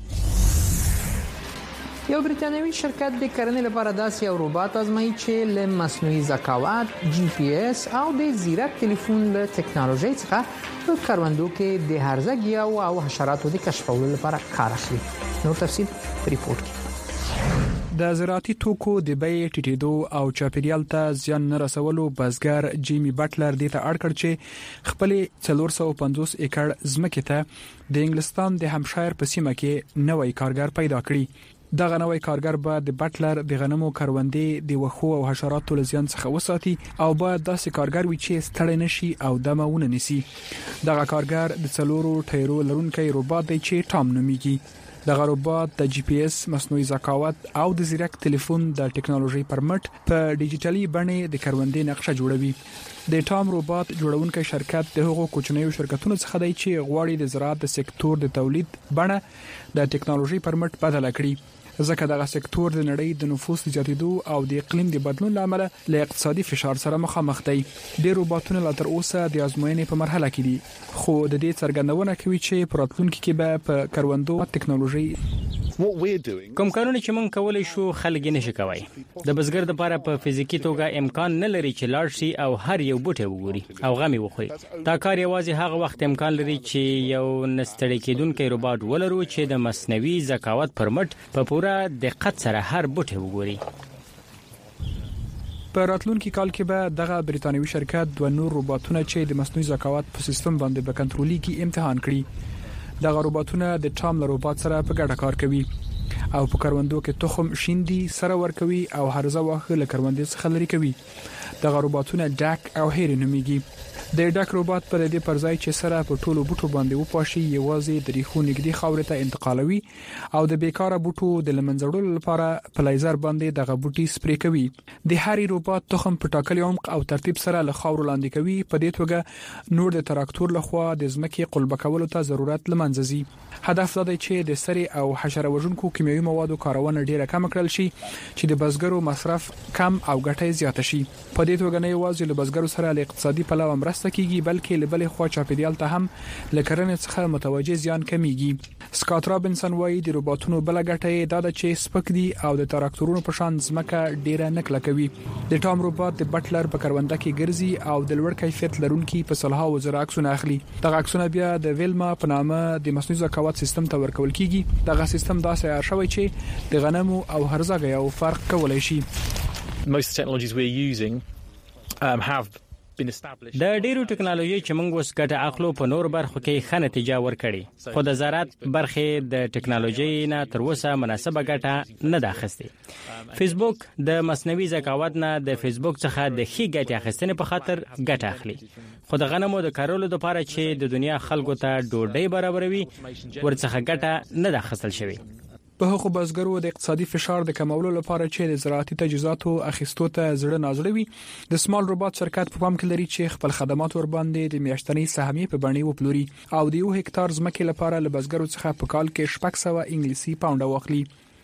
یو بریتانیوي شرکت د کرنې لپاره داسې یو روباټ آزمایي چې له مصنوعي ذکاوت، GPS او د زیرک ټلیفون له ټکنالوژي څخه په کروندو کې د هرزه ګیاو او حشراتو د کشفولو لپاره کار اخلي. نور تفصیل په ریپورت کې. د زراعتي توکو د بیې ټیټېدو او چاپیریال ته زیان نه رسولو بزګر جیمی بټلر د ته اړ کړ چې خپل 450 ایکړ ځمکې ته د انګلستان د همشایر په سیمه کې نوې کارګر پیدا کړي. دغه نوې کارګر به د بټلر د غنمو کروندې د وښو او حشراتو له زیان څخه وساتي او باید داسې کارګر وي چې ستړی نشي او دمه ونه نیسي. دغه کارګر د 4 ټایرو لرونکی روباټ دی چې ټام نومیږي. دغه روباټ د GPS، مصنوعي ذکاوت او د زیرک ټلیفون د ټکنالوژي پر مټ په ډیجیټلي بڼه د کروندې نقشه جوړوي. د ټام روباټ جوړونکي شرکت د هغو کوچنیو شرکتونو څخه دی چې غواړي د زراعت د سکتور د تولید بڼه د ټکنالوژي پر مټ بدل کړي. ځکه دغه سکتور د نړۍ د نفوس زیاتېدو او د اقلیم د بدلون لامل له اقتصادي فشار سره مخامخ دی. د روباټونو لا تر اوسه د ازموینې په مرحله کې دي، خو د دې څرګندونه کوي چې په راتلونکي کې به په کروندو ټکنالوژي کوم کارونه چې مونږ کولای شو خلک نشي کوي. د بزګر لپاره په فزیکی توګه امکان نه لري چې لاړ شي او هر یو بوټي وګوري او غمي وخوري. دا کار یوازې هغه وخت امکان لري چې یو نستړی کېدونکي روباټ ولرو چې د مصنوعي ذکاوت پر مټ په پوره دقت سره هر بوټي وګوري. په راتلونکي کال کې به دغه بریتانیوي شرکت دوه نور روباټونه چې د مصنوعي ذکاوت په سیستم باندې به کنټرولي کې امتحان کړي. دغه روباټونه د ټام له روباټ سره په ګډه کار کوي او په کروندو کې تخم شیندي، سره ور کوي او هرزه واخه له کروندې څخه لري کوي. دغه روباټونه ډاک او هیر نومیږي. د ډاک روباټ پر دې پرځای چې سره په ټولو بوټو باندې وپاشي یوازې د ریخو نږدې خاورې ته انتقالوي او د بیکاره بوټو د لمنځړلو لپاره په لیزر باندې دغه بوټي سپری کوي. د هاري روباټ تخم په ټاکلي عمق او ترتیب سره له خاور لاندې کوي. په دې توګه نور د تراکتور لخوا د ځمکې قلبه کولو ته ضرورت لمنځه ځي. هدف دا دی چې د سري او حشره وژونکو کیمیاوي موادو کارونه ډیره کم کړل شي چې د بزګرو مصرف کم او ګټه زیاته شي. په دې توګه نه یوازې له بزګرو سره له اقتصادي پلوه مرسته کیږي بلکې له بلې خوا چاپیریال ته هم له کرنې څخه متوجه زیان کمیږي. سکاټ رابنسن وایي د روباټونو بل ګټه دا ده چې سپک دي او د تراکتورونو په شان ځمکه ډیره نکله کوي. د ټام روباټ د بټلر په کرونده کې ګرځي او د لوړ کیفیت لرونکي په صلاحو زره عکسونه اخلي. دغه عکسونه بیا د ویلما په نامه د مصنوعي ذکاوت سیستم ته ورکول کیږي. دغه سیستم داسې عیار شوی چې د غنمو او هرزه غیاو فرق کولای شي. Most technologies we're using have د ډیرو ټکنالوژي چې موږ اوس ګټه اخلو په نور برخو کې ښه نتیجه ورکړي، خو د زراعت برخې د ټکنالوژي نه تر اوسه مناسبه ګټه نه ده اخیستې. فیسبوک د مصنوعي ذکاوت نه د فیسبوک څخه د ښې ګټې اخیستنې په خاطر ګټه اخلي، خو د غنمو د کارولو لپاره چې د دنیا خلکو ته ډوډۍ برابروي ورڅخه ګټه نه ده اخیستل شوې. په هغو بزګرو د اقتصادي فشار د کمولو لپاره چې د زراعتي تجهیزاتو اخیستو ته زړه نازړه وي، د سمال روبوت شرکت په پام کې لري چې خپل خدمات ور باندې د میاشتنۍ سهمیې په بڼه وپلوري او د 1 هکتار ځمکې لپاره له بزګرو څخه په کال کې 600 انګلیسي پاونډ واخلي.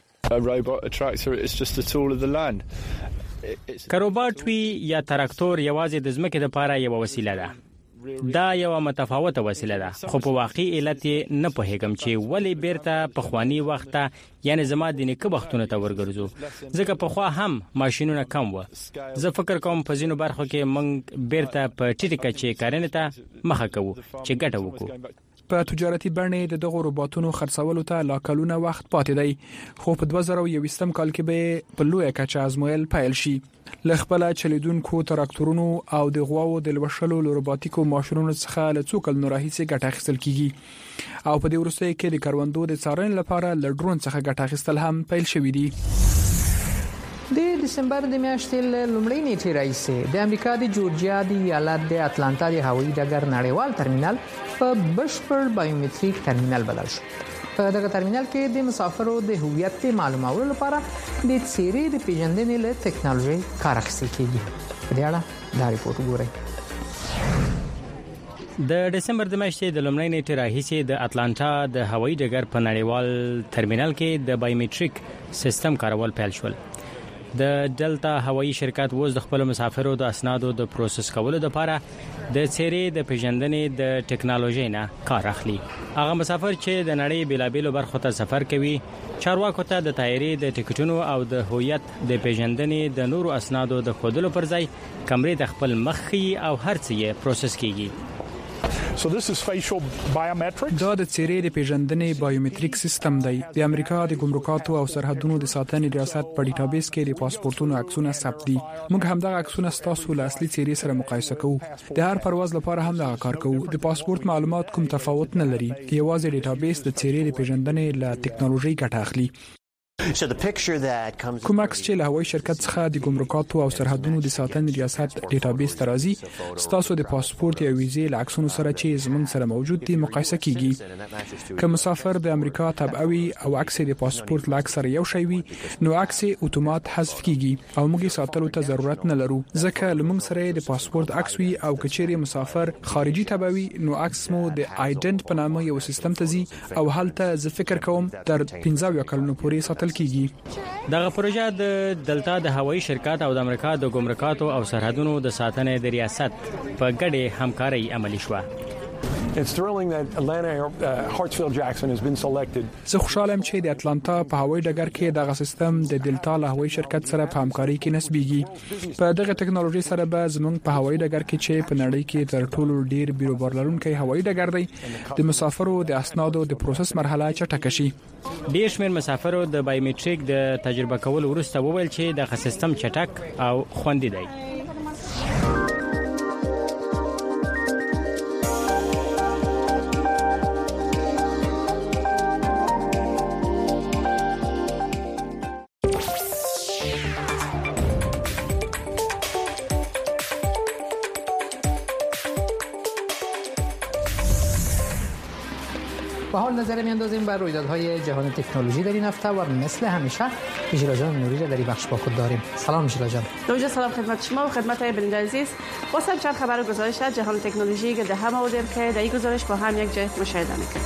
کاروبات وی یا تراکتور یوازې د ځمکې لپاره یو وسیله ده. دا یو متفاوته وسیله ده، خو په واقعي علت نه پوهیږم چې ولی بیرته په خواني وخت یعنی زما د نیکه وختونه ته ورګرځو، ځکه په خوا هم ماشينونه کم و. زه فکر کوم په ځینو برخو کې موږ بیرته په ټیټه کچې کارنه ته مخه کوو چې ګټه وکړو. په تجارتي بڼه د دغه روبوټونو خرڅولو ته لا کلونه وخت پاتې دی، خو په 2021 کال کې به په لوی کچه ازمویل پیل شي. لخپله چلیدونکو تراکتورونو او د غواو د لوشلو روبوټیکو ماشینونو څخه له څو کلونو راهیسې ګټه اخیستل کیږي او په دې وروستیو کې د کروندو د څارنې لپاره له ډرون څخه ګټه اخیستل هم پیل شوې دي. د دسمبر د میاشتې لومړۍ نیټې راهیسې د امریکا د جورجیا د ایالت د اتلانتا د هوایي ډګر نړیوال ترمینل په بشپړ بایومټریک ترمینل بدل شو. په دغه ترمینل کې د مسافرو د هویت معلومولو لپاره د څیرې د پیژندنې له ټکنالوژي کار اخیستل کیږي. په دې اړه دا ریپورت وګورئ. د دسمبر د میاشتې د لومړۍ نیټې راهیسې د اتلانتا د هوایي ډګر په نړیوال ترمینل کې د بایومټریک سیستم کارول پیل شول. د ډلتا هوایي شرکت وز د خپل مسافرو د اسنادو د پروسس کولو لپاره د څیرې د پیژندنې د ټکنالوژي نه کار اخلي. هغه مسافر چې د نړۍ بیلابېلو برخو ته سفر کوي، چارواکو ته د طیارې د ټکټونو او د هویت د پیژندنې د نورو اسنادو د خودلو پر ځای کمرې د خپل مخې او هر څه یې پروسس کیږي. So this is facial biometrics. دا د څیرې د پیژندنې بایومټریک سیستم دی. د امریکا د ګمرکاتو او سرحدونو د ساتنې ریاست په ډیټابیس کې د پاسپورتونو عکسونه ثبت دي. موږ هم دا عکسونه ستاسو له اصلي څیرې سره مقایسه کوو. د هر پرواز لپاره هم دا کار کوو. د پاسپورت معلومات کوم تفاوت نه لري. یوازې ډیټابیس د څیرې د پیژندنې له ټکنالوژي ګټه اخلي. کوم عکس چې له هوایي شرکت څخه د ګمرکاتو او سرحدونو د ساتنې ریاست ډیټابیس ته راځي، ستاسو د پاسپورت یا ویزې له عکسونو سره چې زموږ سره موجود دي مقایسه کیږي. که مسافر د امریکا تبعوي او عکس د پاسپورت له عکس سره یو شی وي، نو عکس اتومات حذف کیږي او موږ ساتلو ته ضرورت نه لرو، ځکه لمونږ سره د پاسپورت عکس وي او کچېری مسافر خارجي تبعوي، نو عکس مو د آیډنټ په نامه یو سیستم ته ځي او هلته زه فکر کوم تر 15 کلونو پورې ساتل کیږي. دغه پروژه د دلتا د هوایي شرکت او د امریکا د ګمرکاتو او سرحدونو د ساتنې د ریاست په ګډه همکاري عملي شوه. It's thrilling that Atlanta Hartsfield Jackson has been selected. زه خوشاله یم چې د اتلانتا په هوایي ډګر کې دغه سیستم د دلتا له هوایي شرکت سره په همکاري کې نسبیږي. په دغه ټکنالوژي سره به زموږ په هوایي ډګر کې چې په نړۍ کې تر ټولو ډیر بیروبار لرونکی هوایي ډګر دی، د مسافرو د اسنادو د پروسس مرحله چټکه شي. ډیر شمېر مسافرو د بایومټریک د تجربه کولو وروسته وویل چې دغه سیستم چټک او خوندي دی. با حال نظر میاندازیم بر رویدادهای جهان تکنولوژی در این هفته و مثل همیشه میشیلا جان نوری را در این بخش با خود داریم. سلام میشیلا جان. دوجه سلام خدمت شما و خدمت بیننده عزیز. واسه چند خبر و گزارش از جهان تکنولوژی گرد هم آوردیم که در این گزارش با هم یک جای مشاهده میکنیم.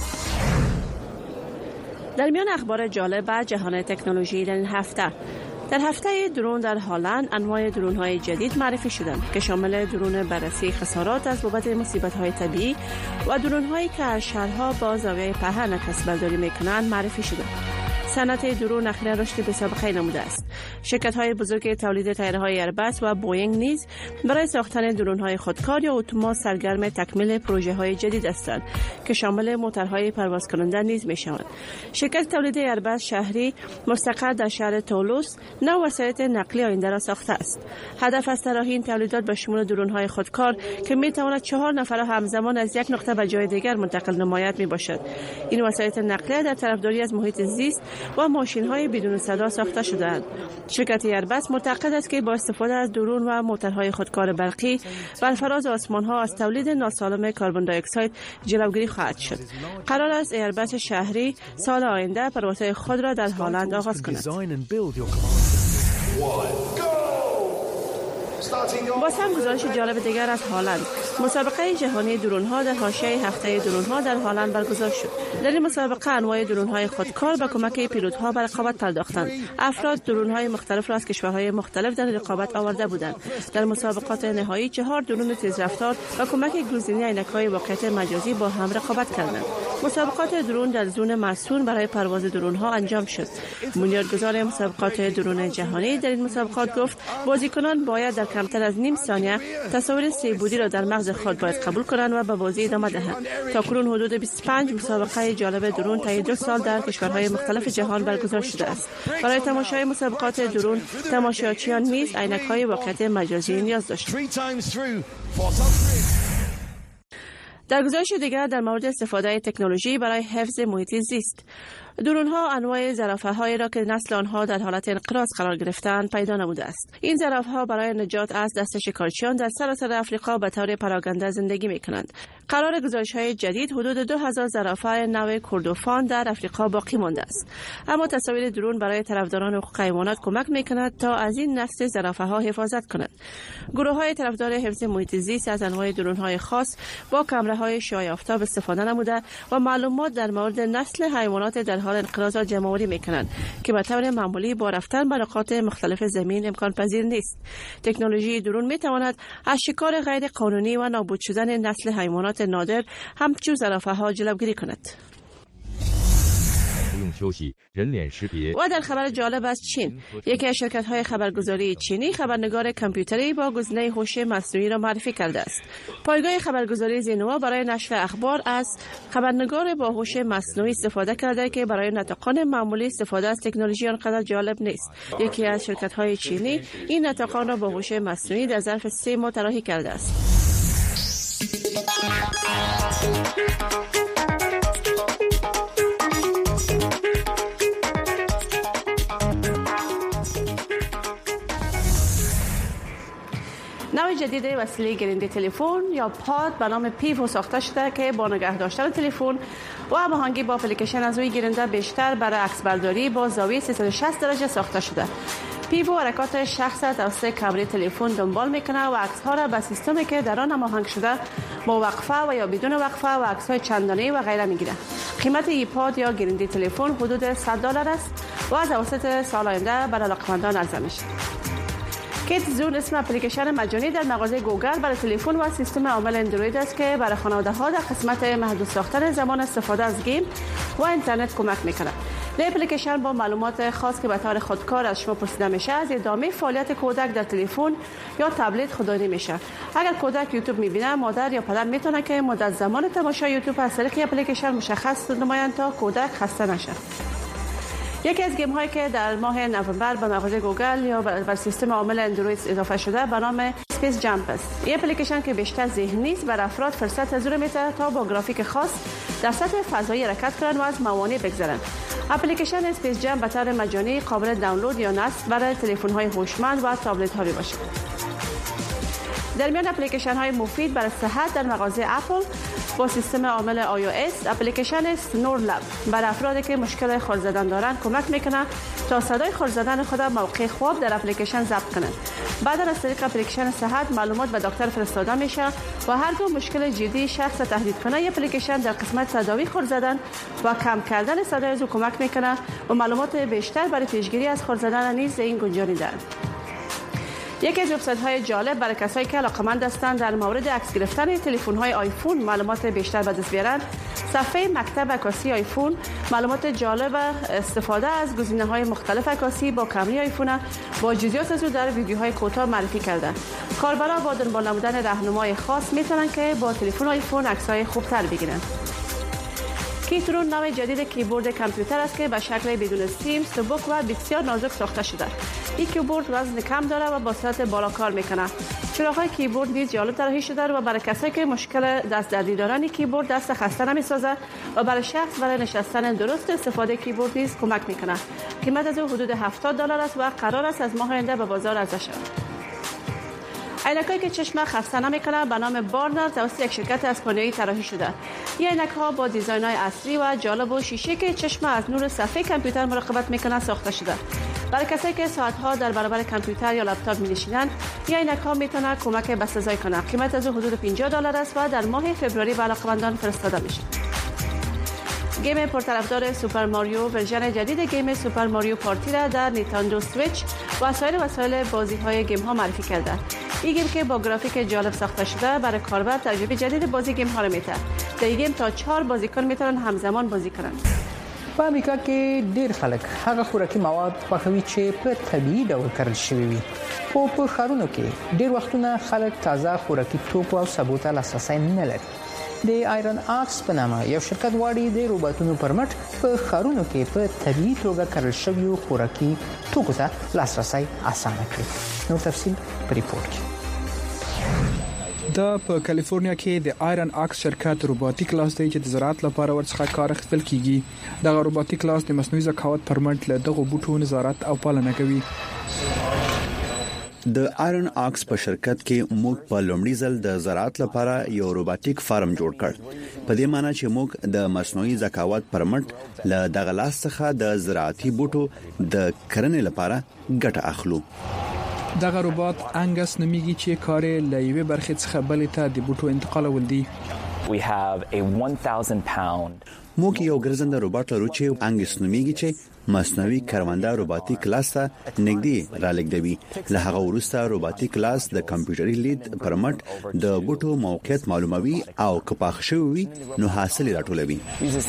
در میان اخبار جالب جهان تکنولوژی در این هفته، در هفته درون در هلند انواع درون‌های جدید معرفی شدند که شامل درون بررسی خسارات از بابت مصیبت‌های طبیعی و درون‌هایی که از شهرها با زاویه پهن کسب‌برداری می‌کنند معرفی شدند. صنعت درون اخیراً رشد بی‌سابقه نموده است. شرکت‌های بزرگ تولید طیاره‌های ایرباس و بوئینگ نیز برای ساختن درون‌های خودکار یا اتومات سرگرم تکمیل پروژه‌های جدید هستند که شامل موتورهای پرواز کننده نیز می‌شوند. شرکت تولید ایرباس شهری مستقر در شهر تولوس نوع وسایط نقلیه آینده را ساخته است. هدف از طراحی این تولیدات به شمول درون‌های خودکار که می‌تواند 4 نفر را همزمان از یک نقطه به جای دیگر منتقل نماید میباشد. این وسایط نقلیه در طرفداری از محیط زیست و ماشین‌های بدون صدا ساخته شده‌اند. شرکت ایرباس معتقد است که با استفاده از درون و موتورهای خودکار برقی بر فراز آسمان‌ها از تولید ناسالم کربن دی اکساید جلوگیری خواهد شد. قرار است ایرباس شهری سال آینده پروازهای خود را در هلند آغاز کند. باز هم گزارش جالب دیگر از هلند. مسابقه جهانی درون‌ها در حاشیه هفته درون‌ها در هلند برگزار شد. در این مسابقه انواع درون‌های خودکار به کمک پیلوت‌ها به رقابت پرداختند. افراد درون‌های مختلف را از کشورهای مختلف در رقابت آورده بودند. در مسابقات نهایی 4 درون تیزرفتار به کمک گزینی عینک‌های واقعیت مجازی با هم رقابت کردند. مسابقات درون در زون مسکون برای پرواز درون‌ها انجام شد. بنیانگذار مسابقات درون جهانی در این مسابقات گفت بازیکنان باید در کمتر از نیم ثانیه تصاویر 3 بعدی را در مغز خود باید قبول کنند و به بازی ادامه دهند. تاکنون حدود 25 مسابقه جالب درون طی 2 سال در کشورهای مختلف جهان برگزار شده است. برای تماشای مسابقات درون تماشاچیان نیز عینک‌های واقعیت مجازی نیاز داشتند. در گزارش دیگر در مورد استفاده تکنولوژی برای حفظ محیط زیست، درون‌ها انواع زرافه‌هایی را که نسل آنها در حالت انقراض قرار گرفته‌اند پیدا نموده است. این زرافه‌ها برای نجات از دست شکارچیان در سراسر افریقا به طور پراگنده زندگی می‌کنند. قرار گزارش‌های جدید حدود 2000 زرافه نوع کردوفان در افریقا باقی مانده است. اما تصاویر درون برای طرفداران حقوق حیوانات کمک می‌کند تا از این نسل زرافه‌ها حفاظت کنند. گروه‌های طرفدار حفظ محیط زیست از انواع درون‌های خاص با کامراهای شعاع آفتاب استفاده نموده و معلومات در مورد نسل حیوانات در حال انقراض را جمع‌آوری می‌کنند که به طور معمولی با رفتن به نقاط مختلف زمین امکان پذیر نیست. تکنولوژی درون می‌تواند از شکار غیر قانونی و نابود شدن نسل حیوانات نادر همچون زرافه‌ها جلوگیری کند. و در خبر جالب از چین، یکی از شرکت‌های خبرگزاری چینی خبرنگار کامپیوتری با گزینه هوش مصنوعی را معرفی کرده است. پایگاه خبرگزاری زینوا برای نشر اخبار از خبرنگار با هوش مصنوعی استفاده کرده که برای ناطقان معمولی استفاده از تکنولوژی آنقدر جالب نیست. یکی از شرکت‌های چینی این ناطقان را با هوش مصنوعی در ظرف 3 ماه طراحی کرده است. نوع جدید وسیله گیرنده تلفن یا پاد به نام پیوو ساخته شده که با نگه داشتن تلفن و هماهنگی با اپلیکیشن از روی گیرنده بیشتر برای عکسبرداری با زاویه 360 درجه ساخته شده. پیوو حرکات شخص توسط کامرای تلفن دنبال میکنه و عکس‌ها را به سیستمی که در آن هماهنگ شده با وقفه و یا بدون وقفه و عکس‌های چندانه و غیره میگیره. قیمت این پاد یا گیرنده تلفن حدود $100 است و از اواسط سال آینده برای علاقه‌مندان عرضه میشه. کیت زون اسم اپلیکیشن مجانی در مغازه گوگل برای تلفن و سیستم عامل اندروید است که برای خانواده‌ها در قسمت محدود ساختن زمان استفاده از گیم و اینترنت کمک می‌کند. این اپلیکیشن با معلومات خاص که به طور خودکار از شما پرسیده میشه از ادامه فعالیت کودک در تلفن یا تبلت خودداری میشه. اگر کودک یوتیوب می‌بینه، مادر یا پدر میتونه که مدت زمان تماشای یوتیوب از طریق اپلیکیشن مشخص نمایند تا کودک خسته نشه. یکی از گیم هایی که در ماه نوامبر به مغازه گوگل یا بر سیستم عامل اندروید اضافه شده به نام اسپیس جامپ است. این اپلیکیشن که بیشتر ذهنی است بر افراد فرصت از میده تا با گرافیک خاص در سطح فضایی حرکت کنند و از موانع بگذرند. اپلیکیشن اسپیس جامپ به طور مجانی قابل دانلود یا نصب برای تلفن های هوشمند و تابلت ها میباشد. در میان اپلیکیشن های مفید برای صحت در مغازه اپل با سیستم عامل iOS اپلیکیشن سنور لب برای افرادی که مشکل خور زدن دارند کمک میکنه تا صدای خور زدن خود موقع خواب در اپلیکیشن ضبط کنند. بعد از طریق اپلیکیشن صحت معلومات به دکتر فرستاده میشه و هر دو مشکل جدی شخص تهدید کنه اپلیکیشن در قسمت تداوی خور زدن و کم کردن صدای از او کمک میکنه و معلومات بیشتر برای پیشگیری از خور زدن نیز این گنجانیده. یکی از وبسایت‌های جالب برای کسایی که علاقه‌مند هستند در مورد عکس گرفتن تلفن‌های آیفون معلومات بیشتر به دست بیارن، صفحه مکتب عکاسی آیفون معلومات جالب استفاده از گزینه‌های مختلف عکاسی با کامری آیفون با جزئیات از در ویدیوهای کوتاه معرفی کرده. کاربران با دنبال نمودن راهنمای خاص میتونن که با تلفن آیفون عکس‌های خوبتر بگیرن. کیترون نوع جدید کیبورد کامپیوتر است که به شکل بدون سیم، سبک و بسیار نازک ساخته شده. این کیبورد وزن کم داره و با سرعت بالا کار میکنه. چراغ‌های کیبورد نیز جالب طراحی شده و برای کسایی که مشکل دستدردی دارن کیبورد دست خسته نمیسازه و برای شخص برای نشستن درست استفاده کیبورد نیز کمک میکنه. قیمت از او حدود $70 است و قرار است از ماه آینده به بازار عرضه شود. عینکایی که چشم خسته نمیکنه به نام بارنر توسط یک شرکت اسپانیایی طراحی شده. این عینک‌ها با دیزاین‌های اصلی و جالب و شیشه که چشم از نور صفحه کامپیوتر مراقبت میکنه ساخته شده. برای کسایی که ساعت‌ها در برابر کامپیوتر یا لپتاپ می‌نشینند، این عینک‌ها میتونه کمک به بسازی کنه. قیمت از او حدود $50 است و در ماه فوریه به علاقه‌مندان فرستاده میشه. گیم پرطرفدار سوپر ماریو ورژن جدید گیم سوپر ماریو پارتی را در نیتاندو سویچ و وسایل بازی‌های گیم ها معرفی کرده. این گیم که با گرافیک جالب ساخته شده برای کاربر تجربه جدید بازی گیم ها را میده. در این گیم تا 4 بازیکن میتونن همزمان بازی کنند. په امریکا کې ډېر خلک هغه خوراکي مواد خوښوي چې په طبيعي ډول کرل شوي وي. خو په ښارونو کې ډېر وختونه خلک تازه خوراکي توکو او سبو ته لاسرسی نه لري. د آیرن آکس په نامه یو شرکت غواړي د روبوټونو پر مټ په ښارونو کې په طبيعي توګه کرل شوي خوراکي توکو ته لاسرسی اسانه کړي. نو تفصیل په ریپورت کې. دا په کالیفورنیا کې د آیرن آکس شرکت روبوټیک لاس دی چې د زراعت لپاره ورڅخه کار اخیستل کیږي. دا روبوټیک لاس د مصنوعي ذکاوت پر مټ له دغه بوټو نظارت او پالنه کوي. د آیرن آکس په شرکت کې موږ په لومړي ځل د زراعت لپاره یو روبوټیک فارم جوړ کړ. په دې معنی چې موږ د مصنوعي ذکاوت پر مټ له دغه لاس څخه د زراعتي بوټو د کرنې لپاره ګټه اخلو. دغه روبوټ انګس نومیږي چې کار له یوې برخې څخه بلې ته د بوټو انتقالول دي. We have a 1000 pound موږ یو ګرځنده روبوټ لرو چې انګس نومیږي چې مصنوعي کرونده روبوټیک لاس ته نږدې را لګوي. له هغه وروسته روبوټیک لاس د کمپیوټري لید پر مټ د بوټو موقعیت معلوموي او کپاخ شوی نو حاصل راټولوي.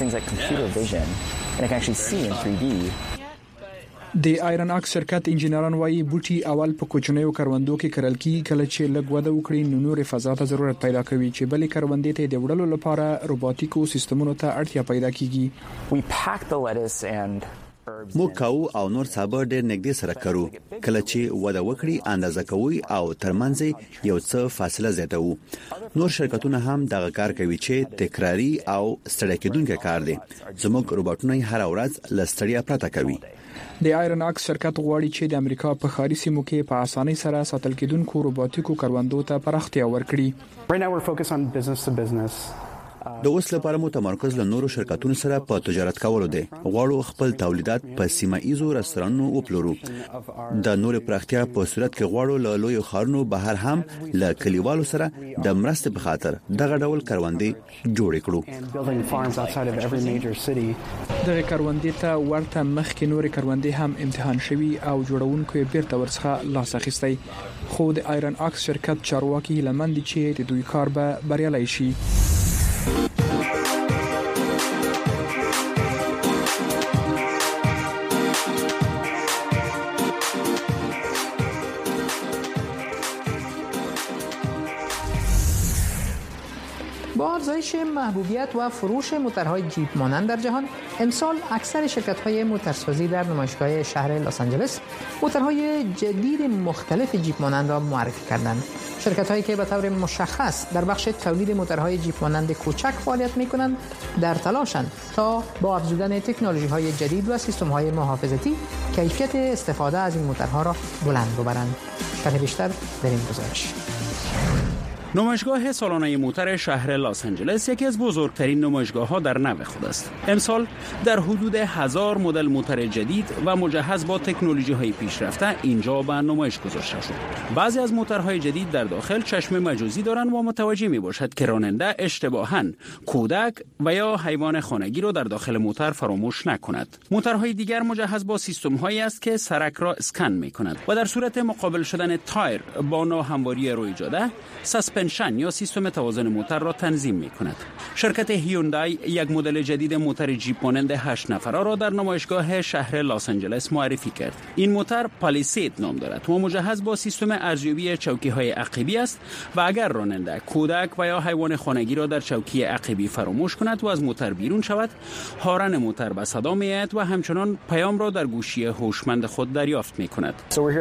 د آیرن آکس شرکت انجنیران وايي بوټي اول په کوچنیو کروندو کې کرل کیږي، کله چې لږ وده وکړي نو نور فضا ته ضرورت پیدا کوي چې بلې کروندې ته د وړلو لپاره روبوټیکو سیستمونو ته اړتیا پیدا کیږي. We pack the lettuce and موږ کاو او نور سابه ډېر نږدې سره کرو. کله چې وده وکړي اندازه کوي او ترمنځ یو څه فاصله زیاتوو. نور شرکتونه هم دغه کار کوي چې تکراری او ستړي کېدونکي کار دي. زموږ روبوټونه هر ورځ لستړیا پراته کوي. د آیرن آکس شرکت غواړي چې د امریکا په ښاري سیمو کې په اسانۍ سره ساتل کېدونکو روبوټیکو کروندو ته پراختیا ورکړي. Right now we're focused on business to business. د اوس لپاره مو تمرکز له نورو شرکتونو سره په تجارت کولو دی. غواړو خپل تولیدات په سیمه ایزو رستورانونو وپلورو. د نور پراختیا په صورت کې غواړو له لوی ښارونو بهر هم له کلیوالو سره د مرستې په خاطر دغه ډول کروندې جوړ کړو. دغه کروندې ته ورته مخکې نور کروندې هم امتحان شوي او جوړونکو بیرته ورڅخه لاس اخیستی. خو د آیرن آکس شرکت چارواکي هیلمند چې د دوی کار به بریالي شي. با افزایش محبوبیت و فروش موتورهای جیپ مانند در جهان، امسال اکثر شرکت‌های موتورسازی در نمایشگاه شهر لس آنجلس موتورهای جدید مختلف جیپ مانند را معرفی کردند. شرکت‌هایی که به طور مشخص در بخش تولید موتورهای جیپ مانند کوچک فعالیت می‌کنند، در تلاشند تا با افزودن تکنولوژی‌های جدید و سیستم‌های محافظتی کیفیت استفاده از این موتورها را بلند ببرند. شرح بیشتر در این گزارش. نمایشگاه سالانه موتر شهر لس آنجلس یکی از بزرگترین نمایشگاه‌ها در نوع خود است. امسال در حدود 1000 مدل موتر جدید و مجهز با تکنولوژی‌های پیشرفته اینجا به نمایش گذاشته شد. بعضی از موترهای جدید در داخل چشم مجازی دارند و متوجه می‌باشد که راننده اشتباهاً کودک و یا حیوان خانگی را در داخل موتر فراموش نکند. موترهای دیگر مجهز با سیستم‌هایی است که سرک را اسکن می‌کند و در صورت مقابل شدن تایر با ناهمواری روی جاده سسپنشن یا سیستم توازن موتر را تنظیم می‌کند. شرکت هیوندای یک مدل جدید موتر جیپ مانند 8 نفره را در نمایشگاه شهر لس آنجلس معرفی کرد. این موتر پالیسید نام دارد و مجهز با سیستم ارزیابی چوکی‌های عقبی است و اگر راننده کودک و یا حیوان خانگی را در چوکی عقبی فراموش کند و از موتر بیرون شود، هارن موتر به صدا می‌آید و همچنان پیام را در گوشی هوشمند خود دریافت می‌کند.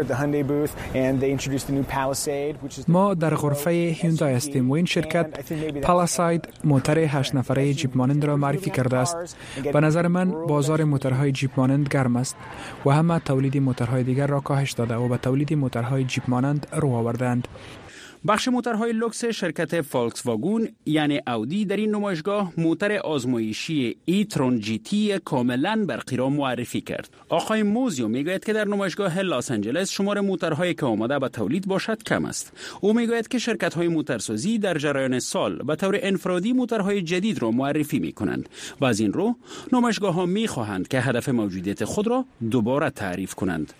ما در غرفه هیوندای هستیم و این شرکت پالاساید موتر 8 نفره جیپ مانند را معرفی کرده است. به نظر من بازار موترهای جیپ مانند گرم است و همه تولید موترهای دیگر را کاهش داده و به تولید موترهای جیپ مانند رو آوردند. بخش موترهای لوکس شرکت فولکس واگن یعنی اودی در این نمایشگاه موتر آزمایشی ای-ترون جی تی کاملا برقی را معرفی کرد. آقای موزیو میگوید که در نمایشگاه لس آنجلس شمار موترهایی که آماده به تولید باشد کم است. او میگوید که شرکت‌های موترسازی در جریان سال به طور انفرادی موترهای جدید را معرفی می‌کنند و از این رو نمایشگاه‌ها می‌خواهند که هدف موجودیت خود را دوباره تعریف کنند.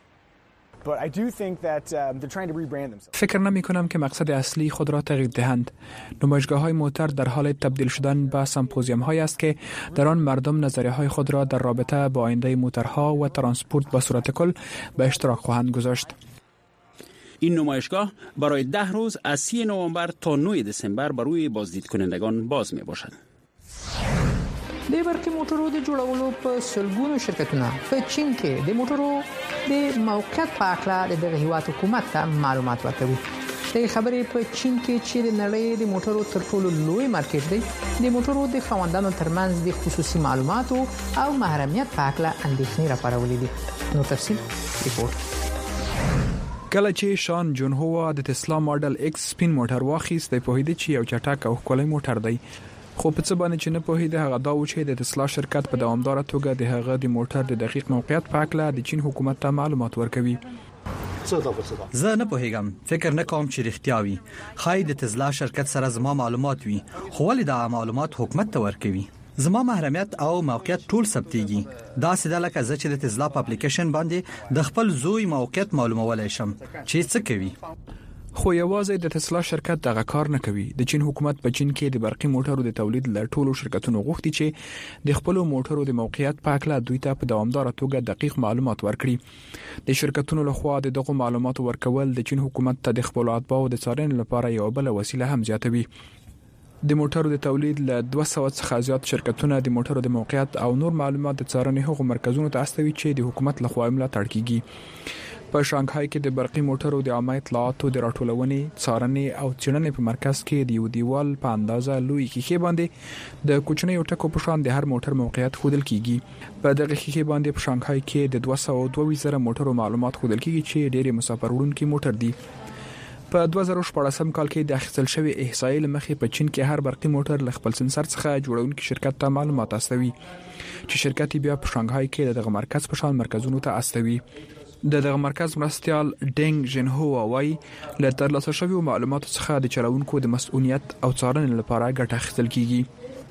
فکر نمی کنم که مقصد اصلی خود را تغییر دهند. نمایشگاه‌های موتر در حال تبدیل شدن به سمپوزیوم‌هایی است که در آن مردم نظریه‌های خود را در رابطه با آینده موترها و ترانسپورت به صورت کل به اشتراک خواهند گذاشت. این نمایشگاه برای 10 روز از 3 نوامبر تا 9 دسامبر برای بازدید کنندگان باز می باشد. د برقي موټرو د جوړولو په سلګونو شرکتونه په چین کې د موټرو د موقعیت په اړه د هیواد حکومت ته معلومات ورکوي. د خبرې په چین کې چې د نړۍ د موټرو تر ټولو لوی مارکیټ دی، د موټرو د خواندانو ترمنځ د خصوصي معلوماتو او محرمیت په اړه اندېښنې راپارولې دي. نو تفصیل ریپورت. کله چې شان جون هو د تسلا ماډل ایکس سپین موټر واخیست، د پوهیده چې یو چټک او ښکلی موټر دی. خو په څه باندې چې نه پوهیده هغه دا و چې د تسلا شرکت په دوامدار توګه د هغه د موټر د دقیق موقعیت په اړه د چین حکومت ته معلومات ورکوي. زه نه پوهیږم، فکر نه کوم چې رښتیا وي. خای د تسلا شرکت سره زما معلومات وي، خو ولې دا معلومات حکومت ته ورکوي؟ زما محرمیت او موقعیت ټول ثبتيږي. دا ساده لکه زه چې د تسلا په اپلیکیشن باندې د خپل زوی موقعیت معلومولای شم چې څه کوي. خو یوازې د تسلا شرکت دغه کار نه کوي. د چین حکومت په چین کې د برقي موټرو د تولید له ټولو شرکتونو غوښتي چې د خپل موټرو د موقعیت په اړه دوی ته په دوامدار توګه دقیق معلومات ورکړي. د شرکتونو لخوا دغه معلومات ورکول د چین حکومت ته د خپل اتباعو د څارنې لپاره یو بل وسیله هم زیاتوي. د موټرو د تولید له 200 څخه زیات شرکتونه د موټرو د موقعیت او نور معلومات د څارنې هغو مرکزونو ته استوي چې د حکومت لخوا ملاتړ کیږي. په شانګهای کې د برقي موټرو د عامه اطلاعاتو د راټولونې، څارنې او څېړنې په مرکز کې د یو دیوال په اندازه لوی کیخې باندې د کوچنیو ټکو په شان د هر موټر موقعیت ښودل کیږي. په دغه کیخې باندې په شانګهای کې د 222 موټرو معلومات ښودل کیږي چې ډېر مسافر وړونکي موټر دي. په 2014 کال کې د اخیستل شوی احصایې لمخې په چین کې هر برقي موټر له خپل سنسر څخه جوړونکي شرکت ته معلومات استوي چې شرکت بیا په شانګهای کې دغه مرکز په شان مرکزونو ته استوي. دغه مرکز مرستيال ډنګ جنهو وايي له ترلاسه شوی معلوماتو څخه د چلوونکو د مسؤلیت او څارنې لپاره ګټه اخیستل کیږي.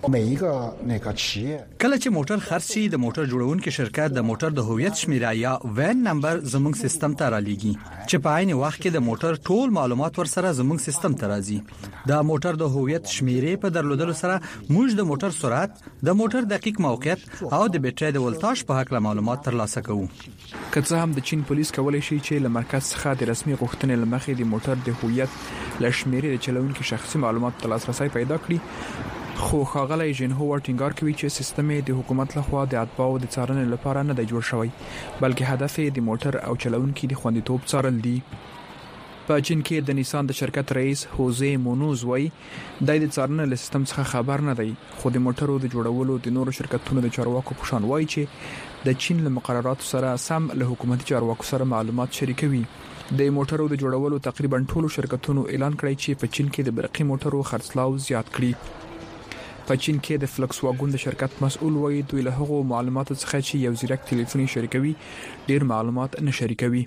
کله چې موټر خرڅي د موټر جوړونکي شرکت د موټر د هویت شمیره یا وین نمبر زموږ سیستم ته رالیږي چې په عین وخت کې د موټر ټول معلومات ورسره زموږ سیستم ته راځي. د موټر د هویت شمیره په درلودلو سره موږ د موټر سرعت، د موټر دقیق موقعیت او د بیټرۍ د ولتاژ په اړه معلومات ترلاسه کوو. که څه هم د چین پولیس کولای شي چې له مرکز څخه د رسمي غوښتنې لمخې د موټر د هویت له شمیرې د چلوونکي شخصي معلومات ته لاسرسي پیدا کړي، خو ښاغلی جنهو ټینګار کوي چې سیستم د حکومت لخوا د اتباعو د څارنې لپاره نه دی جوړ شوی، بلکې هدف د موټر او چلوونکي د خوندیتوب څارل دي. په چین کې د نیسان د شرکت رئیس هوزه مونوز وای د څارنې له سیستم څخه خبر نه دی، خو د موټرو د جوړولو د نورو شرکتونو د چارواکو په شان وای چې د چین له مقرراتو سره سم له حکومتي چارواکو سره معلومات شریکوي. د موټرو د جوړولو تقریبا ټولو شرکتونو اعلان کړی چې په چین کې د برقي موټرو خرڅلاو زیات کړي. په چین کې د فلکس واګون د شرکت مسؤل وای دوی له هغو معلوماتو څخه چې یو زیرک ټلیفوني شریکوي ډیر معلومات نه شریکوي.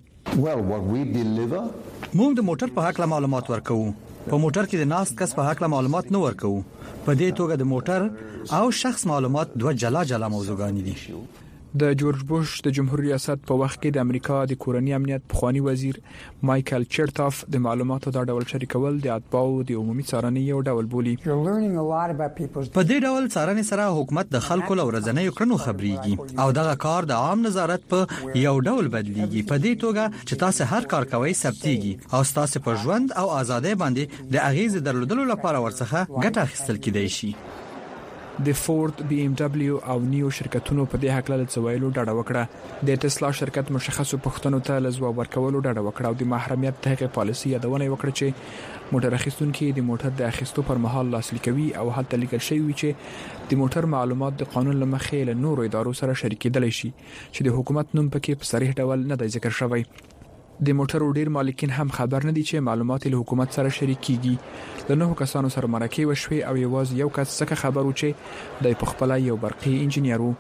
موږ د موټر په حق معلومات ورکو. په موټر کې د ناست کس په حق معلومات نه ورکو. په دې توګه د موټر او شخص معلومات دوه جلا موضوعګان دي. د جورج بوش د جمهوریت ریاست په وخت کې د امریکا د کورنی امنیت پخوانی وزیر مایکل چرتاف د معلوماتو د ډول شریکول د اتباعو د عمومي څارنې یو ډول بولی. په دې ډول څارنې سره حکومت د خلکو له ورځنیو کړنو خبريږي او دغه کار د عام نظارت په یو ډول بدلیږي. په دې توګه چې تاسو هر کار کوئ ثبتيږي او تاسو په ژوند او ازادۍ باندې د اغیز درلودلو لپاره ورڅخه ګټه اخیستل کېدای شي. د فورد BMW او نیو شرکتونو په دې حق له څوایلو ډاډه وکړه. د ټسلا شرکت مشخصو پښتنو ته لزوا ورکولو ډاډه وکړه او د محرمیت تحقیق پالیسي یادونه وکړه چې موټر اخیستونکو د موټر د اخیستو پر مهال لاسلیک کوي او حتی لیکل شوی چې د موټر معلومات د قانون لمخې له نورو ادارو سره شریکېدل شي چې د حکومت نوم پکې په صریح ډول نه دی ذکر شوی. د موټرو ډیر مالکین هم خبر نه دي چې معلومات له حکومت سره شریکيږي. د نوو کسانو سره مرکه وشوي او یوازې یو کس څخه خبرو چې د پخپلا یو برقی انجینیر وو.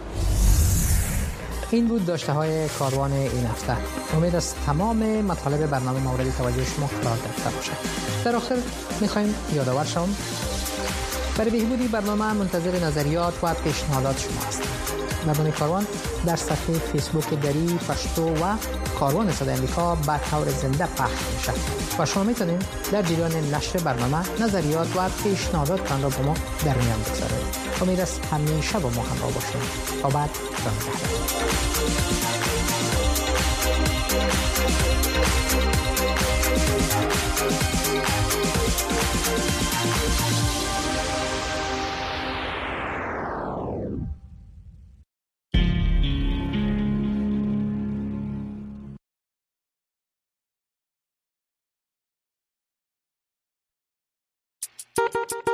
این بود داشته های کاروان این هفته. امید است تمام مطالب برنامه مورد توجه شما قرار گرفته باشد. در آخر می‌خوایم یادآور شوم برای بهبودی برنامه منتظر نظریات و پیشنهادات شما هستیم. برنامه کاروان در صفحه فیسبوک دری پشتو و کاروان صدای آمریکا به طور زنده پخش میشه و شما میتونید در جریان نشر برنامه نظریات و پیشنهاداتتان را با ما در میان بگذارید. امید است همیشه با ما همراه باشید. تا بعد بدرود.